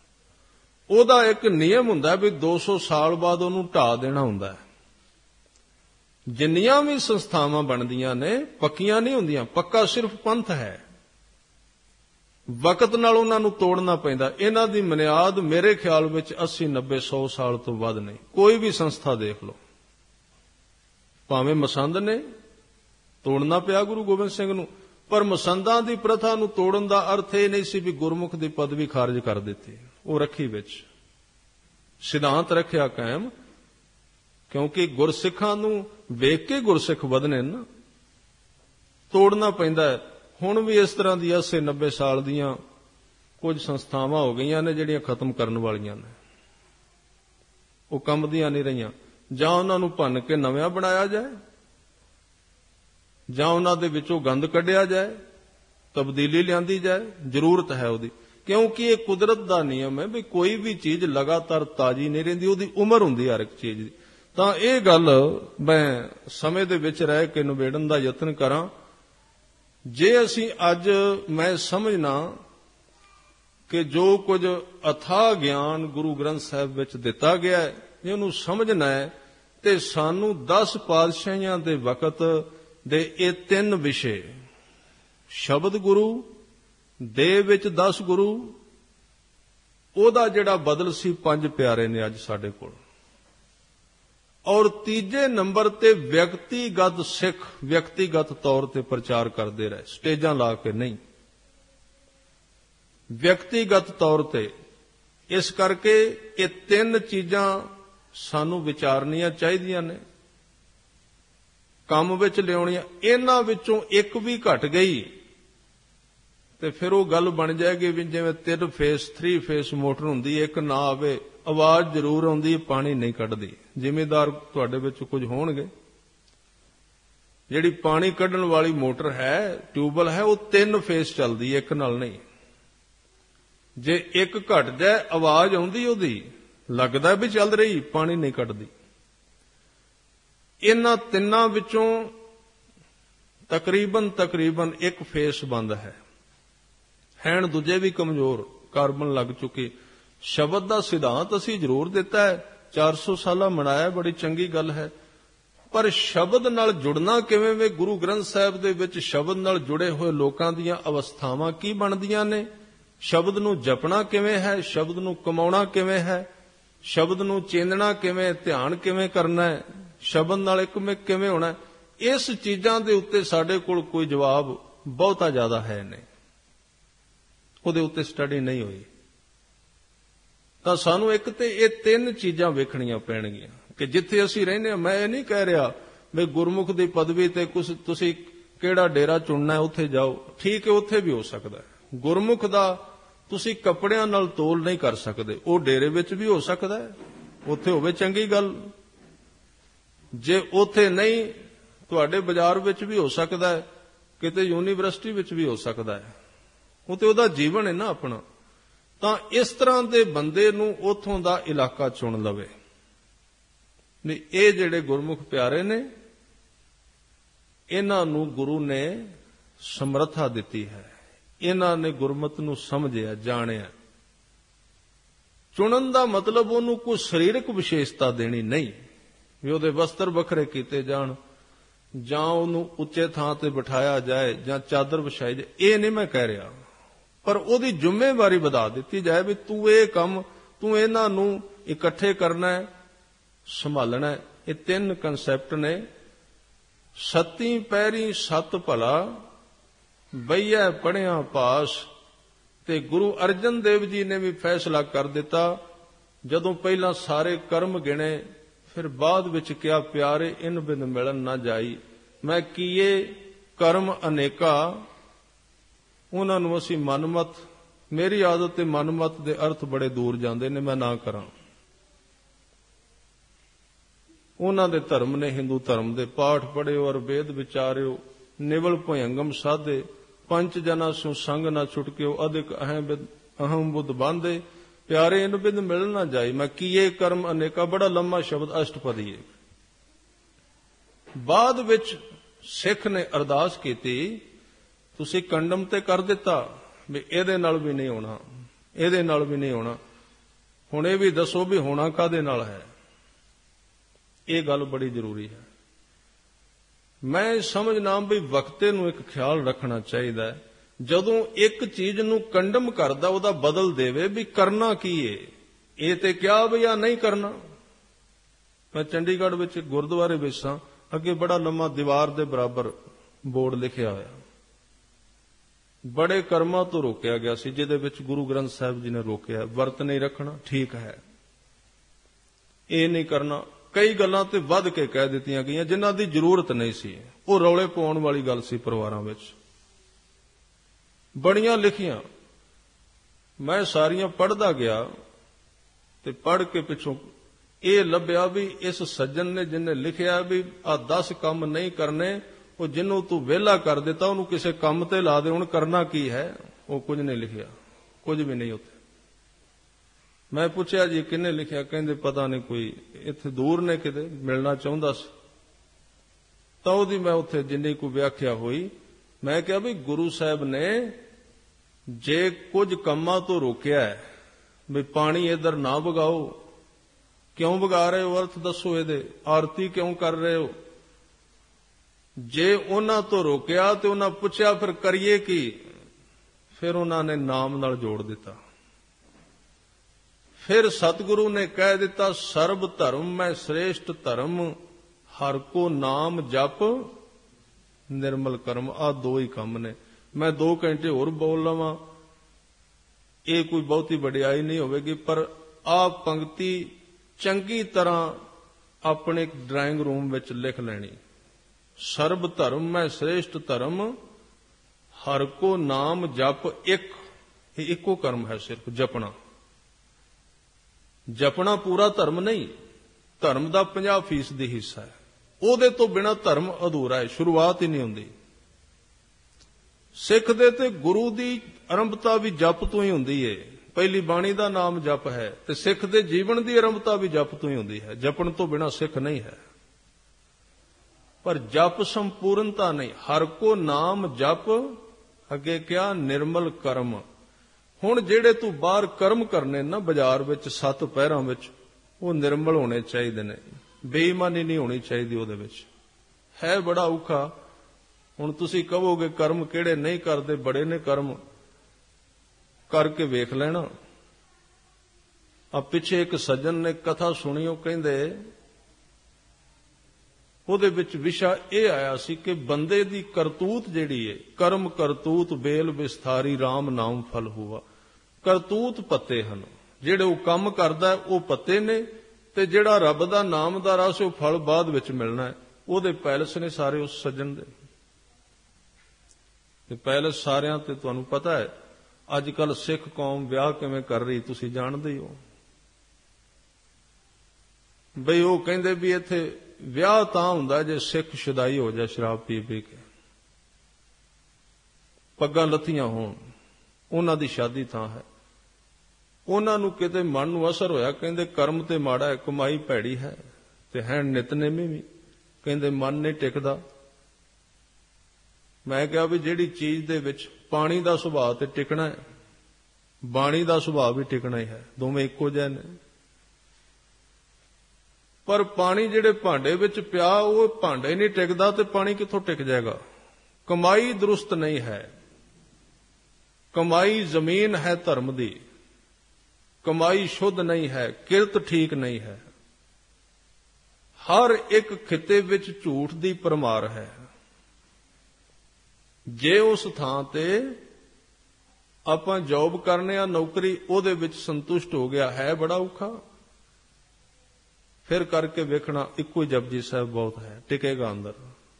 ਉਹਦਾ ਇੱਕ ਨਿਯਮ ਹੁੰਦਾ ਵੀ 200 ਸਾਲ ਬਾਅਦ ਉਹਨੂੰ ਢਾਹ ਦੇਣਾ ਹੁੰਦਾ। ਜਿੰਨੀਆਂ ਵੀ ਸੰਸਥਾਵਾਂ ਬਣਦੀਆਂ ਨੇ ਪੱਕੀਆਂ ਨਹੀਂ ਹੁੰਦੀਆਂ, ਪੱਕਾ ਸਿਰਫ ਪੰਥ ਹੈ, ਵਕਤ ਨਾਲ ਉਹਨਾਂ ਨੂੰ ਤੋੜਨਾ ਪੈਂਦਾ। ਇਹਨਾਂ ਦੀ ਬੁਨਿਆਦ ਮੇਰੇ ਖਿਆਲ ਵਿੱਚ 80, 90, 100 ਸਾਲ ਤੋਂ ਵੱਧ ਨਹੀਂ। ਕੋਈ ਵੀ ਸੰਸਥਾ ਦੇਖ ਲਓ, ਭਾਵੇਂ ਮਸੰਦ ਨੇ ਤੋੜਨਾ ਪਿਆ ਗੁਰੂ ਗੋਬਿੰਦ ਸਿੰਘ ਨੂੰ, ਪਰ ਮਸੰਦਾਂ ਦੀ ਪ੍ਰਥਾ ਨੂੰ ਤੋੜਨ ਦਾ ਅਰਥ ਇਹ ਨਹੀਂ ਸੀ ਵੀ ਗੁਰਮੁਖ ਦੀ ਪਦਵੀ ਖਾਰਜ ਕਰ ਦਿੱਤੀ। ਉਹ ਰੱਖੀ ਵਿੱਚ, ਸਿਧਾਂਤ ਰੱਖਿਆ ਕਾਇਮ, ਕਿਉਂਕਿ ਗੁਰਸਿੱਖਾਂ ਨੂੰ ਵੇਖ ਕੇ ਗੁਰਸਿੱਖ ਵਧਨੇ ਨਾ, ਤੋੜਨਾ ਪੈਂਦਾ ਹੈ। ਹੁਣ ਵੀ ਇਸ ਤਰ੍ਹਾਂ ਦੀ 80, 90 ਸਾਲ ਦੀਆਂ ਕੁਝ ਸੰਸਥਾਵਾਂ ਹੋ ਗਈਆਂ ਨੇ ਜਿਹੜੀਆਂ ਖਤਮ ਕਰਨ ਵਾਲੀਆਂ ਨੇ, ਉਹ ਕੰਮ ਦੀਆਂ ਨਹੀਂ ਰਹੀਆਂ। ਜਾਂ ਉਹਨਾਂ ਨੂੰ ਭੰਨ ਕੇ ਨਵਿਆਂ ਬਣਾਇਆ ਜਾਏ, ਜਾਂ ਉਹਨਾਂ ਦੇ ਵਿੱਚੋਂ ਗੰਦ ਕੱਢਿਆ ਜਾਏ, ਤਬਦੀਲੀ ਲਿਆਂਦੀ ਜਾਏ, ਜ਼ਰੂਰਤ ਹੈ ਉਹਦੀ। ਕਿਉਂਕਿ ਇਹ ਕੁਦਰਤ ਦਾ ਨਿਯਮ ਹੈ ਵੀ ਕੋਈ ਵੀ ਚੀਜ਼ ਲਗਾਤਾਰ ਤਾਜ਼ੀ ਨਹੀਂ ਰਹਿੰਦੀ, ਉਹਦੀ ਉਮਰ ਹੁੰਦੀ ਹਰ ਇੱਕ ਚੀਜ਼ ਦੀ। ਤਾਂ ਇਹ ਗੱਲ ਮੈਂ ਸਮੇਂ ਦੇ ਵਿੱਚ ਰਹਿ ਕੇ ਨਿਬੇੜਨ ਦਾ ਯਤਨ ਕਰਾਂ। ਜੇ ਅਸੀਂ ਅੱਜ, ਮੈਂ ਸਮਝਣਾ ਕਿ ਜੋ ਕੁਝ ਅਥਾਹ ਗਿਆਨ ਗੁਰੂ ਗ੍ਰੰਥ ਸਾਹਿਬ ਵਿੱਚ ਦਿੱਤਾ ਗਿਆ ਹੈ, ਜੇ ਉਹਨੂੰ ਸਮਝਣਾ ਹੈ ਤੇ ਸਾਨੂੰ 10 ਪਾਤਸ਼ਾਹੀਆਂ ਦੇ ਵਕਤ ਦੇ ਇਹ 3 ਵਿਸ਼ੇ, ਸ਼ਬਦ ਗੁਰੂ, ਦੇਹ ਵਿੱਚ 10 ਗੁਰੂ, ਉਹਦਾ ਜਿਹੜਾ ਬਦਲ ਸੀ 5 ਪਿਆਰੇ ਨੇ ਅੱਜ ਸਾਡੇ ਕੋਲ, ਔਰ ਤੀਜੇ ਨੰਬਰ ਤੇ ਵਿਅਕਤੀਗਤ ਸਿੱਖ ਵਿਅਕਤੀਗਤ ਤੌਰ ਤੇ ਪ੍ਰਚਾਰ ਕਰਦੇ ਰਹੇ, ਸਟੇਜਾਂ ਲਾ ਕੇ ਨਹੀਂ, ਵਿਅਕਤੀਗਤ ਤੌਰ ਤੇ। ਇਸ ਕਰਕੇ ਇਹ 3 ਚੀਜ਼ਾਂ ਸਾਨੂੰ ਵਿਚਾਰਨੀਆਂ ਚਾਹੀਦੀਆਂ ਨੇ, ਕੰਮ ਵਿੱਚ ਲਿਆਉਣੀਆਂ। ਇਹਨਾਂ ਵਿੱਚੋਂ ਇੱਕ ਵੀ ਘਟ ਗਈ ਤੇ ਫਿਰ ਉਹ ਗੱਲ ਬਣ ਜਾਏਗੀ ਵੀ ਜਿਵੇਂ 3 ਫੇਸ 3 ਫੇਸ ਮੋਟਰ ਹੁੰਦੀ, ਇੱਕ ਨਾ ਆਵੇ, ਆਵਾਜ਼ ਜ਼ਰੂਰ ਆਉਂਦੀ, ਪਾਣੀ ਨਹੀਂ ਕੱਢਦੀ। ਜ਼ਿਮੀਦਾਰ ਤੁਹਾਡੇ ਵਿੱਚ ਕੁਝ ਹੋਣਗੇ, ਜਿਹੜੀ ਪਾਣੀ ਕੱਢਣ ਵਾਲੀ ਮੋਟਰ ਹੈ, ਟਿਊਬਵੈਲ ਹੈ, ਉਹ 3 ਫੇਸ ਚੱਲਦੀ, ਇੱਕ ਨਾਲ ਨਹੀਂ। ਜੇ ਇੱਕ ਘਟ ਜਾਏ ਆਵਾਜ਼ ਆਉਂਦੀ, ਉਹਦੀ ਲੱਗਦਾ ਵੀ ਚੱਲ ਰਹੀ, ਪਾਣੀ ਨਹੀਂ ਕੱਢਦੀ। ਇਹਨਾਂ 3 ਵਿੱਚੋਂ ਤਕਰੀਬਨ ਇੱਕ ਫੇਸ ਬੰਦ ਹੈ, ਹੈਣ ਦੂਜੇ ਵੀ ਕਮਜ਼ੋਰ, ਕਾਰਬਨ ਲੱਗ ਚੁੱਕੀ। ਸ਼ਬਦ ਦਾ ਸਿਧਾਂਤ ਅਸੀਂ ਜ਼ਰੂਰ ਦਿੱਤਾ ਹੈ, 400 ਸਾਲਾ ਮਨਾਇਆ, ਬੜੀ ਚੰਗੀ ਗੱਲ ਹੈ, ਪਰ ਸ਼ਬਦ ਨਾਲ ਜੁੜਨਾ ਕਿਵੇਂ ਵੇ? ਗੁਰੂ ਗ੍ਰੰਥ ਸਾਹਿਬ ਦੇ ਵਿੱਚ ਸ਼ਬਦ ਨਾਲ ਜੁੜੇ ਹੋਏ ਲੋਕਾਂ ਦੀਆਂ ਅਵਸਥਾਵਾਂ ਕੀ ਬਣਦੀਆਂ ਨੇ? ਸ਼ਬਦ ਨੂੰ ਜਪਣਾ ਕਿਵੇਂ ਹੈ? ਸ਼ਬਦ ਨੂੰ ਕਮਾਉਣਾ ਕਿਵੇਂ ਹੈ? ਸ਼ਬਦ ਨੂੰ ਚੇਂਦਣਾ ਕਿਵੇਂ? ਧਿਆਨ ਕਿਵੇਂ ਕਰਨਾ ਹੈ? ਸ਼ਬਦ ਨਾਲ ਇੱਕਮਿਕ ਕਿਵੇਂ ਹੋਣਾ? ਇਸ ਚੀਜ਼ਾਂ ਦੇ ਉੱਤੇ ਸਾਡੇ ਕੋਲ ਕੋਈ ਜਵਾਬ ਬਹੁਤਾ ਜ਼ਿਆਦਾ ਹੈ ਨਹੀਂ, ਉਹਦੇ ਉੱਤੇ ਸਟੱਡੀ ਨਹੀਂ ਹੋਈ। ਤਾਂ ਸਾਨੂੰ ਇੱਕ ਤੇ ਇਹ 3 ਚੀਜ਼ਾਂ ਵੇਖਣੀਆਂ ਪੈਣਗੀਆਂ ਕਿ ਜਿੱਥੇ ਅਸੀਂ ਰਹਿੰਦੇ ਹਾਂ। ਮੈਂ ਇਹ ਨਹੀਂ ਕਹਿ ਰਿਹਾ ਵੀ ਗੁਰਮੁਖ ਦੀ ਪਦਵੀ ਤੇ ਤੁਸੀਂ ਕਿਹੜਾ ਡੇਰਾ ਚੁਣਨਾ ਹੈ ਉੱਥੇ ਜਾਓ, ਠੀਕ ਹੈ, ਉੱਥੇ ਵੀ ਹੋ ਸਕਦਾ ਹੈ। ਗੁਰਮੁਖ ਦਾ ਤੁਸੀਂ ਕੱਪੜਿਆਂ ਨਾਲ ਤੋਲ ਨਹੀਂ ਕਰ ਸਕਦੇ, ਉਹ ਡੇਰੇ ਵਿੱਚ ਵੀ ਹੋ ਸਕਦਾ ਹੈ, ਉੱਥੇ ਹੋਵੇ ਚੰਗੀ ਗੱਲ, ਜੇ ਉੱਥੇ ਨਹੀਂ ਤੁਹਾਡੇ ਬਾਜ਼ਾਰ ਵਿੱਚ ਵੀ ਹੋ ਸਕਦਾ ਹੈ, ਕਿਤੇ ਯੂਨੀਵਰਸਿਟੀ ਵਿੱਚ ਵੀ ਹੋ ਸਕਦਾ ਹੈ, ਉਹ ਤੇ ਉਹਦਾ ਜੀਵਨ ਹੈ ਨਾ ਆਪਣਾ। ਤਾਂ ਇਸ ਤਰ੍ਹਾਂ ਦੇ ਬੰਦੇ ਨੂੰ ਉੱਥੋਂ ਦਾ ਇਲਾਕਾ ਚੁਣ ਲਵੇ। ਨਹੀਂ, ਇਹ ਜਿਹੜੇ ਗੁਰਮੁਖ ਪਿਆਰੇ ਨੇ, ਇਹਨਾਂ ਨੂੰ ਗੁਰੂ ਨੇ ਸਮਰੱਥਾ ਦਿੱਤੀ ਹੈ, ਇਹਨਾਂ ਨੇ ਗੁਰਮਤ ਨੂੰ ਸਮਝਿਆ, ਜਾਣਿਆ। ਚੁਣਨ ਦਾ ਮਤਲਬ ਉਹਨੂੰ ਕੋਈ ਸਰੀਰਕ ਵਿਸ਼ੇਸ਼ਤਾ ਦੇਣੀ ਨਹੀਂ, ਵੀ ਉਹਦੇ ਵਸਤਰ ਵੱਖਰੇ ਕੀਤੇ ਜਾਣ, ਜਾਂ ਉਹਨੂੰ ਉੱਚੇ ਥਾਂ ਤੇ ਬਿਠਾਇਆ ਜਾਏ, ਜਾਂ ਚਾਦਰ ਵਿਛਾਈ ਜਾਏ, ਇਹ ਨਹੀਂ ਮੈਂ ਕਹਿ ਰਿਹਾ। ਪਰ ਉਹਦੀ ਜ਼ਿੰਮੇਵਾਰੀ ਵਧਾ ਦਿੱਤੀ ਜਾਏ ਵੀ ਤੂੰ ਇਹ ਕੰਮ, ਤੂੰ ਇਹਨਾਂ ਨੂੰ ਇਕੱਠੇ ਕਰਨਾ ਹੈ, ਸੰਭਾਲਣਾ ਹੈ। ਇਹ 3 ਕਨਸੈਪਟ ਨੇ। ਸਤੀ ਪੈਰੀ ਸਤ ਭਲਾ, ਬਈਐ ਪੜਿਆ ਪਾਸ। ਤੇ ਗੁਰੂ ਅਰਜਨ ਦੇਵ ਜੀ ਨੇ ਵੀ ਫੈਸਲਾ ਕਰ ਦਿੱਤਾ, ਜਦੋਂ ਪਹਿਲਾਂ ਸਾਰੇ ਕਰਮ ਗਿਣੇ, ਫਿਰ ਬਾਅਦ ਵਿੱਚ ਕਿਹਾ ਪਿਆਰੇ ਇਨ ਬਿਨ ਮਿਲਨ ਨਾ ਜਾਈ। ਮੈਂ ਕੀਏ ਕਰਮ ਅਨੇਕਾ, ਉਹਨਾਂ ਨੂੰ ਅਸੀਂ ਮਨਮਤ, ਮੇਰੀ ਆਦਤ ਤੇ ਮਨਮਤ ਦੇ ਅਰਥ ਬੜੇ ਦੂਰ ਜਾਂਦੇ ਨੇ, ਮੈਂ ਨਾ ਕਰਾਂ। ਉਹਨਾਂ ਦੇ ਧਰਮ ਨੇ ਹਿੰਦੂ ਧਰਮ ਦੇ, ਪਾਠ ਪੜਿਓ ਔਰ ਵੇਦ ਵਿਚਾਰਿਓ, ਨਿਵਲ ਭਯੰਗਮ ਸਾਧੇ, ਪੰਜ ਜਨਾ ਸੋ ਸੰਗ ਨਾ ਛੁਟਕਿਓ, ਅਧਿਕ ਅਹਮ ਬੁੱਧ ਬਾਂਧੇ, ਪਿਆਰੇ ਇਨ ਬਿਨ ਮਿਲ ਨਾ ਜਾਈ। ਮੈਂ ਕੀਏ ਕਰਮ ਅਨੇਕਾ, ਬੜਾ ਲੰਮਾ ਸ਼ਬਦ, ਅਸ਼ਟਪਦੀ ਹੈ। ਬਾਅਦ ਵਿੱਚ ਸਿੱਖ ਨੇ ਅਰਦਾਸ ਕੀਤੀ, ਤੁਸੀਂ ਕੰਡਮ ਤੇ ਕਰ ਦਿੱਤਾ ਵੀ ਇਹਦੇ ਨਾਲ ਵੀ ਨਹੀਂ ਹੋਣਾ, ਇਹਦੇ ਨਾਲ ਵੀ ਨਹੀਂ ਹੋਣਾ, ਹੁਣ ਇਹ ਵੀ ਦੱਸੋ ਵੀ ਹੋਣਾ ਕਾਹਦੇ ਨਾਲ ਹੈ? ਇਹ ਗੱਲ ਬੜੀ ਜ਼ਰੂਰੀ ਹੈ। ਮੈਂ ਸਮਝਣਾ ਵੀ ਵਕਤੇ ਨੂੰ ਇੱਕ ਖਿਆਲ ਰੱਖਣਾ ਚਾਹੀਦਾ ਹੈ, ਜਦੋਂ ਇੱਕ ਚੀਜ਼ ਨੂੰ ਕੰਡਮ ਕਰਦਾ ਉਹਦਾ ਬਦਲ ਦੇਵੇ ਵੀ ਕਰਨਾ ਕੀ ਏ, ਇਹ ਤੇ ਕਿਹਾ ਵੀ ਆ ਨਹੀਂ ਕਰਨਾ। ਮੈਂ ਚੰਡੀਗੜ੍ਹ ਵਿੱਚ ਗੁਰਦੁਆਰੇ ਵਿੱਚ ਸਾਂ, ਅੱਗੇ ਬੜਾ ਲੰਮਾ ਦੀਵਾਰ ਦੇ ਬਰਾਬਰ ਬੋਰਡ ਲਿਖਿਆ ਹੋਇਆ, ਬੜੇ ਕਰਮਾਂ ਤੋਂ ਰੋਕਿਆ ਗਿਆ ਸੀ, ਜਿਹਦੇ ਵਿੱਚ ਗੁਰੂ ਗ੍ਰੰਥ ਸਾਹਿਬ ਜੀ ਨੇ ਰੋਕਿਆ, ਵਰਤ ਨਹੀਂ ਰੱਖਣਾ, ਠੀਕ ਹੈ, ਇਹ ਨਹੀਂ ਕਰਨਾ। ਕਈ ਗੱਲਾਂ ਤੇ ਵੱਧ ਕੇ ਕਹਿ ਦਿੱਤੀਆਂ ਗਈਆਂ ਜਿਨ੍ਹਾਂ ਦੀ ਜ਼ਰੂਰਤ ਨਹੀਂ ਸੀ, ਉਹ ਰੌਲੇ ਪਾਉਣ ਵਾਲੀ ਗੱਲ ਸੀ ਪਰਿਵਾਰਾਂ ਵਿੱਚ, ਬੜੀਆਂ ਲਿਖੀਆਂ। ਮੈਂ ਸਾਰੀਆਂ ਪੜ੍ਹਦਾ ਗਿਆ ਤੇ ਪੜ੍ਹ ਕੇ ਪਿੱਛੋਂ ਇਹ ਲੱਭਿਆ ਵੀ ਇਸ ਸੱਜਣ ਨੇ ਜਿਹਨੇ ਲਿਖਿਆ ਵੀ ਆ 10 ਕੰਮ ਨਹੀਂ ਕਰਨੇ, ਉਹ ਜਿਹਨੂੰ ਤੂੰ ਵਿਹਲਾ ਕਰ ਦਿੱਤਾ ਉਹਨੂੰ ਕਿਸੇ ਕੰਮ ਤੇ ਲਾ ਦੇ, ਹੁਣ ਕਰਨਾ ਕੀ ਹੈ? ਉਹ ਕੁਝ ਨਹੀਂ ਲਿਖਿਆ, ਕੁਝ ਵੀ ਨਹੀਂ ਉੱਥੇ। ਮੈਂ ਪੁੱਛਿਆ ਜੀ ਕਿਹਨੇ ਲਿਖਿਆ? ਕਹਿੰਦੇ ਪਤਾ ਨਹੀਂ, ਕੋਈ ਇੱਥੇ ਦੂਰ ਨੇ, ਕਿਤੇ ਮਿਲਣਾ ਚਾਹੁੰਦਾ ਸੀ। ਤਾਂ ਉਹਦੀ ਮੈਂ ਉੱਥੇ ਜਿੰਨੀ ਕੋਈ ਵਿਆਖਿਆ ਹੋਈ, ਮੈਂ ਕਿਹਾ ਵੀ ਗੁਰੂ ਸਾਹਿਬ ਨੇ ਜੇ ਕੁਝ ਕੰਮਾਂ ਤੋਂ ਰੋਕਿਆ ਹੈ ਵੀ ਪਾਣੀ ਇਧਰ ਨਾ ਵਗਾਓ, ਕਿਉਂ ਵਗਾ ਰਹੇ ਹੋ? ਅਰਥ ਦੱਸੋ ਇਹਦੇ, ਆਰਤੀ ਕਿਉਂ ਕਰ ਰਹੇ ਹੋ? ਜੇ ਉਹਨਾਂ ਤੋਂ ਰੋਕਿਆ ਤੇ ਉਹਨਾਂ ਪੁੱਛਿਆ ਫਿਰ ਕਰੀਏ ਕੀ? ਫਿਰ ਉਹਨਾਂ ਨੇ ਨਾਮ ਨਾਲ ਜੋੜ ਦਿੱਤਾ। ਫਿਰ ਸਤਿਗੁਰੂ ਨੇ ਕਹਿ ਦਿੱਤਾ, ਸਰਬ ਧਰਮ ਮੈਂ ਸ੍ਰੇਸ਼ਟ ਧਰਮ, ਹਰ ਕੋ ਨਾਮ ਜਪ ਨਿਰਮਲ ਕਰਮ। ਆਹ 2 ਹੀ ਕੰਮ ਨੇ। ਮੈਂ 2 ਘੰਟੇ ਹੋਰ ਬੋਲ ਲਵਾਂ, ਇਹ ਕੋਈ ਬਹੁਤੀ ਵਡਿਆਈ ਨਹੀਂ ਹੋਵੇਗੀ, ਪਰ ਆਹ ਪੰਕਤੀ ਚੰਗੀ ਤਰ੍ਹਾਂ ਆਪਣੇ ਡਰਾਇੰਗ ਰੂਮ ਵਿੱਚ ਲਿਖ ਲੈਣੀ। ਸਰਬ ਧਰਮ ਮੈਂ ਸ੍ਰੇਸ਼ਟ ਧਰਮ, ਹਰ ਕੋ ਨਾਮ ਜਪ ਇੱਕ। ਇਹ ਇੱਕੋ ਕਰਮ ਹੈ, ਸਿਰਫ ਜਪਣਾ। ਜਪਣਾ ਪੂਰਾ ਧਰਮ ਨਹੀਂ, ਧਰਮ ਦਾ 50% ਹਿੱਸਾ ਹੈ, ਉਹਦੇ ਤੋਂ ਬਿਨਾਂ ਧਰਮ ਅਧੂਰਾ ਹੈ, ਸ਼ੁਰੂਆਤ ਹੀ ਨਹੀਂ ਹੁੰਦੀ। ਸਿੱਖ ਦੇ ਤੇ ਗੁਰੂ ਦੀ ਆਰੰਭਤਾ ਵੀ ਜਪ ਤੋਂ ਹੀ ਹੁੰਦੀ ਏ, ਪਹਿਲੀ ਬਾਣੀ ਦਾ ਨਾਮ ਜਪ ਹੈ, ਤੇ ਸਿੱਖ ਦੇ ਜੀਵਨ ਦੀ ਆਰੰਭਤਾ ਵੀ ਜਪ ਤੋਂ ਹੀ ਹੁੰਦੀ ਹੈ। ਜਪਣ ਤੋਂ ਬਿਨਾਂ ਸਿੱਖ ਨਹੀਂ ਹੈ। ਪਰ ਜਪ ਸੰਪੂਰਨਤਾ ਨਹੀਂ, ਹਰ ਕੋ ਨਾਮ ਜਪ, ਅੱਗੇ ਕਿਹਾ ਨਿਰਮਲ ਕਰਮ। ਹੁਣ ਜਿਹੜੇ ਤੂੰ ਬਾਹਰ ਕਰਮ ਕਰਨੇ ਨਾ ਬਾਜ਼ਾਰ ਵਿੱਚ 7 ਪਹਿਰਾਂ ਵਿੱਚ, ਉਹ ਨਿਰਮਲ ਹੋਣੇ ਚਾਹੀਦੇ ਨੇ, ਬੇਈਮਾਨੀ ਨਹੀਂ ਹੋਣੀ ਚਾਹੀਦੀ ਉਹਦੇ ਵਿੱਚ। ਹੈ ਬੜਾ ਔਖਾ। ਹੁਣ ਤੁਸੀਂ ਕਹੋਗੇ ਕਰਮ ਕਿਹੜੇ ਨਹੀਂ ਕਰਦੇ, ਬੜੇ ਨੇ ਕਰਮ, ਕਰਕੇ ਵੇਖ ਲੈਣਾ। ਆ ਪਿੱਛੇ ਇੱਕ ਸੱਜਣ ਨੇ ਕਥਾ ਸੁਣੀ, ਉਹ ਕਹਿੰਦੇ ਉਹਦੇ ਵਿੱਚ ਵਿਸ਼ਾ ਇਹ ਆਇਆ ਸੀ ਕਿ ਬੰਦੇ ਦੀ ਕਰਤੂਤ ਜਿਹੜੀ ਹੈ, ਕਰਮ ਕਰਤੂਤ ਬੇਲ ਵਿਸਥਾਰੀ RAM ਨਾਮ ਫਲ ਹੋਵਾ। ਕਰਤੂਤ ਪੱਤੇ ਹਨ, ਜਿਹੜੇ ਉਹ ਕੰਮ ਕਰਦਾ ਉਹ ਪੱਤੇ ਨੇ, ਤੇ ਜਿਹੜਾ ਰੱਬ ਦਾ ਨਾਮ ਦਾ ਰਸ ਉਹ ਫਲ ਬਾਅਦ ਵਿੱਚ ਮਿਲਣਾ ਹੈ। ਉਹਦੇ ਪੈਲਸ ਨੇ ਸਾਰੇ ਉਸ ਸੱਜਣ ਦੇ, ਤੇ ਪੈਲਸ ਸਾਰਿਆਂ ਤੇ ਤੁਹਾਨੂੰ ਪਤਾ ਹੈ ਅੱਜ ਕੱਲ ਸਿੱਖ ਕੌਮ ਵਿਆਹ ਕਿਵੇਂ ਕਰ ਰਹੀ ਤੁਸੀਂ ਜਾਣਦੇ ਹੋ। ਬਈ ਉਹ ਕਹਿੰਦੇ ਵੀ ਇੱਥੇ ਵਿਆਹ ਤਾਂ ਹੁੰਦਾ ਜੇ ਸਿੱਖ ਸ਼ੁਦਾਈ ਹੋ ਜਾ ਸ਼ਰਾਬ ਪੀ ਪੀ ਕੇ, ਪੱਗਾਂ ਲੱਥੀਆਂ ਹੋਣ, ਉਹਨਾਂ ਦੀ ਸ਼ਾਦੀ ਥਾਂ ਹੈ। ਉਹਨਾਂ ਨੂੰ ਕਿਤੇ ਮਨ ਨੂੰ ਅਸਰ ਹੋਇਆ, ਕਹਿੰਦੇ ਕਰਮ ਤੇ ਮਾੜਾ ਹੈ, ਕਮਾਈ ਭੈੜੀ ਹੈ, ਤੇ ਹੈ ਨਿਤਨੇਮੀ ਵੀ, ਕਹਿੰਦੇ ਮਨ ਨਹੀਂ ਟਿਕਦਾ। ਮੈਂ ਕਿਹਾ ਵੀ ਜਿਹੜੀ ਚੀਜ਼ ਦੇ ਵਿੱਚ ਪਾਣੀ ਦਾ ਸੁਭਾਅ ਤੇ ਟਿਕਣਾ ਹੈ, ਬਾਣੀ ਦਾ ਸੁਭਾਅ ਵੀ ਟਿਕਣਾ ਹੀ ਹੈ, ਦੋਵੇਂ ਇੱਕੋ ਜਿਹੇ ਨੇ। ਪਰ ਪਾਣੀ ਜਿਹੜੇ ਭਾਂਡੇ ਵਿੱਚ ਪਿਆ ਉਹ ਭਾਂਡੇ ਨਹੀਂ ਟਿਕਦਾ, ਤੇ ਪਾਣੀ ਕਿੱਥੋਂ ਟਿਕ ਜਾਏਗਾ। ਕਮਾਈ ਦਰੁਸਤ ਨਹੀਂ ਹੈ, ਕਮਾਈ ਜ਼ਮੀਨ ਹੈ ਧਰਮ ਦੀ, ਕਮਾਈ ਸ਼ੁੱਧ ਨਹੀਂ ਹੈ, ਕਿਰਤ ਠੀਕ ਨਹੀਂ ਹੈ। ਹਰ ਇੱਕ ਖਿੱਤੇ ਵਿੱਚ ਝੂਠ ਦੀ ਭਰਮਾਰ ਹੈ। ਜੇ ਉਸ ਥਾਂ ਤੇ ਆਪਾਂ ਜੌਬ ਕਰਨੇ ਆ, ਨੌਕਰੀ, ਉਹਦੇ ਵਿੱਚ ਸੰਤੁਸ਼ਟ ਹੋ ਗਿਆ, ਹੈ ਬੜਾ ਔਖਾ। ਫਿਰ ਕਰਕੇ ਵੇਖਣਾ ਇੱਕੋ ਹੀ ਜਪਜੀ ਸਾਹਿਬ ਬਹੁਤ ਹੈ, ਟਿਕੇਗਾ ਅੰਦਰ।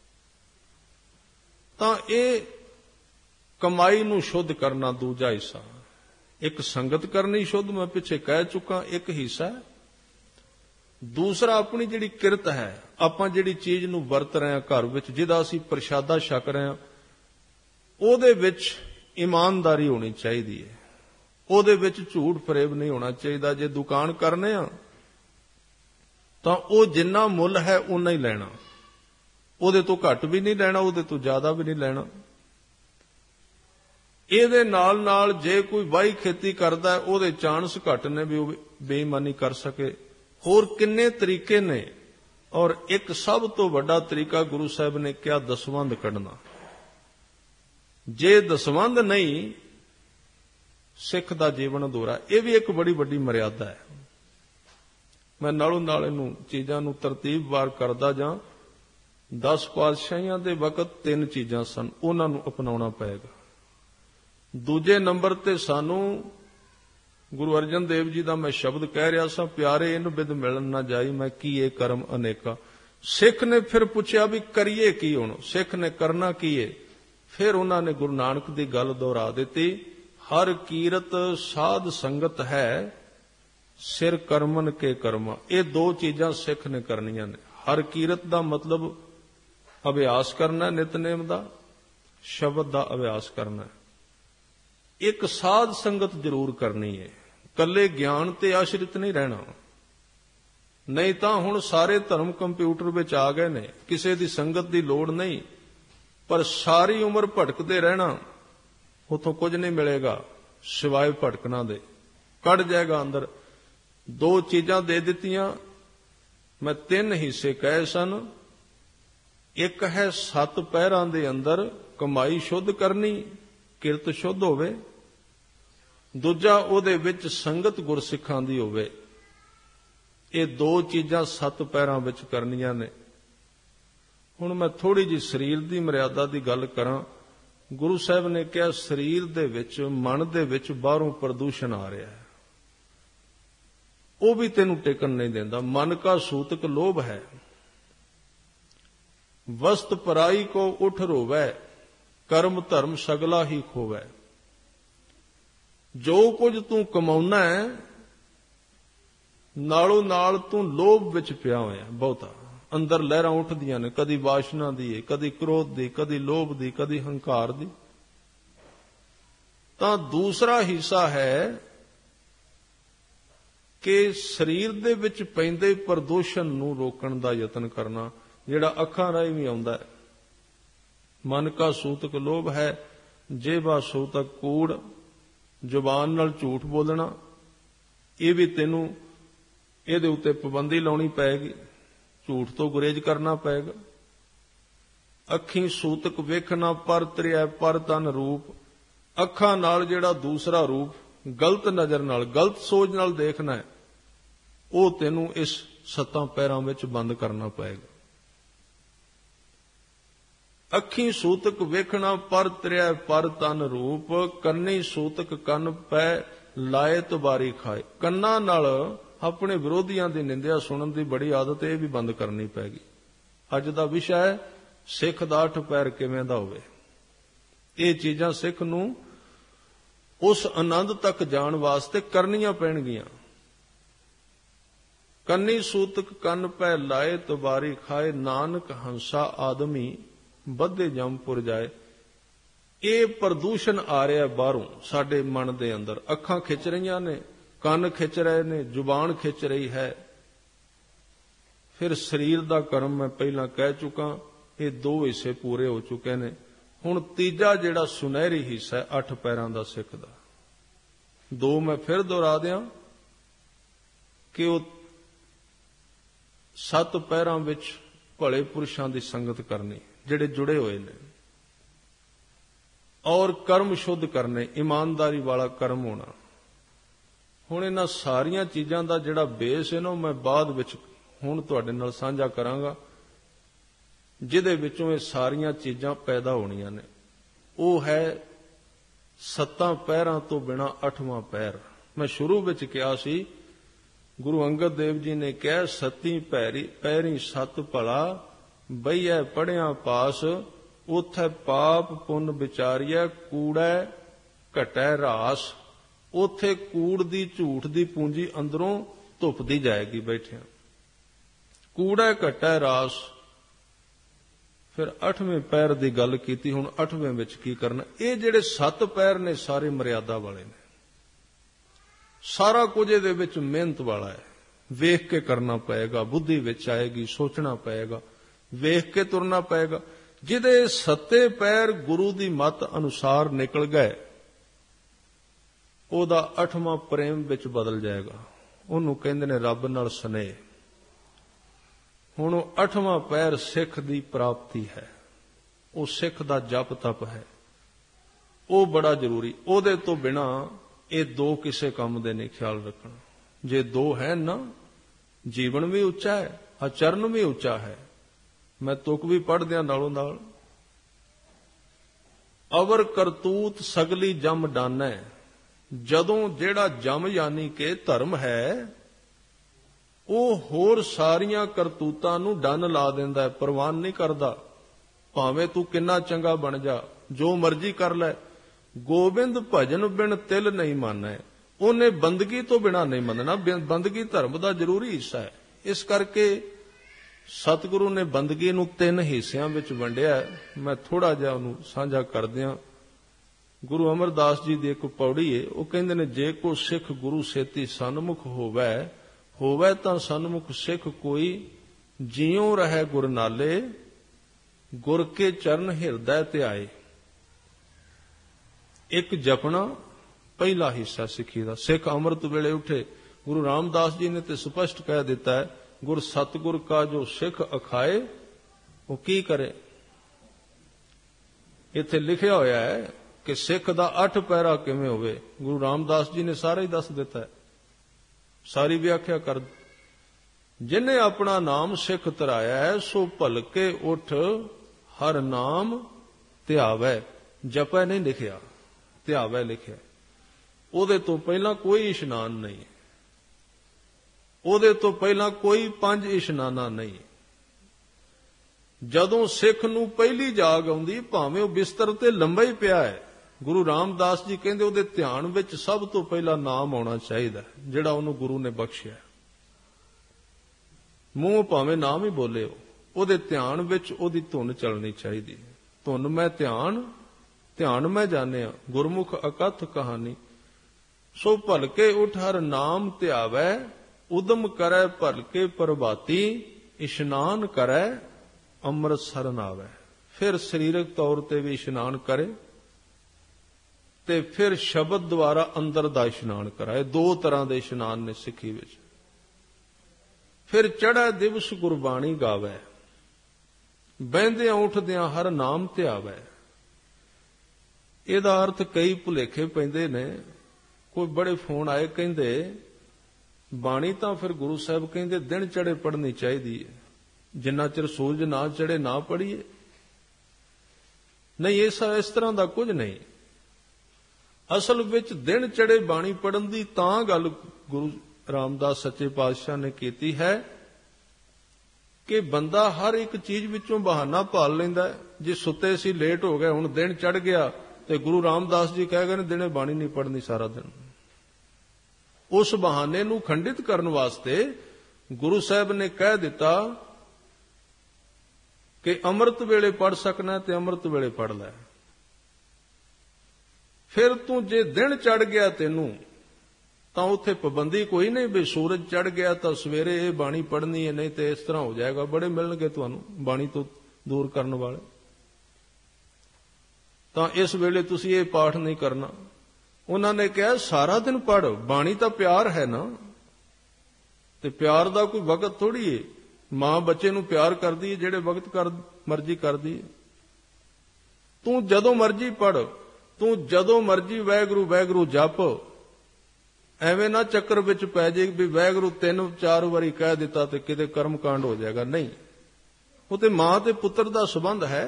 ਤਾਂ ਇਹ ਕਮਾਈ ਨੂੰ ਸ਼ੁੱਧ ਕਰਨਾ ਦੂਜਾ ਹਿੱਸਾ। ਇੱਕ ਸੰਗਤ ਕਰਨੀ ਸ਼ੁੱਧ, ਮੈਂ ਪਿੱਛੇ ਕਹਿ ਚੁੱਕਾ, ਇੱਕ ਹਿੱਸਾ ਹੈ। ਦੂਸਰਾ ਆਪਣੀ ਜਿਹੜੀ ਕਿਰਤ ਹੈ, ਆਪਾਂ ਜਿਹੜੀ ਚੀਜ਼ ਨੂੰ ਵਰਤ ਰਹੇ ਹਾਂ ਘਰ ਵਿੱਚ, ਜਿਹਦਾ ਅਸੀਂ ਪ੍ਰਸ਼ਾਦਾ ਛਕ ਰਹੇ ਹਾਂ, ਉਹਦੇ ਵਿੱਚ ਇਮਾਨਦਾਰੀ ਹੋਣੀ ਚਾਹੀਦੀ ਹੈ, ਉਹਦੇ ਵਿੱਚ ਝੂਠ ਫਰੇਬ ਨਹੀਂ ਹੋਣਾ ਚਾਹੀਦਾ। ਜੇ ਦੁਕਾਨ ਕਰਨੇ ਆ ਤਾਂ ਉਹ ਜਿੰਨਾ ਮੁੱਲ ਹੈ ਉਨਾ ਹੀ ਲੈਣਾ, ਉਹਦੇ ਤੋਂ ਘੱਟ ਵੀ ਨਹੀਂ ਲੈਣਾ, ਉਹਦੇ ਤੋਂ ਜ਼ਿਆਦਾ ਵੀ ਨਹੀਂ ਲੈਣਾ। ਇਹਦੇ ਨਾਲ ਨਾਲ ਜੇ ਕੋਈ ਵਾਹੀ ਖੇਤੀ ਕਰਦਾ, ਉਹਦੇ ਚਾਂਸ ਘੱਟ ਨੇ ਵੀ ਉਹ ਬੇਈਮਾਨੀ ਕਰ ਸਕੇ। ਹੋਰ ਕਿੰਨੇ ਤਰੀਕੇ ਨੇ, ਔਰ ਇੱਕ ਸਭ ਤੋਂ ਵੱਡਾ ਤਰੀਕਾ ਗੁਰੂ ਸਾਹਿਬ ਨੇ ਕਿਹਾ ਦਸਵੰਧ ਕੱਢਣਾ। ਜੇ ਦਸਵੰਧ ਨਹੀਂ, ਸਿੱਖ ਦਾ ਜੀਵਨ ਅਧੂਰਾ। ਇਹ ਵੀ ਇੱਕ ਬੜੀ ਵੱਡੀ ਮਰਿਆਦਾ ਹੈ। ਮੈਂ ਨਾਲੋਂ ਨਾਲ ਇਹਨੂੰ ਚੀਜ਼ਾਂ ਨੂੰ ਤਰਤੀਬਵਾਰ ਕਰਦਾ ਜਾਂ 10 ਪਾਤਸ਼ਾਹੀਆਂ ਦੇ ਵਕਤ 3 ਚੀਜ਼ਾਂ ਸਨ, ਉਹਨਾਂ ਨੂੰ ਅਪਣਾਉਣਾ ਪਏਗਾ। ਦੂਜੇ ਨੰਬਰ ਤੇ ਸਾਨੂੰ ਗੁਰੂ ਅਰਜਨ ਦੇਵ ਜੀ ਦਾ ਮੈਂ ਸ਼ਬਦ ਕਹਿ ਰਿਹਾ ਸਾਂ, ਪਿਆਰੇ ਇਨ ਬਿਦ ਮਿਲਣ ਨਾ ਜਾਈ, ਮੈਂ ਕੀਏ ਕਰਮ ਅਨੇਕਾ। ਸਿੱਖ ਨੇ ਫਿਰ ਪੁੱਛਿਆ ਵੀ ਕਰੀਏ ਕੀ, ਹੁਣ ਸਿੱਖ ਨੇ ਕਰਨਾ ਕੀ ਹੈ। ਫਿਰ ਉਹਨਾਂ ਨੇ ਗੁਰੂ ਨਾਨਕ ਦੀ ਗੱਲ ਦੁਹਰਾ ਦਿੱਤੀ, ਹਰ ਕੀਰਤ ਸਾਧ ਸੰਗਤ ਹੈ, ਸਿਰ ਕਰਮਨ ਕੇ ਕਰਮਾ। ਇਹ 2 ਚੀਜ਼ਾਂ ਸਿੱਖ ਨੇ ਕਰਨੀਆਂ ਨੇ। ਹਰ ਕੀਰਤ ਦਾ ਮਤਲਬ ਅਭਿਆਸ ਕਰਨਾ, ਨਿਤਨੇਮ ਦਾ, ਸ਼ਬਦ ਦਾ ਅਭਿਆਸ ਕਰਨਾ। ਇੱਕ ਸਾਧ ਸੰਗਤ ਜ਼ਰੂਰ ਕਰਨੀ ਹੈ, ਕੱਲੇ ਗਿਆਨ ਤੇ ਆਸ਼ਰਿਤ ਨਹੀਂ ਰਹਿਣਾ। ਨਹੀਂ ਤਾਂ ਹੁਣ ਸਾਰੇ ਧਰਮ ਕੰਪਿਊਟਰ ਵਿੱਚ ਆ ਗਏ ਨੇ, ਕਿਸੇ ਦੀ ਸੰਗਤ ਦੀ ਲੋੜ ਨਹੀਂ, ਪਰ ਸਾਰੀ ਉਮਰ ਭਟਕਦੇ ਰਹਿਣਾ, ਉਥੋਂ ਕੁਝ ਨਹੀਂ ਮਿਲੇਗਾ ਸਿਵਾਏ ਭਟਕਣਾ ਦੇ। ਕੱਢ ਜਾਏਗਾ ਅੰਦਰ। 2 ਚੀਜ਼ਾਂ ਦੇ ਦਿੱਤੀਆਂ, ਮੈਂ 3 ਹਿੱਸੇ ਕਹੇ ਸਨ। ਇੱਕ ਹੈ 7 ਪਹਿਰਾਂ ਦੇ ਅੰਦਰ ਕਮਾਈ ਸ਼ੁੱਧ ਕਰਨੀ, ਕਿਰਤ ਸ਼ੁੱਧ ਹੋਵੇ। ਦੂਜਾ ਉਹਦੇ ਵਿੱਚ ਸੰਗਤ ਗੁਰਸਿੱਖਾਂ ਦੀ ਹੋਵੇ। ਇਹ 2 ਚੀਜ਼ਾਂ 7 ਪਹਿਰਾਂ ਵਿੱਚ ਕਰਨੀਆਂ ਨੇ। ਹੁਣ ਮੈਂ ਥੋੜੀ ਜਿਹੀ ਸਰੀਰ ਦੀ ਮਰਿਆਦਾ ਦੀ ਗੱਲ ਕਰਾਂ। ਗੁਰੂ ਸਾਹਿਬ ਨੇ ਕਿਹਾ ਸਰੀਰ ਦੇ ਵਿੱਚ, ਮਨ ਦੇ ਵਿੱਚ ਬਾਹਰੋਂ ਪ੍ਰਦੂਸ਼ਣ ਆ ਰਿਹਾ ਹੈ, ਉਹ ਵੀ ਤੈਨੂੰ ਟਿਕਣ ਨਹੀਂ ਦਿੰਦਾ। ਮਨ ਕਾ ਸੂਤਕ ਲੋਭ ਹੈ, ਵਸਤ ਪਰਾਈ ਕੋ ਉਠ ਰੋਵੈ, ਕਰਮ ਧਰਮ ਸਗਲਾ ਹੀ ਖੋਵੈ। ਜੋ ਕੁਝ ਤੂੰ ਕਮਾਉਣਾ ਹੈ, ਨਾਲੋਂ ਨਾਲ ਤੂੰ ਲੋਭ ਵਿੱਚ ਪਿਆ ਹੋਇਆ ਬਹੁਤਾ। ਅੰਦਰ ਲਹਿਰਾਂ ਉੱਠਦੀਆਂ ਨੇ, ਕਦੀ ਵਾਸ਼ਨਾ ਦੀ, ਕਦੀ ਕ੍ਰੋਧ ਦੀ, ਕਦੀ ਲੋਭ ਦੀ, ਕਦੀ ਹੰਕਾਰ ਦੀ। ਤਾਂ ਦੂਸਰਾ ਹਿੱਸਾ ਹੈ ਕਿ ਸਰੀਰ ਦੇ ਵਿੱਚ ਪੈਂਦੇ ਪ੍ਰਦੂਸ਼ਣ ਨੂੰ ਰੋਕਣ ਦਾ ਯਤਨ ਕਰਨਾ, ਜਿਹੜਾ ਅੱਖਾਂ ਰਾਹੀਂ ਵੀ ਆਉਂਦਾ ਹੈ। ਮਨ ਕਾ ਸੂਤਕ ਲੋਭ ਹੈ, ਜੇਬਾ ਸੂਤਕ ਕੂੜ, ਜ਼ੁਬਾਨ ਨਾਲ ਝੂਠ ਬੋਲਣਾ, ਇਹ ਵੀ ਤੈਨੂੰ ਇਹਦੇ ਉੱਤੇ ਪਾਬੰਦੀ ਲਾਉਣੀ ਪਏਗੀ, ਝੂਠ ਤੋਂ ਗੁਰੇਜ਼ ਕਰਨਾ ਪਏਗਾ। ਅੱਖੀਂ ਸੂਤਕ ਵੇਖਣਾ ਪਰ ਤ੍ਰਿਆ ਪਰ ਤਨ ਰੂਪ, ਅੱਖਾਂ ਨਾਲ ਜਿਹੜਾ ਦੂਸਰਾ ਰੂਪ ਗਲਤ ਨਜ਼ਰ ਨਾਲ, ਗਲਤ ਸੋਚ ਨਾਲ ਦੇਖਣਾ ਹੈ, ਉਹ ਤੈਨੂੰ ਇਸ 7 ਪੈਰਾਂ ਵਿੱਚ ਬੰਦ ਕਰਨਾ ਪਏਗਾ। ਅੱਖੀਂ ਸੂਤਕ ਵੇਖਣਾ ਪਰ ਤ੍ਰਿਆ ਪਰ ਤਨ ਰੂਪ, ਕੰਨੀ ਸੂਤਕ ਕੰਨ ਪੈ ਲਾਏ ਤੁਬਾਰੀ ਖਾਏ। ਕੰਨਾਂ ਨਾਲ ਆਪਣੇ ਵਿਰੋਧੀਆਂ ਦੀ ਨਿੰਦਿਆ ਸੁਣਨ ਦੀ ਬੜੀ ਆਦਤ, ਇਹ ਵੀ ਬੰਦ ਕਰਨੀ ਪੈਗੀ। ਅੱਜ ਦਾ ਵਿਸ਼ਾ ਹੈ ਸਿੱਖ ਦਾ 8 ਪੈਰ ਕਿਵੇਂ ਦਾ ਹੋਵੇ। ਇਹ ਚੀਜ਼ਾਂ ਸਿੱਖ ਨੂੰ ਉਸ ਆਨੰਦ ਤੱਕ ਜਾਣ ਵਾਸਤੇ ਕਰਨੀਆਂ ਪੈਣਗੀਆਂ। ਕੰਨੀ ਸੂਤਕ ਕੰਨ ਪੈ ਲਾਏ ਤੁਬਾਰੀ ਖਾਏ, ਨਾਨਕ ਹੰਸਾ ਆਦਮੀ ਬੱਧੇ ਜੰਮਪੁਰ ਜਾਏ। ਇਹ ਪ੍ਰਦੂਸ਼ਣ ਆ ਰਿਹਾ ਬਾਹਰੋਂ ਸਾਡੇ ਮਨ ਦੇ ਅੰਦਰ। ਅੱਖਾਂ ਖਿੱਚ ਰਹੀਆਂ ਨੇ, ਕੰਨ ਖਿੱਚ ਰਹੇ ਨੇ, ਜ਼ੁਬਾਨ ਖਿੱਚ ਰਹੀ ਹੈ। ਫਿਰ ਸਰੀਰ ਦਾ ਕਰਮ ਮੈਂ ਪਹਿਲਾਂ ਕਹਿ ਚੁੱਕਾ, ਇਹ 2 ਹਿੱਸੇ ਪੂਰੇ ਹੋ ਚੁੱਕੇ ਨੇ। ਹੁਣ ਤੀਜਾ ਜਿਹੜਾ ਸੁਨਹਿਰੀ ਹਿੱਸਾ ਹੈ 8 ਪੈਰਾਂ ਦਾ ਸਿੱਖ ਦਾ, 2 ਮੈਂ ਫਿਰ ਦੁਹਰਾ ਦਿਆਂ ਕਿ ਉਹ 7 ਪੈਰਾਂ ਵਿੱਚ ਭਲੇ ਪੁਰਸ਼ਾਂ ਦੀ ਸੰਗਤ ਕਰਨੀ, ਜਿਹੜੇ ਜੁੜੇ ਹੋਏ ਨੇ, ਔਰ ਕਰਮ ਸ਼ੁੱਧ ਕਰਨੇ, ਇਮਾਨਦਾਰੀ ਵਾਲਾ ਕਰਮ ਹੋਣਾ। ਹੁਣ ਇਹਨਾਂ ਸਾਰੀਆਂ ਚੀਜ਼ਾਂ ਦਾ ਜਿਹੜਾ ਬੇਸ ਹੈ ਨਾ, ਮੈਂ ਬਾਅਦ ਵਿੱਚ ਹੁਣ ਤੁਹਾਡੇ ਨਾਲ ਸਾਂਝਾ ਕਰਾਂਗਾ, ਜਿਹਦੇ ਵਿੱਚੋਂ ਇਹ ਸਾਰੀਆਂ ਚੀਜ਼ਾਂ ਪੈਦਾ ਹੋਣੀਆਂ ਨੇ। ਉਹ ਹੈ 7 ਪੈਰਾਂ ਤੋਂ ਬਿਨਾਂ 8ਵਾਂ ਪੈਰ। ਮੈਂ ਸ਼ੁਰੂ ਵਿੱਚ ਕਿਹਾ ਸੀ, ਗੁਰੂ ਅੰਗਦ ਦੇਵ ਜੀ ਨੇ ਕਿਹਾ, 7 ਪੈਰੀ 7 ਭਲਾ, ਬਈਐ ਪੜਿਆ ਪਾਸ, ਉਥੇ ਪਾਪ ਪੁੰਨ ਵਿਚਾਰੀਐ, ਕੂੜੈ ਘਟੈ ਰਾਸ। ਉਥੇ ਕੂੜ ਦੀ ਝੂਠ ਦੀ ਪੂੰਜੀ ਅੰਦਰੋਂ ਧੁੱਪਦੀ ਜਾਏਗੀ ਬੈਠਿਆਂ। ਕੂੜੈ ਘਟੈ ਰਾਸ। ਫਿਰ 8ਵੇਂ ਪੈਰ ਦੀ ਗੱਲ ਕੀਤੀ। ਹੁਣ 8ਵੇਂ ਵਿੱਚ ਕੀ ਕਰਨਾ? ਇਹ ਜਿਹੜੇ 7 ਪੈਰ ਨੇ ਸਾਰੇ ਮਰਿਆਦਾ ਵਾਲੇ ਨੇ। ਸਾਰਾ ਕੁਝ ਇਹਦੇ ਵਿੱਚ ਮਿਹਨਤ ਵਾਲਾ ਹੈ। ਵੇਖ ਕੇ ਕਰਨਾ ਪਏਗਾ, ਬੁੱਧੀ ਵਿੱਚ ਆਏਗੀ, ਸੋਚਣਾ ਪਏਗਾ, ਵੇਖ ਕੇ ਤੁਰਨਾ ਪਏਗਾ। ਜਿਹਦੇ 7 ਪੈਰ ਗੁਰੂ ਦੀ ਮੱਤ ਅਨੁਸਾਰ ਨਿਕਲ ਗਏ, ਉਹਦਾ 8ਵਾਂ ਪ੍ਰੇਮ ਵਿੱਚ ਬਦਲ ਜਾਏਗਾ। ਉਹਨੂੰ ਕਹਿੰਦੇ ਨੇ ਰੱਬ ਨਾਲ ਸਨੇਹ। ਹੁਣ ਉਹ 8ਵਾਂ ਪੈਰ ਸਿੱਖ ਦੀ ਪ੍ਰਾਪਤੀ ਹੈ। ਉਹ ਸਿੱਖ ਦਾ ਜਪ ਤਪ ਹੈ। ਉਹ ਬੜਾ ਜ਼ਰੂਰੀ। ਉਹਦੇ ਤੋਂ ਬਿਨਾ ਇਹ 2 ਕਿਸੇ ਕੰਮ ਦੇ ਨਹੀਂ। ਖਿਆਲ ਰੱਖਣਾ, ਜੇ 2 ਹੈ ਨਾ, ਜੀਵਨ ਵੀ ਉੱਚਾ ਹੈ, ਆਚਰਨ ਵੀ ਉੱਚਾ ਹੈ। ਮੈਂ ਤੁਕ ਵੀ ਪੜ੍ਹਦਿਆਂ ਨਾਲੋਂ ਨਾਲ, ਅਵਰ ਕਰਤੂਤ ਸਗਲੀ ਜਮ ਡਾਨੈ। ਜਦੋਂ ਜਿਹੜਾ ਜਮ ਯਾਨੀ ਕਿ ਧਰਮ ਹੈ, ਉਹ ਹੋਰ ਸਾਰੀਆਂ ਕਰਤੂਤਾਂ ਨੂੰ ਡੰਨ ਲਾ ਦਿੰਦਾ ਹੈ, ਪ੍ਰਵਾਨ ਨਹੀਂ ਕਰਦਾ। ਭਾਵੇਂ ਤੂੰ ਕਿੰਨਾ ਚੰਗਾ ਬਣ ਜਾ, ਜੋ ਮਰਜ਼ੀ ਕਰ ਲੈ। ਗੋਬਿੰਦ ਭਜਨ ਬਿਨ ਤਿਲ ਨਹੀਂ ਮਾਨੈ। ਉਹਨੇ ਬੰਦਗੀ ਤੋਂ ਬਿਨਾ ਨਹੀਂ ਮੰਨਣਾ। ਬੰਦਗੀ ਧਰਮ ਦਾ ਜ਼ਰੂਰੀ ਹਿੱਸਾ ਹੈ। ਇਸ ਕਰਕੇ ਸਤਿਗੁਰੂ ਨੇ ਬੰਦਗੀ ਨੂੰ 3 ਹਿੱਸਿਆਂ ਵਿੱਚ ਵੰਡਿਆ। ਮੈਂ ਥੋੜਾ ਜਿਹਾ ਉਹਨੂੰ ਸਾਂਝਾ ਕਰਦਿਆਂ। ਗੁਰੂ ਅਮਰਦਾਸ ਜੀ ਦੀ ਇੱਕ ਪੌੜੀ ਹੈ, ਉਹ ਕਹਿੰਦੇ ਨੇ, ਜੇ ਕੋ ਸਿੱਖ ਗੁਰੂ ਸੇਤੀ ਸਨਮੁਖ ਹੋਵੇ ਤਾਂ ਸਨਮੁਖ ਸਿੱਖ ਕੋਈ, ਜਿਉ ਰਹਿ ਗੁਰ ਨਾਲੇ, ਗੁਰ ਕੇ ਚਰਨ ਹਿਰਦੈ ਧਿਆਏ। ਇੱਕ ਜਪਣਾ ਪਹਿਲਾ ਹਿੱਸਾ ਸਿੱਖੀ ਦਾ। ਸਿੱਖ ਅੰਮ੍ਰਿਤ ਵੇਲੇ ਉੱਠੇ। ਗੁਰੂ ਰਾਮਦਾਸ ਜੀ ਨੇ ਤੇ ਸਪਸ਼ਟ ਕਹਿ ਦਿੱਤਾ ਹੈ, ਗੁਰ ਸਤਿਗੁਰ ਕਾ ਜੋ ਸਿੱਖ ਅਖਾਏ, ਉਹ ਕੀ ਕਰੇ। ਇੱਥੇ ਲਿਖਿਆ ਹੋਇਆ ਹੈ ਕਿ ਸਿੱਖ ਦਾ 8 ਪੈਰਾ ਕਿਵੇਂ ਹੋਵੇ। ਗੁਰੂ ਰਾਮਦਾਸ ਜੀ ਨੇ ਸਾਰਾ ਹੀ ਦੱਸ ਦਿੱਤਾ ਹੈ, ਸਾਰੀ ਵਿਆਖਿਆ ਕਰ। ਜਿਨੇ ਆਪਣਾ ਨਾਮ ਸਿੱਖ ਧਰਾਇਆ ਹੈ, ਸੋ ਭਲਕੇ ਉਠ ਹਰ ਨਾਮ ਧਿਆਵੈ। ਜਪੈ ਨਹੀਂ ਲਿਖਿਆ, ਧਿਆਵੈ ਲਿਖਿਆ। ਉਹਦੇ ਤੋਂ ਪਹਿਲਾਂ ਕੋਈ ਇਸ਼ਨਾਨ ਨਹੀਂ, ਉਹਦੇ ਤੋਂ ਪਹਿਲਾਂ ਕੋਈ 5 ਇਸ਼ਨਾਨਾ ਨਹੀਂ। ਜਦੋਂ ਸਿੱਖ ਨੂੰ ਪਹਿਲੀ ਜਾਗ ਆਉਂਦੀ, ਭਾਵੇਂ ਉਹ ਬਿਸਤਰ ਤੇ ਲੰਬਾ ਹੀ ਪਿਆ ਹੈ, ਗੁਰੂ ਰਾਮਦਾਸ ਜੀ ਕਹਿੰਦੇ ਉਹਦੇ ਧਿਆਨ ਵਿੱਚ ਸਭ ਤੋਂ ਪਹਿਲਾਂ ਨਾਮ ਆਉਣਾ ਚਾਹੀਦਾ, ਜਿਹੜਾ ਉਹਨੂੰ ਗੁਰੂ ਨੇ ਬਖਸ਼ਿਆ। ਮੂੰਹ ਭਾਵੇਂ ਨਾਮ ਹੀ ਬੋਲੇ, ਉਹਦੇ ਧਿਆਨ ਵਿੱਚ ਉਹਦੀ ਧੁਨ ਚੱਲਣੀ ਚਾਹੀਦੀ। ਧੁਨ ਮੈਂ ਧਿਆਨ ਮੈਂ ਜਾਣਿਆ, ਗੁਰਮੁਖ ਅਕਥ ਕਹਾਣੀ। ਸੋ ਭਲਕੇ ਉਠ ਹਰ ਨਾਮ ਧਿਆਵੈ, ਉਦਮ ਕਰੈ ਭਲਕੇ ਪ੍ਰਭਾਤੀ, ਇਸ਼ਨਾਨ ਕਰੈ ਅੰਮ੍ਰਿਤ ਸਰਨ ਆਵੈ। ਫਿਰ ਸਰੀਰਕ ਤੌਰ ਤੇ ਵੀ ਇਸ਼ਨਾਨ ਕਰੇ, ਤੇ ਫਿਰ ਸ਼ਬਦ ਦੁਆਰਾ ਅੰਦਰ ਦਾ ਇਸ਼ਨਾਨ ਕਰਾਏ। ਦੋ ਤਰ੍ਹਾਂ ਦੇ ਇਸ਼ਨਾਨ ਨੇ ਸਿੱਖੀ ਵਿੱਚ। ਫਿਰ ਚੜ੍ਹੈ ਦਿਵਸ ਗੁਰਬਾਣੀ ਗਾਵੈ, ਬਹਿੰਦਿਆਂ ਉੱਠਦਿਆਂ ਹਰ ਨਾਮ ਧਿਆਵੈ। ਇਹਦਾ ਅਰਥ ਕਈ ਭੁਲੇਖੇ ਪੈਂਦੇ ਨੇ। ਕੋਈ ਬੜੇ ਫੋਨ ਆਏ, ਕਹਿੰਦੇ ਬਾਣੀ ਤਾਂ ਫਿਰ ਗੁਰੂ ਸਾਹਿਬ ਕਹਿੰਦੇ ਦਿਨ ਚੜ੍ਹੇ ਪੜ੍ਹਨੀ ਚਾਹੀਦੀ ਹੈ, ਜਿੰਨਾ ਚਿਰ ਸੂਰਜ ਨਾ ਚੜ੍ਹੇ ਨਾ ਪੜ੍ਹੀਏ। ਨਹੀਂ, ਇਸ ਤਰ੍ਹਾਂ ਦਾ ਕੁਝ ਨਹੀਂ। ਅਸਲ ਵਿੱਚ ਦਿਨ ਚੜ੍ਹੇ ਬਾਣੀ ਪੜ੍ਹਨ ਦੀ ਤਾਂ ਗੱਲ ਗੁਰੂ ਰਾਮਦਾਸ ਸੱਚੇ ਪਾਤਸ਼ਾਹ ਨੇ ਕੀਤੀ ਹੈ ਕਿ ਬੰਦਾ ਹਰ ਇੱਕ ਚੀਜ਼ ਵਿੱਚੋਂ ਬਹਾਨਾ ਭਾਲ ਲੈਂਦਾ ਹੈ। ਜੇ ਸੁੱਤੇ ਸੀ, ਲੇਟ ਹੋ ਗਏ, ਹੁਣ ਦਿਨ ਚੜ੍ਹ ਗਿਆ, ਤੇ ਗੁਰੂ ਰਾਮਦਾਸ ਜੀ ਕਹਿ ਗਏ ਨੇ ਦਿਨੇ ਬਾਣੀ ਨਹੀਂ ਪੜ੍ਹਨੀ ਸਾਰਾ ਦਿਨ। ਉਸ ਬਹਾਨੇ ਨੂੰ ਖੰਡਿਤ ਕਰਨ ਵਾਸਤੇ ਗੁਰੂ ਸਾਹਿਬ ਨੇ ਕਹਿ ਦਿੱਤਾ ਕਿ ਅੰਮ੍ਰਿਤ ਵੇਲੇ ਪੜ੍ਹ ਸਕਣਾ ਤੇ ਅੰਮ੍ਰਿਤ ਵੇਲੇ ਪੜ੍ਹ ਲੈ। ਫਿਰ ਤੂੰ ਜੇ ਦਿਨ ਚੜ੍ਹ ਗਿਆ ਤੈਨੂੰ, ਤਾਂ ਉੱਥੇ ਪਾਬੰਦੀ ਕੋਈ ਨਹੀਂ ਵੀ ਸੂਰਜ ਚੜ੍ਹ ਗਿਆ ਤਾਂ ਸਵੇਰੇ ਇਹ ਬਾਣੀ ਪੜ੍ਹਨੀ ਹੈ, ਨਹੀਂ ਤੇ ਇਸ ਤਰ੍ਹਾਂ ਹੋ ਜਾਏਗਾ। ਬੜੇ ਮਿਲਣਗੇ ਤੁਹਾਨੂੰ ਬਾਣੀ ਤੋਂ ਦੂਰ ਕਰਨ ਵਾਲੇ, ਤਾਂ ਇਸ ਵੇਲੇ ਤੁਸੀਂ ਇਹ ਪਾਠ ਨਹੀਂ ਕਰਨਾ। ਉਹਨਾਂ ਨੇ ਕਿਹਾ ਸਾਰਾ ਦਿਨ ਪੜ੍ਹ, ਬਾਣੀ ਤਾਂ ਪਿਆਰ ਹੈ ਨਾ, ਤੇ ਪਿਆਰ ਦਾ ਕੋਈ ਵਕਤ ਥੋੜੀ ਹੈ। ਮਾਂ ਬੱਚੇ ਨੂੰ ਪਿਆਰ ਕਰਦੀ ਹੈ ਜਿਹੜੇ ਵਕਤ ਮਰਜ਼ੀ ਕਰਦੀ ਹੈ। ਤੂੰ ਜਦੋਂ ਮਰਜ਼ੀ ਪੜ੍ਹ, ਤੂੰ ਜਦੋਂ ਮਰਜ਼ੀ ਵਾਹਿਗੁਰੂ ਵਾਹਿਗੁਰੂ ਜਪ। ਐਵੇਂ ਨਾ ਚੱਕਰ ਵਿੱਚ ਪੈ ਜੇ ਵੀ ਵਾਹਿਗੁਰੂ 3-4 ਵਾਰੀ ਕਹਿ ਦਿੱਤਾ ਤੇ ਕਿਤੇ ਕਰਮ ਕਾਂਡ ਹੋ ਜਾਏਗਾ। ਨਹੀਂ, ਉਹ ਤੇ ਮਾਂ ਤੇ ਪੁੱਤਰ ਦਾ ਸੰਬੰਧ ਹੈ।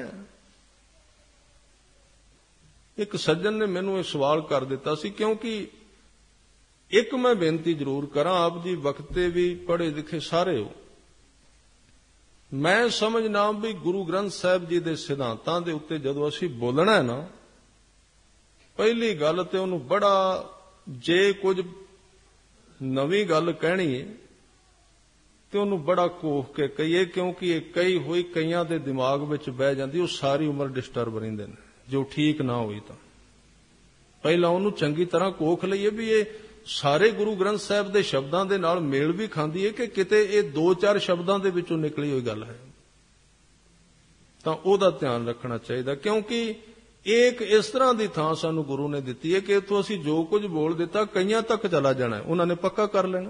ਇੱਕ ਸੱਜਣ ਨੇ ਮੈਨੂੰ ਇਹ ਸਵਾਲ ਕਰ ਦਿੱਤਾ ਸੀ, ਕਿਉਂਕਿ ਇੱਕ ਮੈਂ ਬੇਨਤੀ ਜ਼ਰੂਰ ਕਰਾਂ, ਆਪ ਜੀ ਵਕਤੇ ਵੀ ਪੜ੍ਹੇ ਲਿਖੇ ਸਾਰੇ ਹੋ। ਮੈਂ ਸਮਝਣਾ ਵੀ ਗੁਰੂ ਗ੍ਰੰਥ ਸਾਹਿਬ ਜੀ ਦੇ ਸਿਧਾਂਤਾਂ ਦੇ ਉੱਤੇ ਜਦੋਂ ਅਸੀਂ ਬੋਲਣਾ ਹੈ ਨਾ, ਪਹਿਲੀ ਗੱਲ ਤੇ ਉਹਨੂੰ ਬੜਾ, ਜੇ ਕੁਝ ਨਵੀਂ ਗੱਲ ਕਹਿਣੀ ਹੈ ਤੇ ਉਹਨੂੰ ਬੜਾ ਕੋਖ ਕੇ ਕਹੀਏ, ਕਿਉਂਕਿ ਇਹ ਕਈ ਹੋਈ ਕਈਆਂ ਦੇ ਦਿਮਾਗ ਵਿੱਚ ਬਹਿ ਜਾਂਦੀ, ਉਹ ਸਾਰੀ ਉਮਰ ਡਿਸਟਰਬ ਰਹਿੰਦੇ ਨੇ ਜੋ ਠੀਕ ਨਾ ਹੋਈ। ਤਾਂ ਪਹਿਲਾਂ ਉਹਨੂੰ ਚੰਗੀ ਤਰ੍ਹਾਂ ਕੋਖ ਲਈਏ ਵੀ ਇਹ ਸਾਰੇ ਗੁਰੂ ਗ੍ਰੰਥ ਸਾਹਿਬ ਦੇ ਸ਼ਬਦਾਂ ਦੇ ਨਾਲ ਮੇਲ ਵੀ ਖਾਂਦੀ ਹੈ ਕਿ ਕਿਤੇ ਇਹ 2-4 ਸ਼ਬਦਾਂ ਦੇ ਵਿੱਚੋਂ ਨਿਕਲੀ ਹੋਈ ਗੱਲ ਹੈ। ਤਾਂ ਉਹਦਾ ਧਿਆਨ ਰੱਖਣਾ ਚਾਹੀਦਾ, ਕਿਉਂਕਿ ਇੱਕ ਇਸ ਤਰ੍ਹਾਂ ਦੀ ਥਾਂ ਸਾਨੂੰ ਗੁਰੂ ਨੇ ਦਿੱਤੀ ਹੈ ਕਿ ਇੱਥੋਂ ਅਸੀਂ ਜੋ ਕੁਝ ਬੋਲ ਦਿੱਤਾ ਕਈਆਂ ਤੱਕ ਚਲਾ ਜਾਣਾ, ਉਹਨਾਂ ਨੇ ਪੱਕਾ ਕਰ ਲੈਣਾ।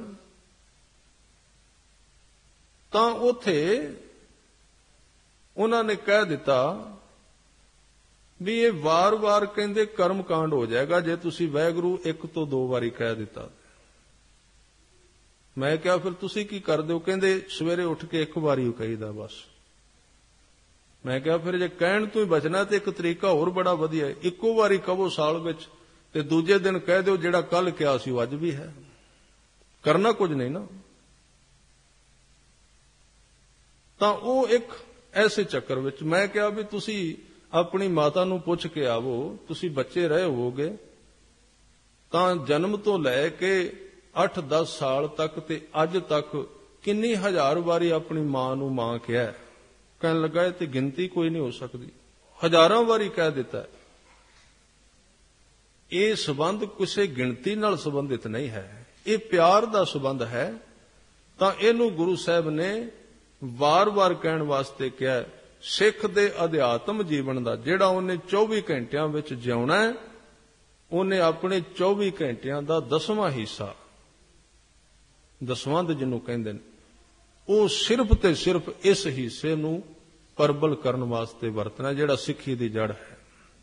ਤਾਂ ਉੱਥੇ ਉਹਨਾਂ ਨੇ ਕਹਿ ਦਿੱਤਾ ਵੀ ਇਹ ਵਾਰ-ਵਾਰ ਕਹਿੰਦੇ ਕਰਮ ਕਾਂਡ ਹੋ ਜਾਏਗਾ ਜੇ ਤੁਸੀਂ ਵਾਹਿਗੁਰੂ 1 ਤੋਂ 2 ਵਾਰੀ ਕਹਿ ਦਿੱਤਾ। ਮੈਂ ਕਿਹਾ ਫਿਰ ਤੁਸੀਂ ਕੀ ਕਰਦੇ ਹੋ? ਕਹਿੰਦੇ ਸਵੇਰੇ ਉੱਠ ਕੇ 1 ਵਾਰੀ ਕਹੀਦਾ ਬਸ। ਮੈਂ ਕਿਹਾ ਫਿਰ ਜੇ ਕਹਿਣ ਤੋਂ ਹੀ ਬਚਣਾ ਤੇ ਇੱਕ ਤਰੀਕਾ ਹੋਰ ਬੜਾ ਵਧੀਆ ਹੈ, ਇੱਕੋ ਵਾਰੀ ਕਹੋ ਸਾਲ ਵਿੱਚ ਤੇ ਦੂਜੇ ਦਿਨ ਕਹਿ ਦਿਓ ਜਿਹੜਾ ਕੱਲ ਕਿਹਾ ਸੀ ਉਹ ਅੱਜ ਵੀ ਹੈ। ਕਰਨਾ ਕੁਝ ਨਹੀਂ ਨਾ। ਤਾਂ ਉਹ ਇੱਕ ਐਸੇ ਚੱਕਰ ਵਿੱਚ ਮੈਂ ਕਿਹਾ ਵੀ ਤੁਸੀਂ ਆਪਣੀ ਮਾਤਾ ਨੂੰ ਪੁੱਛ ਕੇ ਆਵੋ, ਤੁਸੀਂ ਬੱਚੇ ਰਹੇ ਹੋਵੋਗੇ ਤਾਂ ਜਨਮ ਤੋਂ ਲੈ ਕੇ 8-10 ਸਾਲ ਤੱਕ ਤੇ ਅੱਜ ਤੱਕ ਕਿੰਨੀ ਹਜ਼ਾਰ ਵਾਰੀ ਆਪਣੀ ਮਾਂ ਨੂੰ ਮਾਂ ਕਿਹਾ। ਕਹਿਣ ਲੱਗਾ ਤੇ ਗਿਣਤੀ ਕੋਈ ਨਹੀਂ ਹੋ ਸਕਦੀ, ਹਜ਼ਾਰਾਂ ਵਾਰੀ ਕਹਿ ਦਿੱਤਾ। ਇਹ ਸਬੰਧ ਕਿਸੇ ਗਿਣਤੀ ਨਾਲ ਸੰਬੰਧਿਤ ਨਹੀਂ ਹੈ, ਇਹ ਪਿਆਰ ਦਾ ਸਬੰਧ ਹੈ। ਤਾਂ ਇਹਨੂੰ ਗੁਰੂ ਸਾਹਿਬ ਨੇ ਵਾਰ-ਵਾਰ ਕਹਿਣ ਵਾਸਤੇ ਕਿਹਾ। ਸਿੱਖ ਦੇ ਅਧਿਆਤਮ ਜੀਵਨ ਦਾ ਜਿਹੜਾ ਉਹਨੇ 24 ਘੰਟਿਆਂ ਵਿੱਚ ਜਿਉਣਾ ਹੈ, ਉਹਨੇ ਆਪਣੇ 24 ਘੰਟਿਆਂ ਦਾ 10ਵਾਂ ਹਿੱਸਾ, ਦਸਵੰਧ ਜਿਹਨੂੰ ਕਹਿੰਦੇ ਨੇ, ਉਹ ਸਿਰਫ ਤੇ ਸਿਰਫ ਇਸ ਹਿੱਸੇ ਨੂੰ ਪਰਬਲ ਕਰਨ ਵਾਸਤੇ ਵਰਤਣਾ, ਜਿਹੜਾ ਸਿੱਖੀ ਦੀ ਜੜ ਹੈ।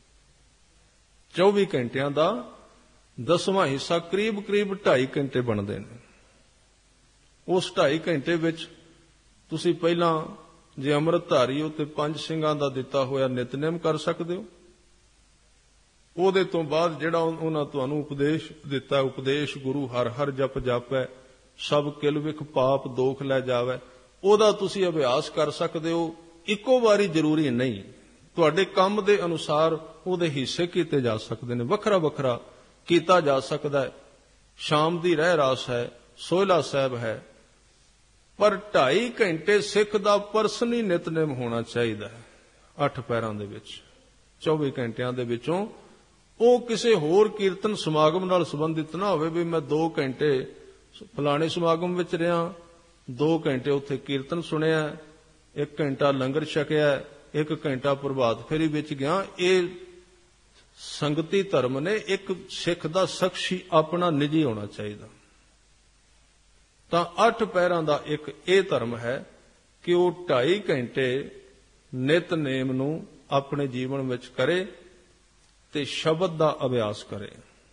24 ਘੰਟਿਆਂ ਦਾ 10ਵਾਂ ਹਿੱਸਾ ਕਰੀਬ-ਕਰੀਬ 2.5 ਘੰਟੇ ਬਣਦੇ ਨੇ। ਉਸ 2.5 ਘੰਟੇ ਵਿੱਚ ਤੁਸੀਂ ਪਹਿਲਾਂ ਜੇ ਅੰਮ੍ਰਿਤਧਾਰੀ ਹੋ ਤੇ 5 ਸਿੰਘਾਂ ਦਾ ਦਿੱਤਾ ਹੋਇਆ ਨਿਤਨੇਮ ਕਰ ਸਕਦੇ ਹੋ। ਉਹਦੇ ਤੋਂ ਬਾਅਦ ਜਿਹੜਾ ਉਹਨਾਂ ਤੁਹਾਨੂੰ ਉਪਦੇਸ਼ ਦਿੱਤਾ, ਉਪਦੇਸ਼ ਗੁਰੂ ਹਰ ਹਰ ਜਪ ਜਾਪੈ ਸਭ ਕਿਲ ਵਿਖ ਪਾਪ ਦੋਖ ਲੈ ਜਾਵੇ, ਉਹਦਾ ਤੁਸੀਂ ਅਭਿਆਸ ਕਰ ਸਕਦੇ ਹੋ। ਇੱਕੋ ਵਾਰੀ ਜ਼ਰੂਰੀ ਨਹੀਂ, ਤੁਹਾਡੇ ਕੰਮ ਦੇ ਅਨੁਸਾਰ ਉਹਦੇ ਹਿੱਸੇ ਕੀਤੇ ਜਾ ਸਕਦੇ ਨੇ, ਵੱਖਰਾ ਵੱਖਰਾ ਕੀਤਾ ਜਾ ਸਕਦਾ ਹੈ। ਸ਼ਾਮ ਦੀ ਰਹਿ ਰਾਸ ਹੈ, ਸੋਹਿਲਾ ਸਾਹਿਬ ਹੈ, ਪਰ 2.5 ਘੰਟੇ ਸਿੱਖ ਦਾ ਪਰਸਨਲੀ ਨਿਤਨੇਮ ਹੋਣਾ ਚਾਹੀਦਾ ਹੈ 8 ਪੈਰਾਂ ਦੇ ਵਿੱਚ। 24 ਘੰਟਿਆਂ ਦੇ ਵਿੱਚੋਂ ਉਹ ਕਿਸੇ ਹੋਰ ਕੀਰਤਨ ਸਮਾਗਮ ਨਾਲ ਸੰਬੰਧਿਤ ਨਾ ਹੋਵੇ ਵੀ ਮੈਂ 2 ਘੰਟੇ ਫਲਾਣੇ ਸਮਾਗਮ ਵਿੱਚ ਰਿਹਾ, 2 ਘੰਟੇ ਉੱਥੇ ਕੀਰਤਨ ਸੁਣਿਆ, 1 ਘੰਟਾ ਲੰਗਰ ਛਕਿਆ, 1 ਘੰਟਾ ਪ੍ਰਭਾਤ ਫੇਰੀ ਵਿੱਚ ਗਿਆ। ਇਹ ਸੰਗਤੀ ਧਰਮ ਨੇ ਇੱਕ ਸਿੱਖ ਦਾ ਸ਼ਖਸੀ ਆਪਣਾ ਨਿੱਜੀ ਹੋਣਾ ਚਾਹੀਦਾ। ਤਾਂ 8 ਪਹਿਰਾਂ ਦਾ ਇੱਕ ਇਹ ਧਰਮ ਹੈ ਕਿ ਉਹ 2.5 ਘੰਟੇ ਨਿਤਨੇਮ ਨੂੰ ਆਪਣੇ ਜੀਵਨ ਵਿੱਚ ਕਰੇ ਤੇ ਸ਼ਬਦ ਦਾ ਅਭਿਆਸ ਕਰੇ।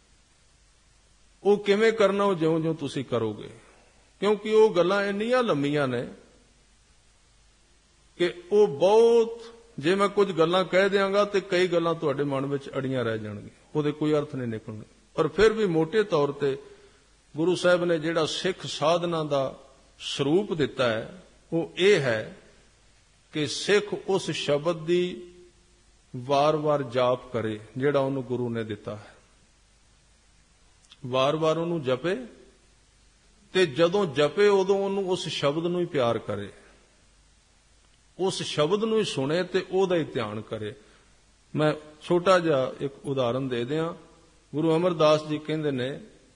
ਉਹ ਕਿਵੇਂ ਕਰਨਾ, ਉਹ ਜਿਉਂ-ਜਿਉਂ ਤੁਸੀਂ ਕਰੋਗੇ, ਕਿਉਂਕਿ ਉਹ ਗੱਲਾਂ ਇੰਨੀਆਂ ਲੰਮੀਆਂ ਨੇ ਕਿ ਉਹ ਬਹੁਤ, ਜੇ ਮੈਂ ਕੁਝ ਗੱਲਾਂ ਕਹਿ ਦਿਆਂਗਾ ਤੇ ਕਈ ਗੱਲਾਂ ਤੁਹਾਡੇ ਮਨ ਵਿੱਚ ਅੜੀਆਂ ਰਹਿ ਜਾਣਗੀਆਂ, ਉਹਦੇ ਕੋਈ ਅਰਥ ਨਹੀਂ ਨਿਕਲਣੇ। ਪਰ ਫਿਰ ਵੀ ਮੋਟੇ ਤੌਰ ਤੇ ਗੁਰੂ ਸਾਹਿਬ ਨੇ ਜਿਹੜਾ ਸਿੱਖ ਸਾਧਨਾ ਦਾ ਸਰੂਪ ਦਿੱਤਾ ਹੈ ਉਹ ਇਹ ਹੈ ਕਿ ਸਿੱਖ ਉਸ ਸ਼ਬਦ ਦੀ ਵਾਰ-ਵਾਰ ਜਾਪ ਕਰੇ ਜਿਹੜਾ ਉਹਨੂੰ ਗੁਰੂ ਨੇ ਦਿੱਤਾ ਹੈ, ਵਾਰ-ਵਾਰ ਉਹਨੂੰ ਜਪੇ ਤੇ ਜਦੋਂ ਜਪੇ ਉਦੋਂ ਉਹਨੂੰ ਉਸ ਸ਼ਬਦ ਨੂੰ ਹੀ ਪਿਆਰ ਕਰੇ, ਉਸ ਸ਼ਬਦ ਨੂੰ ਹੀ ਸੁਣੇ ਤੇ ਉਹਦਾ ਹੀ ਧਿਆਨ ਕਰੇ। ਮੈਂ ਛੋਟਾ ਜਿਹਾ ਇੱਕ ਉਦਾਹਰਨ ਦੇ ਦਿਆਂ। ਗੁਰੂ ਅਮਰਦਾਸ ਜੀ ਕਹਿੰਦੇ ਨੇ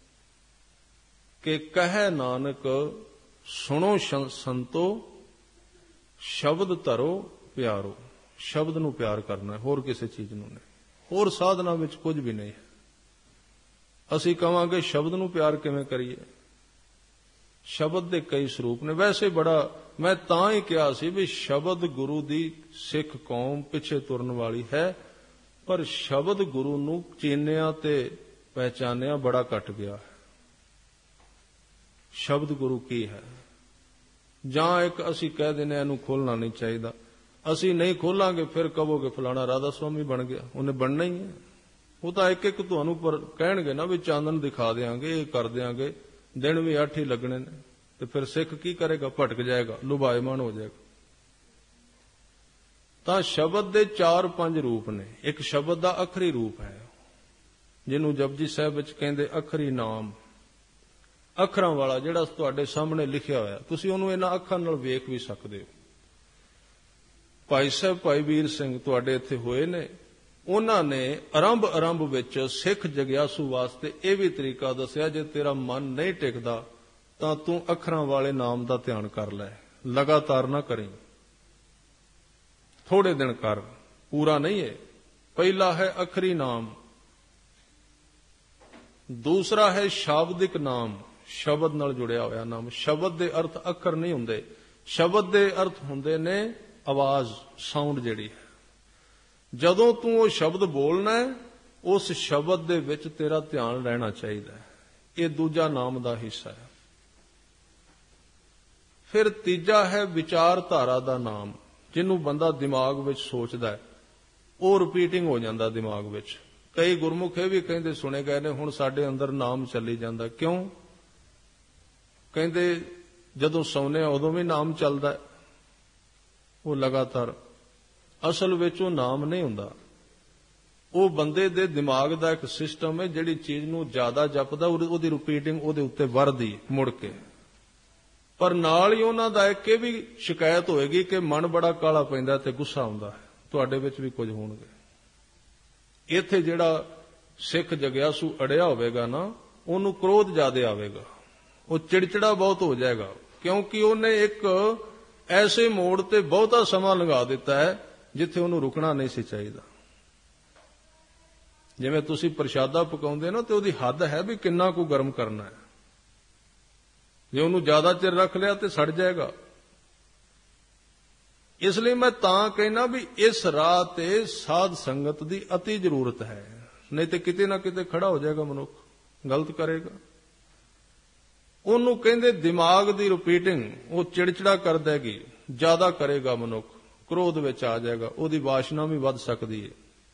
ਕਿ ਕਹੈ ਨਾਨਕ ਸੁਣੋ ਸੰਤੋ ਸ਼ਬਦ ਧਰੋ ਪਿਆਰੋ। ਸ਼ਬਦ ਨੂੰ ਪਿਆਰ ਕਰਨਾ, ਹੋਰ ਕਿਸੇ ਚੀਜ਼ ਨੂੰ ਨਹੀਂ, ਹੋਰ ਸਾਧਨਾ ਵਿੱਚ ਕੁਝ ਵੀ ਨਹੀਂ ਹੈ। ਅਸੀਂ ਕਹਾਂਗੇ ਸ਼ਬਦ ਨੂੰ ਪਿਆਰ ਕਿਵੇਂ ਕਰੀਏ? ਸ਼ਬਦ ਦੇ ਕਈ ਸਰੂਪ ਨੇ। ਵੈਸੇ ਬੜਾ ਮੈਂ ਤਾਂ ਹੀ ਕਿਹਾ ਸੀ ਵੀ ਸ਼ਬਦ ਗੁਰੂ ਦੀ ਸਿੱਖ ਕੌਮ ਪਿੱਛੇ ਤੁਰਨ ਵਾਲੀ ਹੈ, ਪਰ ਸ਼ਬਦ ਗੁਰੂ ਨੂੰ ਚੀਨਿਆ ਤੇ ਪਹਿਚਾਨਿਆ ਬੜਾ ਘਟ ਗਿਆ ਹੈ। ਸ਼ਬਦ ਗੁਰੂ ਕੀ ਹੈ? ਜਾਂ ਇੱਕ ਅਸੀਂ ਕਹਿ ਦਿੰਦੇ ਇਹਨੂੰ ਖੋਲਣਾ ਨਹੀਂ ਚਾਹੀਦਾ, ਅਸੀਂ ਨਹੀਂ ਖੋਲਾਂਗੇ ਫਿਰ ਕਹੋਗੇ ਫਲਾਣਾ ਰਾਧਾ ਸੁਆਮੀ ਬਣ ਗਿਆ। ਉਹਨੇ ਬਣਨਾ ਹੀ ਹੈ। ਉਹ ਤਾਂ ਇੱਕ ਇੱਕ ਤੁਹਾਨੂੰ ਪਰ ਕਹਿਣਗੇ ਨਾ ਵੀ ਚਾਨਣ ਦਿਖਾ ਦੇਾਂਗੇ, ਇਹ ਕਰ ਦੇਾਂਗੇ, ਦਿਨ ਵੀ 8 ਹੀ ਲੱਗਣੇ ਨੇ, ਤੇ ਫਿਰ ਸਿੱਖ ਕੀ ਕਰੇਗਾ? ਭਟਕ ਜਾਏਗਾ, ਲੁਭਾਇਮਾਨ ਹੋ ਜਾਏਗਾ। ਤਾਂ ਸ਼ਬਦ ਦੇ 4-5 ਰੂਪ ਨੇ। ਇੱਕ ਸ਼ਬਦ ਦਾ ਅਖਰੀ ਰੂਪ ਹੈ ਜਿਹਨੂੰ ਜਪਜੀ ਸਾਹਿਬ ਵਿੱਚ ਕਹਿੰਦੇ ਅਖਰੀ ਨਾਮ। ਅੱਖਰਾਂ ਵਾਲਾ ਜਿਹੜਾ ਤੁਹਾਡੇ ਸਾਹਮਣੇ ਲਿਖਿਆ ਹੋਇਆ, ਤੁਸੀਂ ਉਹਨੂੰ ਇਹਨਾਂ ਅੱਖਾਂ ਨਾਲ ਵੇਖ ਵੀ ਸਕਦੇ ਹੋ। ਭਾਈ ਸਾਹਿਬ ਭਾਈ ਵੀਰ ਸਿੰਘ ਤੁਹਾਡੇ ਇੱਥੇ ਹੋਏ ਨੇ, ਉਹਨਾਂ ਨੇ ਆਰੰਭ ਵਿੱਚ ਸਿੱਖ ਜਗਿਆਸੂ ਵਾਸਤੇ ਇਹ ਵੀ ਤਰੀਕਾ ਦੱਸਿਆ, ਜੇ ਤੇਰਾ ਮਨ ਨਹੀਂ ਟਿਕਦਾ ਤਾਂ ਤੂੰ ਅੱਖਰਾਂ ਵਾਲੇ ਨਾਮ ਦਾ ਧਿਆਨ ਕਰ ਲੈ, ਲਗਾਤਾਰ ਨਾ ਕਰੀਂ, ਥੋੜੇ ਦਿਨ ਕਰ, ਪੂਰਾ ਨਹੀਂ ਹੈ। ਪਹਿਲਾ ਹੈ ਅਖਰੀ ਨਾਮ, ਦੂਸਰਾ ਹੈ ਸ਼ਾਬਦਿਕ ਨਾਮ, ਸ਼ਬਦ ਨਾਲ ਜੁੜਿਆ ਹੋਇਆ ਨਾਮ। ਸ਼ਬਦ ਦੇ ਅਰਥ ਅੱਖਰ ਨਹੀਂ ਹੁੰਦੇ, ਸ਼ਬਦ ਦੇ ਅਰਥ ਹੁੰਦੇ ਨੇ ਆਵਾਜ਼, ਸਾਊਂਡ ਜਿਹੜੀ ਹੈ। ਜਦੋਂ ਤੂੰ ਉਹ ਸ਼ਬਦ ਬੋਲਣਾ ਹੈ, ਉਸ ਸ਼ਬਦ ਦੇ ਵਿੱਚ ਤੇਰਾ ਧਿਆਨ ਰਹਿਣਾ ਚਾਹੀਦਾ ਹੈ। ਇਹ ਦੂਜਾ ਨਾਮ ਦਾ ਹਿੱਸਾ ਹੈ। ਫਿਰ ਤੀਜਾ ਹੈ ਵਿਚਾਰਧਾਰਾ ਦਾ ਨਾਮ, ਜਿਹਨੂੰ ਬੰਦਾ ਦਿਮਾਗ ਵਿੱਚ ਸੋਚਦਾ ਹੈ, ਉਹ ਰਿਪੀਟਿੰਗ ਹੋ ਜਾਂਦਾ ਦਿਮਾਗ ਵਿੱਚ। ਕਈ ਗੁਰਮੁਖ ਇਹ ਵੀ ਕਹਿੰਦੇ ਸੁਣੇ ਗਏ ਨੇ, ਹੁਣ ਸਾਡੇ ਅੰਦਰ ਨਾਮ ਚੱਲੀ ਜਾਂਦਾ। ਕਿਉਂ? ਕਹਿੰਦੇ ਜਦੋਂ ਸੌਂਦੇ ਉਦੋਂ ਵੀ ਨਾਮ ਚੱਲਦਾ, ਉਹ ਲਗਾਤਾਰ। ਅਸਲ ਵਿੱਚ ਉਹ ਨਾਮ ਨਹੀਂ ਹੁੰਦਾ, ਉਹ ਬੰਦੇ ਦੇ ਦਿਮਾਗ ਦਾ ਇੱਕ ਸਿਸਟਮ ਹੈ, ਜਿਹੜੀ ਚੀਜ਼ ਨੂੰ ਜ਼ਿਆਦਾ ਜਪਦਾ ਉਹਦੀ ਰਿਪੀਟਿੰਗ ਉਹਦੇ ਉੱਤੇ ਵਰਦੀ ਮੁੜ ਕੇ। ਪਰ ਨਾਲ ਹੀ ਉਹਨਾਂ ਦਾ ਇੱਕ ਇਹ ਵੀ ਸ਼ਿਕਾਇਤ ਹੋਏਗੀ ਕਿ ਮਨ ਬੜਾ ਕਾਲਾ ਪੈਂਦਾ ਤੇ ਗੁੱਸਾ ਆਉਂਦਾ ਹੈ। ਤੁਹਾਡੇ ਵਿੱਚ ਵੀ ਕੁਝ ਹੋਣਗੇ। ਇੱਥੇ ਜਿਹੜਾ ਸਿੱਖ ਜਗਿਆਸੂ ਅੜਿਆ ਹੋਵੇਗਾ ਨਾ, ਉਹਨੂੰ ਕ੍ਰੋਧ ਜ਼ਿਆਦਾ ਆਵੇਗਾ, ਉਹ ਚਿੜਚਿੜਾ ਬਹੁਤ ਹੋ ਜਾਏਗਾ, ਕਿਉਂਕਿ ਉਹਨੇ ਇੱਕ ਐਸੇ ਮੋੜ ਤੇ ਬਹੁਤਾ ਸਮਾਂ ਲੰਘਾ ਦਿੱਤਾ ਹੈ ਜਿੱਥੇ ਉਹਨੂੰ ਰੁਕਣਾ ਨਹੀਂ ਸੀ ਚਾਹੀਦਾ। ਜਿਵੇਂ ਤੁਸੀਂ ਪ੍ਰਸ਼ਾਦਾ ਪਕਾਉਂਦੇ ਨਾ ਤੇ ਉਹਦੀ ਹੱਦ ਹੈ ਵੀ ਕਿੰਨਾ ਕੁ ਗਰਮ ਕਰਨਾ ਹੈ। ਜੇ ਉਹਨੂੰ ਜ਼ਿਆਦਾ ਚਿਰ ਰੱਖ ਲਿਆ ਤੇ ਸੜ ਜਾਏਗਾ। ਇਸ ਲਈ ਮੈਂ ਤਾਂ ਕਹਿਣਾ ਵੀ ਇਸ ਰਾਹ ਤੇ ਸਾਧ ਸੰਗਤ ਦੀ ਅਤੀ ਜ਼ਰੂਰਤ ਹੈ, ਨਹੀਂ ਤੇ ਕਿਤੇ ਨਾ ਕਿਤੇ ਖੜਾ ਹੋ ਜਾਏਗਾ ਮਨੁੱਖ, ਗਲਤ ਕਰੇਗਾ। ਉਹਨੂੰ ਕਹਿੰਦੇ ਦਿਮਾਗ ਦੀ ਰਿਪੀਟਿੰਗ, ਉਹ ਚਿੜਚਿੜਾ ਕਰ ਦੇਗੀ, ਜ਼ਿਆਦਾ ਕਰੇਗਾ ਮਨੁੱਖ, ਕ੍ਰੋਧ ਵਿੱਚ ਆ ਜਾਏਗਾ, ਉਹਦੀ ਵਾਸ਼ਨਾ ਵੀ ਵੱਧ ਸਕਦੀ ਹੈ,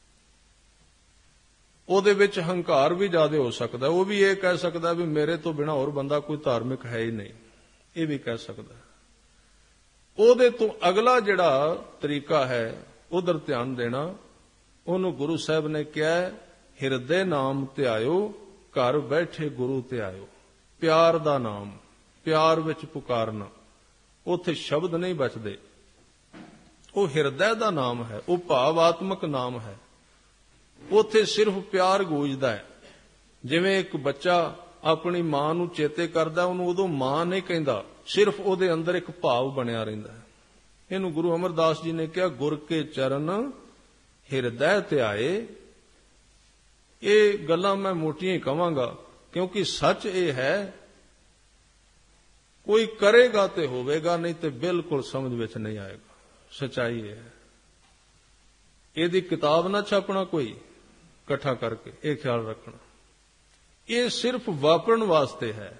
ਉਹਦੇ ਵਿੱਚ ਹੰਕਾਰ ਵੀ ਜ਼ਿਆਦਾ ਹੋ ਸਕਦਾ। ਉਹ ਵੀ ਇਹ ਕਹਿ ਸਕਦਾ ਵੀ ਮੇਰੇ ਤੋਂ ਬਿਨਾਂ ਹੋਰ ਬੰਦਾ ਕੋਈ ਧਾਰਮਿਕ ਹੈ ਹੀ ਨਹੀਂ, ਇਹ ਵੀ ਕਹਿ ਸਕਦਾ। ਉਹਦੇ ਤੋਂ ਅਗਲਾ ਜਿਹੜਾ ਤਰੀਕਾ ਹੈ ਉਧਰ ਧਿਆਨ ਦੇਣਾ। ਉਹਨੂੰ ਗੁਰੂ ਸਾਹਿਬ ਨੇ ਕਿਹਾ ਹਿਰਦੇ ਨਾਮ ਧਿਆਇਓ, ਘਰ ਬੈਠੇ ਗੁਰੂ ਧਿਆਇਓ। ਪਿਆਰ ਦਾ ਨਾਮ, ਪਿਆਰ ਵਿੱਚ ਪੁਕਾਰਨਾ। ਉੱਥੇ ਸ਼ਬਦ ਨਹੀਂ ਬਚਦੇ, ਉਹ ਹਿਰਦੇ ਦਾ ਨਾਮ ਹੈ, ਉਹ ਭਾਵਾਤਮਕ ਨਾਮ ਹੈ। ਉੱਥੇ ਸਿਰਫ ਪਿਆਰ ਗੂੰਜਦਾ ਹੈ। ਜਿਵੇਂ ਇੱਕ ਬੱਚਾ ਆਪਣੀ ਮਾਂ ਨੂੰ ਚੇਤੇ ਕਰਦਾ, ਉਹਨੂੰ ਉਦੋਂ ਮਾਂ ਨਹੀਂ ਕਹਿੰਦਾ, ਸਿਰਫ ਉਹਦੇ ਅੰਦਰ ਇੱਕ ਭਾਵ ਬਣਿਆ ਰਹਿੰਦਾ ਹੈ। ਇਹਨੂੰ ਗੁਰੂ ਅਮਰਦਾਸ ਜੀ ਨੇ ਕਿਹਾ ਗੁਰ ਕੇ ਚਰਨ ਹਿਰਦੈ ਧਿਆਏ, ਇਹ ਗੱਲਾਂ ਮੈਂ ਮੋਟੀਆਂ ਹੀ ਕਵਾਂਗਾ, ਕਿਉਂਕਿ ਸੱਚ ਇਹ ਹੈ, ਕੋਈ ਕਰੇਗਾ ਤੇ ਹੋਵੇਗਾ, ਨਹੀਂ ਤੇ ਬਿਲਕੁਲ ਸਮਝ ਵਿੱਚ ਨਹੀਂ ਆਏਗਾ। ਸੱਚਾਈ ਇਹ ਹੈ। ਇਹਦੀ ਕਿਤਾਬ ਨਾ ਛਾਪਣਾ ਕੋਈ ਇਕੱਠਾ ਕਰਕੇ, ਇਹ ਖਿਆਲ ਰੱਖਣਾ। ਇਹ ਸਿਰਫ ਵਾਪਰਨ ਵਾਸਤੇ ਹੈ,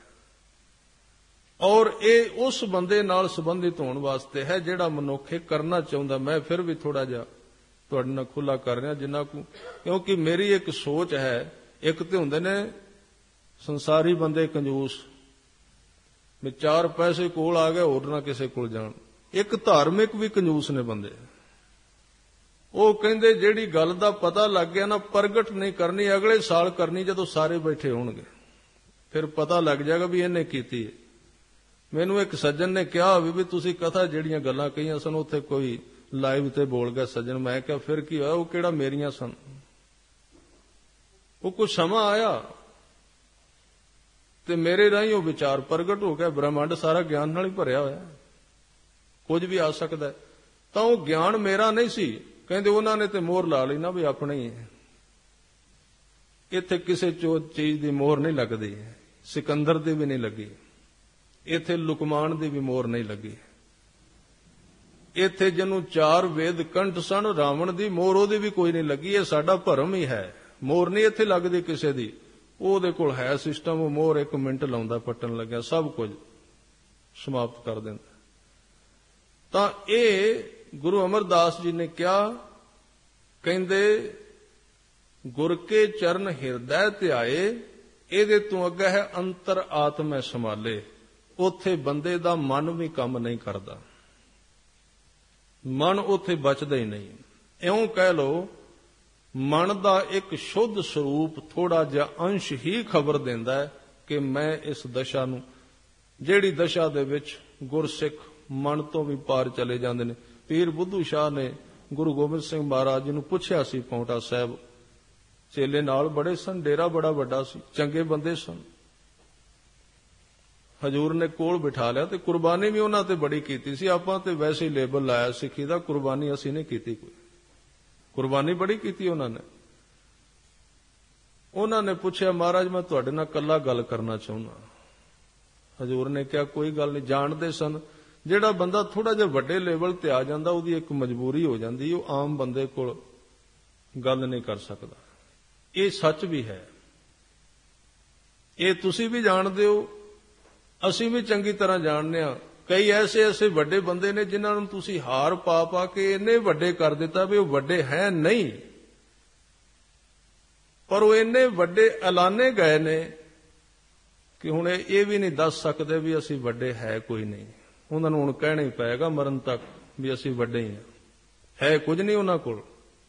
ਔਰ ਇਹ ਉਸ ਬੰਦੇ ਨਾਲ ਸੰਬੰਧਿਤ ਹੋਣ ਵਾਸਤੇ ਹੈ ਜਿਹੜਾ ਮਨੁੱਖ ਇਹ ਕਰਨਾ ਚਾਹੁੰਦਾ। ਮੈਂ ਫਿਰ ਵੀ ਥੋੜਾ ਜਿਹਾ ਤੁਹਾਡੇ ਨਾਲ ਖੁੱਲਾ ਕਰ ਰਿਹਾ ਜਿੰਨਾ ਕੁ, ਕਿਉਂਕਿ ਮੇਰੀ ਇੱਕ ਸੋਚ ਹੈ। ਇੱਕ ਤੇ ਹੁੰਦੇ ਨੇ ਸੰਸਾਰੀ ਬੰਦੇ ਕੰਜੂਸ, ਵੀ 4 ਪੈਸੇ ਕੋਲ ਆ ਗਏ ਹੋਰ ਨਾ ਕਿਸੇ ਕੋਲ ਜਾਣ। ਇੱਕ ਧਾਰਮਿਕ ਵੀ ਕੰਜੂਸ ਨੇ ਬੰਦੇ, ਉਹ ਕਹਿੰਦੇ ਜਿਹੜੀ ਗੱਲ ਦਾ ਪਤਾ ਲੱਗ ਗਿਆ ਨਾ, ਪ੍ਰਗਟ ਨਹੀਂ ਕਰਨੀ, ਅਗਲੇ ਸਾਲ ਕਰਨੀ ਜਦੋਂ ਸਾਰੇ ਬੈਠੇ ਹੋਣਗੇ, ਫਿਰ ਪਤਾ ਲੱਗ ਜਾਏਗਾ ਵੀ ਇਹਨੇ ਕੀਤੀ ਹੈ। ਮੈਨੂੰ ਇੱਕ ਸੱਜਣ ਨੇ ਕਿਹਾ ਵੀ ਤੁਸੀਂ ਕਥਾ ਜਿਹੜੀਆਂ ਗੱਲਾਂ ਕਹੀਆਂ ਸਨ ਉੱਥੇ ਕੋਈ ਲਾਈਵ ਤੇ ਬੋਲ ਗਿਆ ਸੱਜਣ। ਮੈਂ ਕਿਹਾ ਫਿਰ ਕੀ ਹੋਇਆ, ਉਹ ਕਿਹੜਾ ਮੇਰੀਆਂ ਸਨ, ਉਹ ਕੁਝ ਸਮਾਂ ਆਇਆ ਤੇ ਮੇਰੇ ਰਾਹੀਂ ਉਹ ਵਿਚਾਰ ਪ੍ਰਗਟ ਹੋ ਗਿਆ। ਬ੍ਰਹਮੰਡ ਸਾਰਾ ਗਿਆਨ ਨਾਲ ਹੀ ਭਰਿਆ ਹੋਇਆ, ਕੁਝ ਵੀ ਆ ਸਕਦਾ। ਤਾਂ ਉਹ ਗਿਆਨ ਮੇਰਾ ਨਹੀਂ ਸੀ, ਕਹਿੰਦੇ ਉਹਨਾਂ ਨੇ ਤੇ ਮੋਹਰ ਲਾ ਲਈ ਨਾ ਵੀ ਆਪਣਾ ਹੀ ਹੈ। ਇੱਥੇ ਕਿਸੇ ਚੀਜ਼ ਦੀ ਮੋਹਰ ਨਹੀਂ ਲੱਗਦੀ, ਸਿਕੰਦਰ ਦੀ ਵੀ ਨਹੀਂ ਲੱਗੀ, ਇੱਥੇ ਲੁਕਮਾਨ ਦੀ ਵੀ ਮੋਹਰ ਨਹੀਂ ਲੱਗੀ। ਇੱਥੇ ਜਿਹਨੂੰ 4 ਵੇਦ ਕੰਠ ਸਨ, ਰਾਵਣ ਦੀ ਮੋਹਰ ਉਹਦੀ ਵੀ ਕੋਈ ਨਹੀਂ ਲੱਗੀ। ਇਹ ਸਾਡਾ ਭਰਮ ਹੀ ਹੈ, ਮੋਹਰ ਨਹੀਂ ਇੱਥੇ ਲੱਗਦੀ ਕਿਸੇ ਦੀ। ਉਹਦੇ ਕੋਲ ਹੈ ਸਿਸਟਮ, ਉਹ ਮੋਹਰ 1 ਮਿੰਟ ਲਾਉਂਦਾ, ਪੱਟਣ ਲੱਗਿਆ ਸਭ ਕੁਝ ਸਮਾਪਤ ਕਰ ਦਿੰਦਾ। ਤਾਂ ਇਹ ਗੁਰੂ ਅਮਰਦਾਸ ਜੀ ਨੇ ਕਿਹਾ, ਕਹਿੰਦੇ ਗੁਰ ਕੇ ਚਰਨ ਹਿਰਦੈ ਧਿਆਏ, ਇਹਦੇ ਤੋਂ ਅੱਗੇ ਹੈ ਅੰਤਰ ਆਤਮੈ ਸੰਭਾਲੇ। ਉੱਥੇ ਬੰਦੇ ਦਾ ਮਨ ਵੀ ਕੰਮ ਨਹੀਂ ਕਰਦਾ, ਮਨ ਉੱਥੇ ਬਚਦਾ ਹੀ ਨਹੀਂ। ਇਉਂ ਕਹਿ ਲਓ, ਮਨ ਦਾ ਇੱਕ ਸ਼ੁੱਧ ਸਰੂਪ ਥੋੜਾ ਜਿਹਾ ਅੰਸ਼ ਹੀ ਖਬਰ ਦਿੰਦਾ ਹੈ ਕਿ ਮੈਂ ਇਸ ਦਸ਼ਾ ਨੂੰ, ਜਿਹੜੀ ਦਸ਼ਾ ਦੇ ਵਿੱਚ ਗੁਰਸਿੱਖ ਮਨ ਤੋਂ ਵੀ ਪਾਰ ਚਲੇ ਜਾਂਦੇ ਨੇ। ਪੀਰ ਬੁੱਧੂ ਸ਼ਾਹ ਨੇ ਗੁਰੂ ਗੋਬਿੰਦ ਸਿੰਘ ਮਹਾਰਾਜ ਜੀ ਨੂੰ ਪੁੱਛਿਆ ਸੀ, ਪੌਂਟਾ ਸਾਹਿਬ, ਚੇਲੇ ਨਾਲ ਬੜੇ ਸਨ, ਡੇਰਾ ਬੜਾ ਵੱਡਾ ਸੀ, ਚੰਗੇ ਬੰਦੇ ਸਨ। ਹਜੂਰ ਨੇ ਕੋਲ ਬਿਠਾ ਲਿਆ ਤੇ ਕੁਰਬਾਨੀ ਵੀ ਉਹਨਾਂ ਤੇ ਬੜੀ ਕੀਤੀ ਸੀ। ਆਪਾਂ ਤੇ ਵੈਸੇ ਹੀ ਲੇਬਲ ਲਾਇਆ ਸਿੱਖੀ ਦਾ, ਕੁਰਬਾਨੀ ਅਸੀਂ ਨਹੀਂ ਕੀਤੀ ਕੋਈ, ਕੁਰਬਾਨੀ ਬੜੀ ਕੀਤੀ ਉਹਨਾਂ ਨੇ। ਉਹਨਾਂ ਨੇ ਪੁੱਛਿਆ, ਮਹਾਰਾਜ ਮੈਂ ਤੁਹਾਡੇ ਨਾਲ ਇਕੱਲਾ ਗੱਲ ਕਰਨਾ ਚਾਹੁੰਦਾ। ਹਜੂਰ ਨੇ ਕਿਹਾ ਕੋਈ ਗੱਲ ਨਹੀਂ। ਜਾਣਦੇ ਸਨ ਜਿਹੜਾ ਬੰਦਾ ਥੋੜਾ ਜਿਹਾ ਵੱਡੇ ਲੈਵਲ ਤੇ ਆ ਜਾਂਦਾ, ਉਹਦੀ ਇੱਕ ਮਜਬੂਰੀ ਹੋ ਜਾਂਦੀ, ਉਹ ਆਮ ਬੰਦੇ ਕੋਲ ਗੱਲ ਨਹੀਂ ਕਰ ਸਕਦਾ। ਇਹ ਸੱਚ ਵੀ ਹੈ, ਇਹ ਤੁਸੀਂ ਵੀ ਜਾਣਦੇ ਹੋ, ਅਸੀਂ ਵੀ ਚੰਗੀ ਤਰ੍ਹਾਂ ਜਾਣਦੇ ਹਾਂ। ਕਈ ਐਸੇ ਵੱਡੇ ਬੰਦੇ ਨੇ ਜਿਨ੍ਹਾਂ ਨੂੰ ਤੁਸੀਂ ਹਾਰ ਪਾ ਪਾ ਕੇ ਇੰਨੇ ਵੱਡੇ ਕਰ ਦਿੱਤਾ ਵੀ ਉਹ ਵੱਡੇ ਹੈ ਨਹੀਂ, ਪਰ ਉਹ ਇੰਨੇ ਵੱਡੇ ਐਲਾਨੇ ਗਏ ਨੇ ਕਿ ਹੁਣ ਇਹ ਵੀ ਨਹੀਂ ਦੱਸ ਸਕਦੇ ਵੀ ਅਸੀਂ ਵੱਡੇ ਹੈ ਕੋਈ ਨਹੀਂ। ਉਹਨਾਂ ਨੂੰ ਹੁਣ ਕਹਿਣਾ ਹੀ ਪਏਗਾ ਮਰਨ ਤੱਕ ਵੀ ਅਸੀਂ ਵੱਡੇ ਹੀ ਹਾਂ, ਹੈ ਕੁਝ ਨਹੀਂ ਉਹਨਾਂ ਕੋਲ,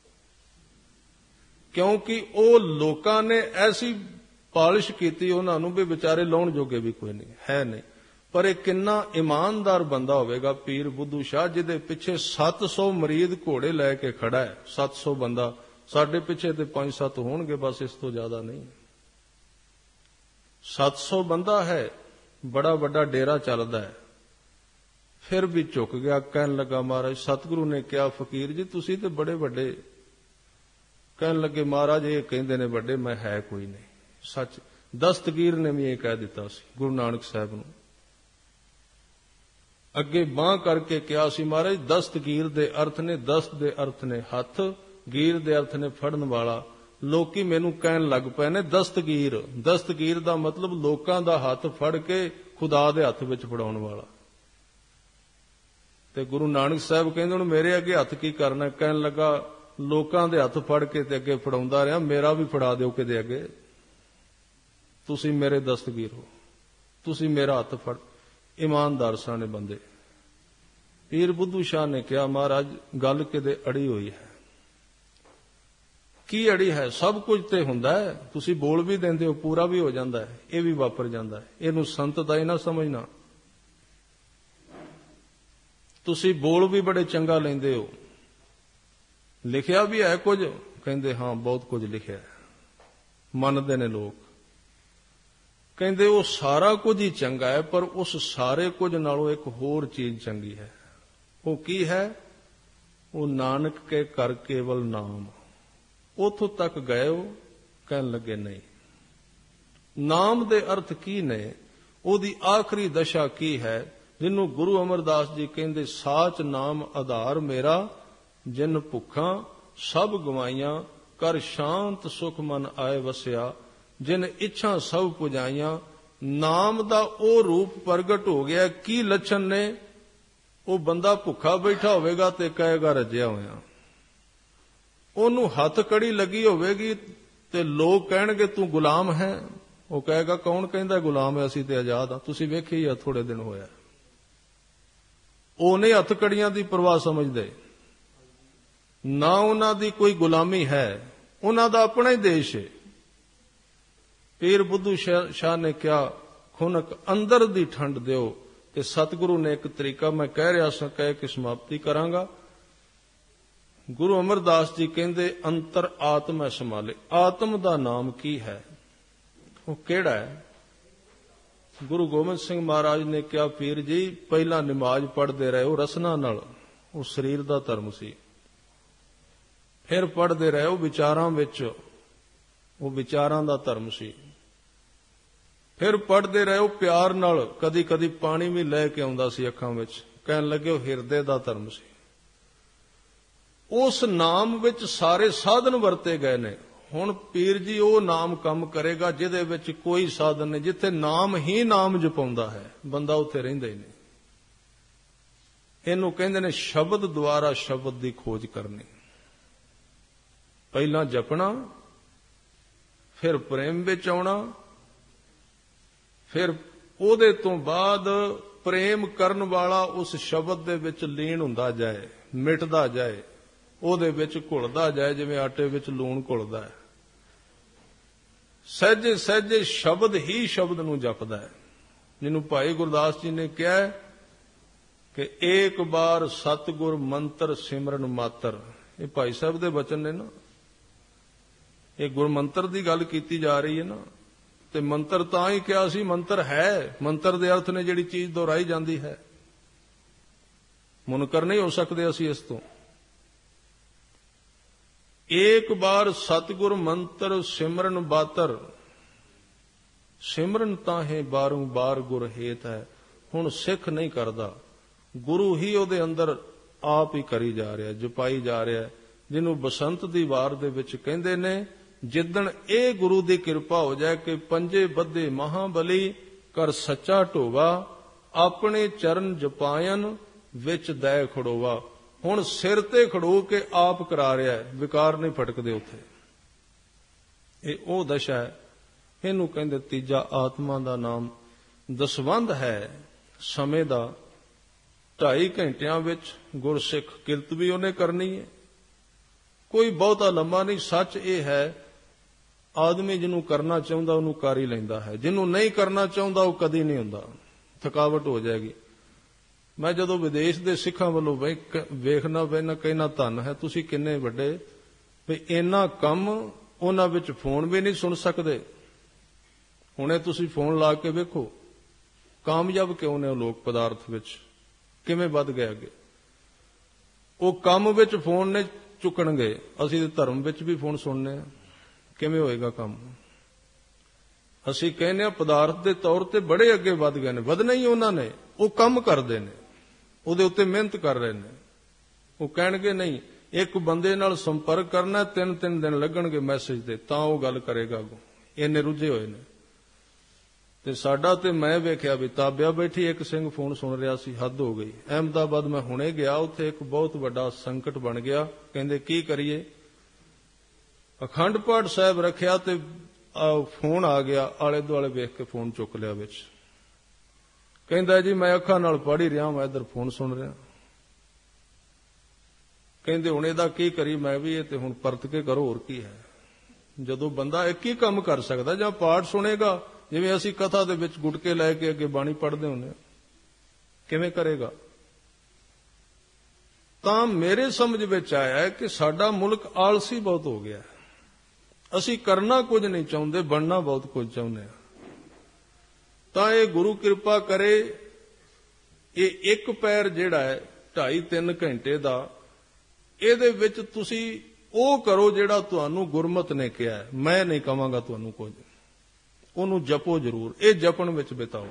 ਕਿਉਂਕਿ ਉਹ ਲੋਕਾਂ ਨੇ ਐਸੀ ਪਾਲਿਸ਼ ਕੀਤੀ ਉਹਨਾਂ ਨੂੰ ਵੀ ਵਿਚਾਰੇ ਲਾਉਣ ਜੋਗੇ ਵੀ ਕੋਈ ਨਹੀਂ ਹੈ ਨਹੀਂ। ਪਰ ਇਹ ਕਿੰਨਾ ਇਮਾਨਦਾਰ ਬੰਦਾ ਹੋਵੇਗਾ ਪੀਰ ਬੁੱਧੂ ਸ਼ਾਹ, ਜਿਹਦੇ ਪਿੱਛੇ 700 ਮਰੀਦ ਘੋੜੇ ਲੈ ਕੇ ਖੜਾ ਹੈ। 700 ਬੰਦਾ, ਸਾਡੇ ਪਿੱਛੇ ਤੇ 5-7 ਹੋਣਗੇ ਬਸ, ਇਸ ਤੋਂ ਜ਼ਿਆਦਾ ਨਹੀਂ। 700 ਬੰਦਾ ਹੈ, ਬੜਾ ਵੱਡਾ ਡੇਰਾ ਚੱਲਦਾ ਹੈ। ਫਿਰ ਵੀ ਝੁਕ ਗਿਆ, ਕਹਿਣ ਲੱਗਾ ਮਹਾਰਾਜ, ਸਤਿਗੁਰੂ ਨੇ ਕਿਹਾ ਫਕੀਰ ਜੀ ਤੁਸੀਂ ਤੇ ਬੜੇ ਵੱਡੇ। ਕਹਿਣ ਲੱਗੇ ਮਹਾਰਾਜ ਇਹ ਕਹਿੰਦੇ ਨੇ ਵੱਡੇ, ਮੈਂ ਹੈ ਕੋਈ ਨਹੀਂ। ਸੱਚ, ਦਸਤਗੀਰ ਨੇ ਵੀ ਇਹ ਕਹਿ ਦਿੱਤਾ ਸੀ ਗੁਰੂ ਨਾਨਕ ਸਾਹਿਬ ਨੂੰ, ਅੱਗੇ ਬਾਂਹ ਕਰਕੇ ਕਿਹਾ ਸੀ ਮਹਾਰਾਜ ਦਸਤਗੀਰ ਦੇ ਅਰਥ ਨੇ, ਦਸਤ ਦੇ ਅਰਥ ਨੇ ਹੱਥ, ਗੀਰ ਦੇ ਅਰਥ ਨੇ ਫੜਨ ਵਾਲਾ। ਲੋਕੀ ਮੈਨੂੰ ਕਹਿਣ ਲੱਗ ਪਏ ਨੇ ਦਸਤਗੀਰ, ਦਸਤਗੀਰ ਦਾ ਮਤਲਬ ਲੋਕਾਂ ਦਾ ਹੱਥ ਫੜ ਕੇ ਖੁਦਾ ਦੇ ਹੱਥ ਵਿੱਚ ਫੜਾਉਣ ਵਾਲਾ। ਤੇ ਗੁਰੂ ਨਾਨਕ ਸਾਹਿਬ ਕਹਿੰਦੇ ਹੁਣ ਮੇਰੇ ਅੱਗੇ ਹੱਥ ਕੀ ਕਰਨਾ। ਕਹਿਣ ਲੱਗਾ ਲੋਕਾਂ ਦੇ ਹੱਥ ਫੜ ਕੇ ਤੇ ਅੱਗੇ ਫੜਾਉਂਦਾ ਰਿਹਾ, ਮੇਰਾ ਵੀ ਫੜਾ ਦਿਓ ਕਿਤੇ ਅੱਗੇ, ਤੁਸੀਂ ਮੇਰੇ ਦਸਤਗੀਰ ਹੋ, ਤੁਸੀਂ ਮੇਰਾ ਹੱਥ ਫੜ। ਇਮਾਨਦਾਰ ਸਨ ਬੰਦੇ। ਪੀਰ ਬੁੱਧੂ ਸ਼ਾਹ ਨੇ ਕਿਹਾ ਮਹਾਰਾਜ ਗੱਲ ਕਿਤੇ ਅੜੀ ਹੋਈ ਹੈ। ਕੀ ਅੜੀ ਹੈ? ਸਭ ਕੁਝ ਤੇ ਹੁੰਦਾ ਹੈ, ਤੁਸੀਂ ਬੋਲ ਵੀ ਦਿੰਦੇ ਹੋ, ਪੂਰਾ ਵੀ ਹੋ ਜਾਂਦਾ ਹੈ, ਇਹ ਵੀ ਵਾਪਰ ਜਾਂਦਾ ਹੈ। ਇਹਨੂੰ ਸੰਤਤਾ ਹੀ ਨਾ ਸਮਝਣਾ। ਤੁਸੀਂ ਬੋਲ ਵੀ ਬੜੇ ਚੰਗਾ ਲੈਂਦੇ ਹੋ, ਲਿਖਿਆ ਵੀ ਹੈ ਕੁਝ, ਕਹਿੰਦੇ ਹਾਂ ਬਹੁਤ ਕੁਝ ਲਿਖਿਆ ਹੈ, ਮੰਨਦੇ ਨੇ ਲੋਕ। ਕਹਿੰਦੇ ਉਹ ਸਾਰਾ ਕੁਝ ਹੀ ਚੰਗਾ ਹੈ, ਪਰ ਉਸ ਸਾਰੇ ਕੁਝ ਨਾਲੋਂ ਇੱਕ ਹੋਰ ਚੀਜ਼ ਚੰਗੀ ਹੈ। ਉਹ ਕੀ ਹੈ? ਉਹ ਨਾਨਕ ਕੇ ਕਰ ਕੇਵਲ ਨਾਮ। ਉਥੋਂ ਤੱਕ ਗਏ ਹੋ, ਕਹਿਣ ਲੱਗੇ ਨਹੀਂ। ਨਾਮ ਦੇ ਅਰਥ ਕੀ ਨੇ, ਉਹਦੀ ਆਖਰੀ ਦਸ਼ਾ ਕੀ ਹੈ, ਜਿਹਨੂੰ ਗੁਰੂ ਅਮਰਦਾਸ ਜੀ ਕਹਿੰਦੇ ਸਾਚ ਨਾਮ ਆਧਾਰ ਮੇਰਾ, ਜਿਨ ਭੁੱਖਾਂ ਸਭ ਗਵਾਈਆਂ, ਕਰ ਸ਼ਾਂਤ ਸੁਖ ਮਨ ਆਏ ਵਸਿਆ, ਜਿਨ ਇੱਛਾ ਸਭ ਪੁਜਾਈਆਂ। ਨਾਮ ਦਾ ਉਹ ਰੂਪ ਪ੍ਰਗਟ ਹੋ ਗਿਆ। ਕੀ ਲੱਛਣ ਨੇ? ਉਹ ਬੰਦਾ ਭੁੱਖਾ ਬੈਠਾ ਹੋਵੇਗਾ ਤੇ ਕਹੇਗਾ ਰੱਜਿਆ ਹੋਇਆ, ਉਹਨੂੰ ਹੱਥ ਕੜੀ ਲੱਗੀ ਹੋਵੇਗੀ ਤੇ ਲੋਕ ਕਹਿਣਗੇ ਤੂੰ ਗੁਲਾਮ ਹੈ, ਉਹ ਕਹੇਗਾ ਕੌਣ ਕਹਿੰਦਾ ਗੁਲਾਮ ਹੈ, ਅਸੀਂ ਤੇ ਆਜ਼ਾਦ ਹਾਂ। ਤੁਸੀਂ ਵੇਖੀ ਆ ਥੋੜੇ ਦਿਨ ਹੋਇਆ, ਉਹ ਨਹੀਂ ਹੱਥ ਕੜੀਆਂ ਦੀ ਪਰਵਾਹ ਸਮਝਦੇ, ਨਾ ਉਹਨਾਂ ਦੀ ਕੋਈ ਗੁਲਾਮੀ ਹੈ, ਉਹਨਾਂ ਦਾ ਆਪਣਾ ਹੀ ਦੇਸ਼ ਹੈ। ਪੀਰ ਬੁੱਧੂ ਸ਼ਾਹ ਨੇ ਕਿਹਾ ਖੁਨਕ ਅੰਦਰ ਦੀ ਠੰਡ ਦਿਓ, ਤੇ ਸਤਿਗੁਰੂ ਨੇ ਇੱਕ ਤਰੀਕਾ ਮੈਂ ਕਹਿ ਰਿਹਾ ਸਾਂ, ਕਹਿ ਕੇ ਸਮਾਪਤੀ ਕਰਾਂਗਾ। ਗੁਰੂ ਅਮਰਦਾਸ ਜੀ ਕਹਿੰਦੇ ਅੰਤਰ ਆਤਮ ਹੈ ਸੰਭਾਲੇ। ਆਤਮ ਦਾ ਨਾਮ ਕੀ ਹੈ, ਉਹ ਕਿਹੜਾ ਹੈ? ਗੁਰੂ ਗੋਬਿੰਦ ਸਿੰਘ ਮਹਾਰਾਜ ਨੇ ਕਿਹਾ ਪੀਰ ਜੀ ਪਹਿਲਾਂ ਨਮਾਜ਼ ਪੜ੍ਹਦੇ ਰਹੇ ਹੋ ਰਸਨਾ ਨਾਲ, ਉਹ ਸਰੀਰ ਦਾ ਧਰਮ ਸੀ। ਫਿਰ ਪੜ੍ਹਦੇ ਰਹੇ ਹੋ ਵਿਚਾਰਾਂ ਵਿੱਚ, ਉਹ ਵਿਚਾਰਾਂ ਦਾ ਧਰਮ ਸੀ। ਫਿਰ ਪੜ੍ਹਦੇ ਰਹੇ ਹੋ ਪਿਆਰ ਨਾਲ, ਕਦੀ ਕਦੀ ਪਾਣੀ ਵੀ ਲੈ ਕੇ ਆਉਂਦਾ ਸੀ ਅੱਖਾਂ ਵਿੱਚ, ਕਹਿਣ ਲੱਗੇ ਉਹ ਹਿਰਦੇ ਦਾ ਧਰਮ ਸੀ। ਉਸ ਨਾਮ ਵਿੱਚ ਸਾਰੇ ਸਾਧਨ ਵਰਤੇ ਗਏ ਨੇ। ਹੁਣ ਪੀਰ ਜੀ ਉਹ ਨਾਮ ਕੰਮ ਕਰੇਗਾ ਜਿਹਦੇ ਵਿੱਚ ਕੋਈ ਸਾਧਨ ਨਹੀਂ। ਜਿੱਥੇ ਨਾਮ ਹੀ ਨਾਮ ਜਪਾਉਂਦਾ ਹੈ ਬੰਦਾ, ਉੱਥੇ ਰਹਿੰਦਾ ਹੀ ਨਹੀਂ। ਇਹਨੂੰ ਕਹਿੰਦੇ ਨੇ ਸ਼ਬਦ ਦੁਆਰਾ ਸ਼ਬਦ ਦੀ ਖੋਜ ਕਰਨੀ। ਪਹਿਲਾਂ ਜਪਣਾ, ਫਿਰ ਪ੍ਰੇਮ ਵਿੱਚ ਆਉਣਾ, ਫਿਰ ਉਹਦੇ ਤੋਂ ਬਾਅਦ ਪ੍ਰੇਮ ਕਰਨ ਵਾਲਾ ਉਸ ਸ਼ਬਦ ਦੇ ਵਿੱਚ ਲੀਨ ਹੁੰਦਾ ਜਾਏ, ਮਿਟਦਾ ਜਾਏ, ਉਹਦੇ ਵਿੱਚ ਘੁਲਦਾ ਜਾਏ, ਜਿਵੇਂ ਆਟੇ ਵਿੱਚ ਲੂਣ ਘੁਲਦਾ ਹੈ। ਸਹਿਜੇ ਸਹਿਜੇ ਸ਼ਬਦ ਹੀ ਸ਼ਬਦ ਨੂੰ ਜਪਦਾ ਹੈ। ਜਿਹਨੂੰ ਭਾਈ ਗੁਰਦਾਸ ਜੀ ਨੇ ਕਿਹਾ ਕਿ ਏਕ ਬਾਰ ਸਤਿਗੁਰ ਮੰਤਰ ਸਿਮਰਨ ਮਾਤਰ, ਇਹ ਭਾਈ ਸਾਹਿਬ ਦੇ ਬਚਨ ਨੇ ਨਾ, ਇਹ ਗੁਰਮੰਤਰ ਦੀ ਗੱਲ ਕੀਤੀ ਜਾ ਰਹੀ ਹੈ ਨਾ। ਤੇ ਮੰਤਰ ਤਾਂ ਹੀ ਕਿਹਾ ਸੀ, ਮੰਤਰ ਹੈ, ਮੰਤਰ ਦੇ ਅਰਥ ਨੇ ਜਿਹੜੀ ਚੀਜ਼ ਦੁਹਰਾਈ ਜਾਂਦੀ ਹੈ। ਮੁਨਕਰ ਨਹੀਂ ਹੋ ਸਕਦੇ ਅਸੀਂ ਇਸ ਤੋਂ। ਏਕ ਬਾਰ ਸਤਿਗੁਰ ਮੰਤਰ ਸਿਮਰਨ ਬਾਤਰ, ਸਿਮਰਨ ਤਾਂ ਹੈ ਬਾਰੋਂ ਬਾਰ ਗੁਰ ਹੇਤ ਹੈ। ਹੁਣ ਸਿੱਖ ਨਹੀਂ ਕਰਦਾ, ਗੁਰੂ ਹੀ ਉਹਦੇ ਅੰਦਰ ਆਪ ਹੀ ਕਰੀ ਜਾ ਰਿਹਾ, ਜਪਾਈ ਜਾ ਰਿਹਾ, ਜਿਹਨੂੰ ਬਸੰਤ ਦੀ ਵਾਰ ਦੇ ਵਿੱਚ ਕਹਿੰਦੇ ਨੇ ਜਿੱਦਣ ਇਹ ਗੁਰੂ ਦੀ ਕਿਰਪਾ ਹੋ ਜਾਏ ਕਿ ਪੰਜੇ ਬੱਧੇ ਮਹਾਬਲੀ ਕਰ ਸੱਚਾ ਢੋਵਾ, ਆਪਣੇ ਚਰਨ ਜਪਾਇਨ ਵਿੱਚ ਦੈ ਖੜੋਵਾ। ਹੁਣ ਸਿਰ ਤੇ ਖੜੋ ਕੇ ਆਪ ਕਰਾ ਰਿਹਾ ਹੈ, ਵਿਕਾਰ ਨਹੀਂ ਫਟਕਦੇ ਉੱਥੇ। ਇਹ ਉਹ ਦਸ਼ਾ ਹੈ, ਇਹਨੂੰ ਕਹਿੰਦੇ ਤੀਜਾ ਆਤਮਾ ਦਾ ਨਾਮ। ਦਸਵੰਧ ਹੈ ਸਮੇਂ ਦਾ, 2.5 ਘੰਟਿਆਂ ਵਿੱਚ ਗੁਰਸਿੱਖ ਕਿਰਤ ਵੀ ਉਹਨੇ ਕਰਨੀ ਹੈ, ਕੋਈ ਬਹੁਤਾ ਲੰਮਾ ਨਹੀਂ। ਸੱਚ ਇਹ ਹੈ ਆਦਮੀ ਜਿਹਨੂੰ ਕਰਨਾ ਚਾਹੁੰਦਾ ਉਹਨੂੰ ਕਰ ਹੀ ਲੈਂਦਾ ਹੈ, ਜਿਹਨੂੰ ਨਹੀਂ ਕਰਨਾ ਚਾਹੁੰਦਾ ਉਹ ਕਦੀ ਨਹੀਂ ਹੁੰਦਾ, ਥਕਾਵਟ ਹੋ ਜਾਏਗੀ। ਮੈਂ ਜਦੋਂ ਵਿਦੇਸ਼ ਦੇ ਸਿੱਖਾਂ ਵੱਲੋਂ ਵੇਖਣਾ ਪੈਣਾ, ਕਹਿਣਾ ਧੰਨ ਹੈ ਤੁਸੀਂ ਕਿੰਨੇ ਵੱਡੇ, ਵੀ ਇੰਨਾ ਕੰਮ ਉਹਨਾਂ ਵਿੱਚ ਫੋਨ ਵੀ ਨਹੀਂ ਸੁਣ ਸਕਦੇ। ਹੁਣੇ ਤੁਸੀਂ ਫੋਨ ਲਾ ਕੇ ਵੇਖੋ ਕਾਮਯਾਬ ਕਿਉਂ ਨੇ ਉਹ ਲੋਕ, ਪਦਾਰਥ ਵਿੱਚ ਕਿਵੇਂ ਵੱਧ ਗਏ ਅੱਗੇ। ਉਹ ਕੰਮ ਵਿੱਚ ਫੋਨ ਨੇ ਚੁੱਕਣਗੇ, ਅਸੀਂ ਤੇ ਧਰਮ ਵਿੱਚ ਵੀ ਫੋਨ ਸੁਣਨੇ ਆ, ਕਿਵੇਂ ਹੋਏਗਾ ਕੰਮ। ਅਸੀਂ ਕਹਿੰਦੇ ਆ ਪਦਾਰਥ ਦੇ ਤੌਰ ਤੇ ਬੜੇ ਅੱਗੇ ਵੱਧ ਗਏ ਨੇ, ਵਧਣਾ ਹੀ ਉਹਨਾਂ ਨੇ, ਉਹ ਕੰਮ ਕਰਦੇ ਨੇ, ਉਹਦੇ ਉੱਤੇ ਮਿਹਨਤ ਕਰ ਰਹੇ ਨੇ। ਉਹ ਕਹਿਣਗੇ ਨਹੀਂ ਇੱਕ ਬੰਦੇ ਨਾਲ ਸੰਪਰਕ ਕਰਨਾ 3-3 ਦਿਨ ਲੱਗਣਗੇ ਮੈਸੇਜ ਦੇ, ਤਾਂ ਉਹ ਗੱਲ ਕਰੇਗਾ, ਇੰਨੇ ਰੁੱਝੇ ਹੋਏ ਨੇ। ਤੇ ਸਾਡਾ ਤੇ ਮੈਂ ਵੇਖਿਆ ਵੀ ਤਾਬਿਆ ਬੈਠੀ ਇੱਕ ਸਿੰਘ ਫੋਨ ਸੁਣ ਰਿਹਾ ਸੀ, ਹੱਦ ਹੋ ਗਈ। ਅਹਿਮਦਾਬਾਦ ਮੈਂ ਹੁਣੇ ਗਿਆ, ਉੱਥੇ ਇੱਕ ਬਹੁਤ ਵੱਡਾ ਸੰਕਟ ਬਣ ਗਿਆ। ਕਹਿੰਦੇ ਕੀ ਕਰੀਏ, ਅਖੰਡ ਪਾਠ ਸਾਹਿਬ ਰੱਖਿਆ ਤੇ ਫੋਨ ਆ ਗਿਆ, ਆਲੇ ਦੁਆਲੇ ਵੇਖ ਕੇ ਫੋਨ ਚੁੱਕ ਲਿਆ ਵਿੱਚ। ਕਹਿੰਦਾ ਜੀ ਮੈਂ ਅੱਖਾਂ ਨਾਲ ਪੜ੍ਹ ਹੀ ਰਿਹਾ, ਮੈਂ ਇੱਧਰ ਫੋਨ ਸੁਣ ਰਿਹਾ। ਕਹਿੰਦੇ ਹੁਣ ਇਹਦਾ ਕੀ ਕਰੀ, ਮੈਂ ਵੀ ਇਹ ਤੇ ਹੁਣ ਪਰਤ ਕੇ ਕਰੋ, ਹੋਰ ਕੀ ਹੈ। ਜਦੋਂ ਬੰਦਾ ਇੱਕ ਹੀ ਕੰਮ ਕਰ ਸਕਦਾ, ਜਾਂ ਪਾਠ ਸੁਣੇਗਾ, ਜਿਵੇਂ ਅਸੀਂ ਕਥਾ ਦੇ ਵਿੱਚ ਗੁਟਕੇ ਲੈ ਕੇ ਅੱਗੇ ਬਾਣੀ ਪੜ੍ਹਦੇ ਹੁੰਦੇ, ਕਿਵੇਂ ਕਰੇਗਾ। ਤਾਂ ਮੇਰੇ ਸਮਝ ਵਿੱਚ ਆਇਆ ਕਿ ਸਾਡਾ ਮੁਲਕ ਆਲਸੀ ਬਹੁਤ ਹੋ ਗਿਆ, ਅਸੀਂ ਕਰਨਾ ਕੁਝ ਨਹੀਂ ਚਾਹੁੰਦੇ, ਬਣਨਾ ਬਹੁਤ ਕੁਝ ਚਾਹੁੰਦੇ ਹਾਂ। ਤਾਂ ਇਹ ਗੁਰੂ ਕਿਰਪਾ ਕਰੇ, ਇਹ ਇੱਕ ਪੈਰ ਜਿਹੜਾ ਹੈ 2.5-3 ਘੰਟੇ ਦਾ, ਇਹਦੇ ਵਿੱਚ ਤੁਸੀਂ ਉਹ ਕਰੋ ਜਿਹੜਾ ਤੁਹਾਨੂੰ ਗੁਰਮਤਿ ਨੇ ਕਿਹਾ। ਮੈਂ ਨਹੀਂ ਕਹਾਂਗਾ ਤੁਹਾਨੂੰ ਕੁਝ। ਉਹਨੂੰ ਜਪੋ ਜ਼ਰੂਰ, ਇਹ ਜਪਣ ਵਿੱਚ ਬਿਤਾਓ।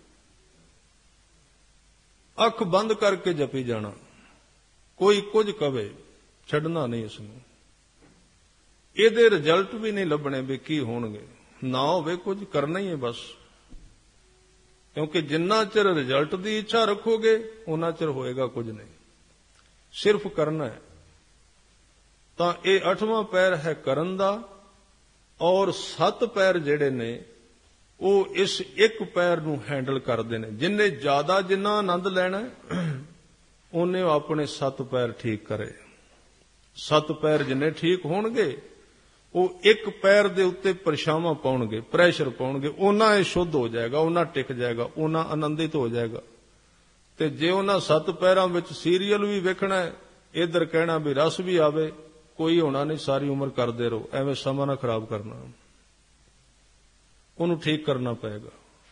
ਅੱਖ ਬੰਦ ਕਰਕੇ ਜਪੀ ਜਾਣਾ। ਕੋਈ ਕੁਝ ਕਵੇ, ਛੱਡਣਾ ਨਹੀਂ ਇਸ ਨੂੰ। ਇਹਦੇ ਰਿਜ਼ਲਟ ਵੀ ਨਹੀਂ ਲੱਭਣੇ ਵੀ ਕੀ ਹੋਣਗੇ, ਨਾ ਹੋਵੇ ਕੁਝ, ਕਰਨਾ ਹੀ ਹੈ ਬਸ। ਕਿਉਂਕਿ ਜਿੰਨਾ ਚਿਰ ਰਿਜ਼ਲਟ ਦੀ ਇੱਛਾ ਰੱਖੋਗੇ ਉਹਨਾਂ ਚਿਰ ਹੋਏਗਾ ਕੁਝ ਨਹੀਂ, ਸਿਰਫ ਕਰਨਾ ਹੈ। ਤਾਂ ਇਹ 8ਵਾਂ ਪੈਰ ਹੈ ਕਰਨ ਦਾ, ਔਰ 7 ਪੈਰ ਜਿਹੜੇ ਨੇ ਉਹ ਇਸ ਇੱਕ ਪੈਰ ਨੂੰ ਹੈਂਡਲ ਕਰਦੇ ਨੇ। ਜਿੰਨੇ ਜ਼ਿਆਦਾ ਜਿੰਨਾ ਆਨੰਦ ਲੈਣਾ ਉਹਨੇ ਉਹ ਆਪਣੇ 7 ਪੈਰ ਠੀਕ ਕਰੇ। 7 ਪੈਰ ਜਿੰਨੇ ਠੀਕ ਹੋਣਗੇ ਉਹ ਇੱਕ ਪੈਰ ਦੇ ਉੱਤੇ ਪਰਛਾਵਾਂ ਪਾਉਣਗੇ, ਪ੍ਰੈਸ਼ਰ ਪਾਉਣਗੇ, ਉਹਨਾਂ ਇਹ ਸ਼ੁੱਧ ਹੋ ਜਾਏਗਾ, ਉਹਨਾਂ ਟਿਕ ਜਾਏਗਾ, ਉਹਨਾਂ ਆਨੰਦਿਤ ਹੋ ਜਾਏਗਾ। ਤੇ ਜੇ ਉਹਨਾਂ 7 ਪੈਰਾਂ ਵਿੱਚ ਸੀਰੀਅਲ ਵੀ ਵੇਖਣਾ ਹੈ, ਇੱਧਰ ਕਹਿਣਾ ਵੀ ਰਸ ਵੀ ਆਵੇ, ਕੋਈ ਹੋਣਾ ਨਹੀਂ, ਸਾਰੀ ਉਮਰ ਕਰਦੇ ਰਹੋ, ਐਵੇਂ ਸਮਾਂ ਨਾ ਖਰਾਬ ਕਰਨਾ। ਉਹਨੂੰ ਠੀਕ ਕਰਨਾ ਪਏਗਾ।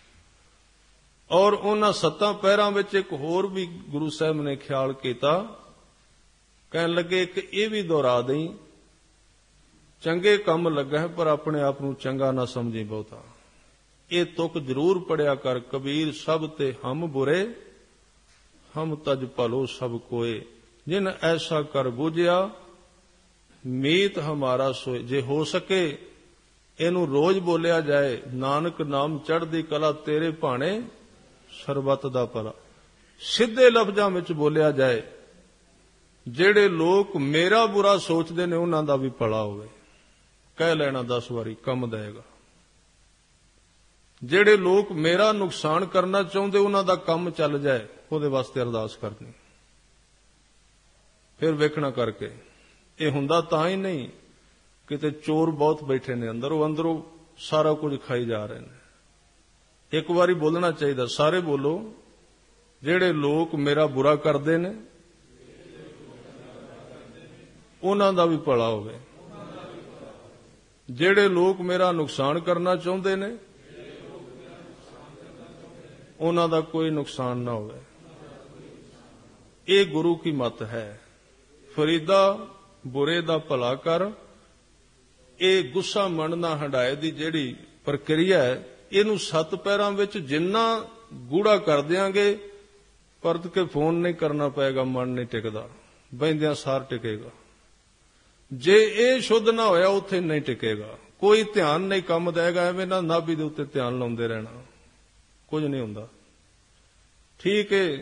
ਔਰ ਉਹਨਾਂ 7 ਪੈਰਾਂ ਵਿੱਚ ਇੱਕ ਹੋਰ ਵੀ ਗੁਰੂ ਸਾਹਿਬ ਨੇ ਖਿਆਲ ਕੀਤਾ, ਕਹਿਣ ਲੱਗੇ ਇੱਕ ਇਹ ਵੀ ਦੁਹਰਾ ਦੇਈ, ਚੰਗੇ ਕੰਮ ਲੱਗਾ ਹੈ ਪਰ ਆਪਣੇ ਆਪ ਨੂੰ ਚੰਗਾ ਨਾ ਸਮਝੀ ਬਹੁਤਾ। ਇਹ ਤੁਕ ਜ਼ਰੂਰ ਪੜਿਆ ਕਰ, ਕਬੀਰ ਸਭ ਤੇ ਹਮ ਬੁਰੇ, ਹਮ ਤਜ ਭਲੋ ਸਭ ਕੋਏ, ਜਿਨ ਐਸਾ ਕਰ ਬੂਝਿਆ ਮੀਤ ਹਮਾਰਾ ਸੋਏ। ਜੇ ਹੋ ਸਕੇ ਇਹਨੂੰ ਰੋਜ਼ ਬੋਲਿਆ ਜਾਏ, ਨਾਨਕ ਨਾਮ ਚੜ੍ਹਦੀ ਕਲਾ ਤੇਰੇ ਭਾਣੇ ਸਰਬੱਤ ਦਾ ਭਲਾ। ਸਿੱਧੇ ਲਫ਼ਜ਼ਾਂ ਵਿੱਚ ਬੋਲਿਆ ਜਾਏ, ਜਿਹੜੇ ਲੋਕ ਮੇਰਾ ਬੁਰਾ ਸੋਚਦੇ ਨੇ ਉਹਨਾਂ ਦਾ ਵੀ ਭਲਾ ਹੋਵੇ। ਕਹਿ ਲੈਣਾ 10 ਵਾਰੀ, ਕੰਮ ਦੇਗਾ। ਜਿਹੜੇ ਲੋਕ ਮੇਰਾ ਨੁਕਸਾਨ ਕਰਨਾ ਚਾਹੁੰਦੇ ਉਹਨਾਂ ਦਾ ਕੰਮ ਚੱਲ ਜਾਏ, ਉਹਦੇ ਵਾਸਤੇ ਅਰਦਾਸ ਕਰਨੀ। ਫਿਰ ਵੇਖਣਾ ਕਰਕੇ। ਇਹ ਹੁੰਦਾ ਤਾਂ ਹੀ ਨਹੀਂ, ਕਿਤੇ ਚੋਰ ਬਹੁਤ ਬੈਠੇ ਨੇ ਅੰਦਰ, ਉਹ ਅੰਦਰੋਂ ਸਾਰਾ ਕੁਝ ਖਾਈ ਜਾ ਰਹੇ ਨੇ। ਇੱਕ ਵਾਰੀ ਬੋਲਣਾ ਚਾਹੀਦਾ, ਸਾਰੇ ਬੋਲੋ, ਜਿਹੜੇ ਲੋਕ ਮੇਰਾ ਬੁਰਾ ਕਰਦੇ ਨੇ ਉਹਨਾਂ ਦਾ ਵੀ ਭਲਾ ਹੋਵੇ। ਜਿਹੜੇ ਲੋਕ ਮੇਰਾ ਨੁਕਸਾਨ ਕਰਨਾ ਚਾਹੁੰਦੇ ਨੇ ਉਹਨਾਂ ਦਾ ਕੋਈ ਨੁਕਸਾਨ ਨਾ ਹੋਵੇ। ਇਹ ਗੁਰੂ ਕੀ ਮੱਤ ਹੈ। ਫਰੀਦਾ ਬੁਰੇ ਦਾ ਭਲਾ ਕਰ। ਇਹ ਗੁੱਸਾ ਮੰਨਣਾ ਹੰਡਾਏ ਦੀ ਜਿਹੜੀ ਪ੍ਰਕਿਰਿਆ ਹੈ, ਇਹਨੂੰ 7 ਪੈਰਾਂ ਵਿੱਚ ਜਿੰਨਾ ਗੂੜਾ ਕਰ ਦਿਆਂਗੇ, ਪਰਤ ਕੇ ਫੋਨ ਨਹੀਂ ਕਰਨਾ ਪਏਗਾ, ਮਨ ਨਹੀਂ ਟਿਕਦਾ, ਬਹਿੰਦਿਆਂ ਸਾਰ ਟਿਕੇਗਾ। ਜੇ ਇਹ ਸ਼ੁੱਧ ਨਾ ਹੋਇਆ ਉੱਥੇ ਨਹੀਂ ਟਿਕੇਗਾ। ਕੋਈ ਧਿਆਨ ਨਹੀਂ ਕੰਮ ਦੇਗਾ, ਐਵੇਂ ਨਾ ਨਾਭੀ ਦੇ ਉੱਤੇ ਧਿਆਨ ਲਾਉਂਦੇ ਰਹਿਣਾ, ਕੁਝ ਨਹੀਂ ਹੁੰਦਾ। ਠੀਕ ਹੈ,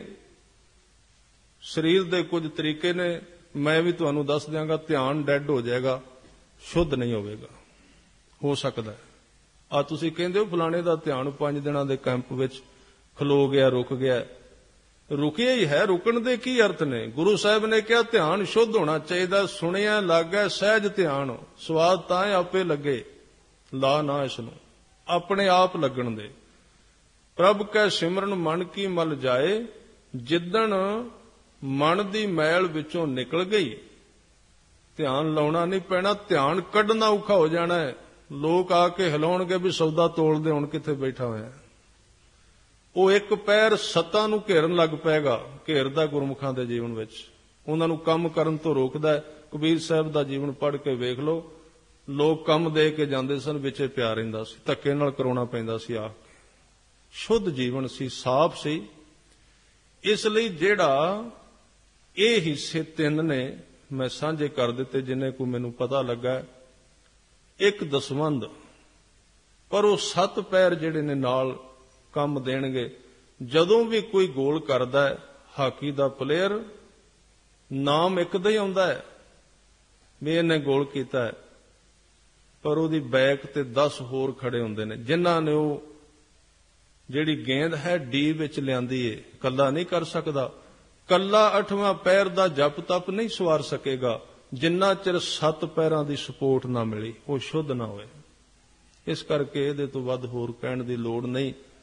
ਸਰੀਰ ਦੇ ਕੁਝ ਤਰੀਕੇ ਨੇ, ਮੈਂ ਵੀ ਤੁਹਾਨੂੰ ਦੱਸ ਦਿਆਂਗਾ। ਧਿਆਨ ਡੈਡ ਹੋ ਜਾਏਗਾ, ਸ਼ੁੱਧ ਨਹੀਂ ਹੋਵੇਗਾ। ਹੋ ਸਕਦਾ ਆ ਤੁਸੀਂ ਕਹਿੰਦੇ ਹੋ ਫਲਾਣੇ ਦਾ ਧਿਆਨ 5 ਦਿਨਾਂ ਦੇ ਕੈਂਪ ਵਿੱਚ ਖਲੋ ਗਿਆ, ਰੁਕ ਗਿਆ। ਰੁਕਿਆ ਹੀ ਹੈ, ਰੁਕਣ ਦੇ ਕੀ ਅਰਥ ਨੇ? ਗੁਰੂ ਸਾਹਿਬ ਨੇ ਕਿਹਾ ਧਿਆਨ ਸ਼ੁੱਧ ਹੋਣਾ ਚਾਹੀਦਾ। ਸੁਣਿਆ ਲੱਗਾ ਸਹਿਜ ਧਿਆਨ, ਸਵਾਦ ਤਾਂ ਆਪੇ ਲੱਗੇ, ਲਾ ਨਾ ਇਸ ਨੂੰ, ਆਪਣੇ ਆਪ ਲੱਗਣ ਦੇ। ਪ੍ਰਭ ਕੈ ਸਿਮਰਨ ਮਨ ਕੀ ਮਲ ਜਾਏ, ਜਿੱਦਣ ਮਨ ਦੀ ਮੈਲ ਵਿੱਚੋਂ ਨਿਕਲ ਗਈ। ਧਿਆਨ ਲਾਉਣਾ ਨਹੀਂ ਪੈਣਾ, ਧਿਆਨ ਕੱਢਣਾ ਔਖਾ ਹੋ ਜਾਣਾ ਹੈ। ਲੋਕ ਆ ਕੇ ਹਿਲਾਉਣਗੇ ਵੀ ਸੌਦਾ ਤੋਲਦੇ ਹੁਣ ਕਿੱਥੇ ਬੈਠਾ ਹੋਇਆ। ਉਹ ਇੱਕ ਪੈਰ 7 ਨੂੰ ਘੇਰਨ ਲੱਗ ਪਏਗਾ, ਘੇਰਦਾ ਗੁਰਮੁਖਾਂ ਦੇ ਜੀਵਨ ਵਿੱਚ, ਉਹਨਾਂ ਨੂੰ ਕੰਮ ਕਰਨ ਤੋਂ ਰੋਕਦਾ ਹੈ। ਕਬੀਰ ਸਾਹਿਬ ਦਾ ਜੀਵਨ ਪੜ੍ਹ ਕੇ ਵੇਖ ਲਓ, ਲੋਕ ਕੰਮ ਦੇ ਕੇ ਜਾਂਦੇ ਸਨ, ਵਿੱਚੇ ਪਿਆ ਰਹਿੰਦਾ ਸੀ, ਧੱਕੇ ਨਾਲ ਕਰਾਉਣਾ ਪੈਂਦਾ ਸੀ। ਆ ਸ਼ੁੱਧ ਜੀਵਨ ਸੀ, ਸਾਫ਼ ਸੀ। ਇਸ ਲਈ ਜਿਹੜਾ ਇਹ ਹਿੱਸੇ 3 ਨੇ ਮੈਂ ਸਾਂਝੇ ਕਰ ਦਿੱਤੇ, ਜਿੰਨੇ ਕੋ ਮੈਨੂੰ ਪਤਾ ਲੱਗਾ। ਇੱਕ ਦਸਵੰਧ, ਪਰ ਉਹ 7 ਪੈਰ ਜਿਹੜੇ ਨੇ ਨਾਲ ਕੰਮ ਦੇਣਗੇ। ਜਦੋਂ ਵੀ ਕੋਈ ਗੋਲ ਕਰਦਾ ਹੈ, ਹਾਕੀ ਦਾ ਪਲੇਅਰ, ਨਾਮ ਇੱਕ ਦਾ ਹੀ ਆਉਂਦਾ ਹੈ ਵੀ ਇਹਨੇ ਗੋਲ ਕੀਤਾ ਹੈ, ਪਰ ਉਹਦੀ ਬੈਕ ਤੇ 10 ਹੋਰ ਖੜੇ ਹੁੰਦੇ ਨੇ, ਜਿਨ੍ਹਾਂ ਨੇ ਉਹ ਜਿਹੜੀ ਗੇਂਦ ਹੈ ਡੀ ਵਿੱਚ ਲਿਆਂਦੀ ਏ। ਕੱਲਾ ਨਹੀਂ ਕਰ ਸਕਦਾ, ਕੱਲਾ 8ਵਾਂ ਪੈਰ ਦਾ ਜਪ ਤਪ ਨਹੀਂ ਸਵਾਰ ਸਕੇਗਾ, ਜਿੰਨਾ ਚਿਰ 7 ਪੈਰਾਂ ਦੀ ਸਪੋਰਟ ਨਾ ਮਿਲੀ, ਉਹ ਸ਼ੁੱਧ ਨਾ ਹੋਏ। ਇਸ ਕਰਕੇ ਇਹਦੇ ਤੋਂ ਵੱਧ ਹੋਰ ਕਹਿਣ ਦੀ ਲੋੜ ਨਹੀਂ।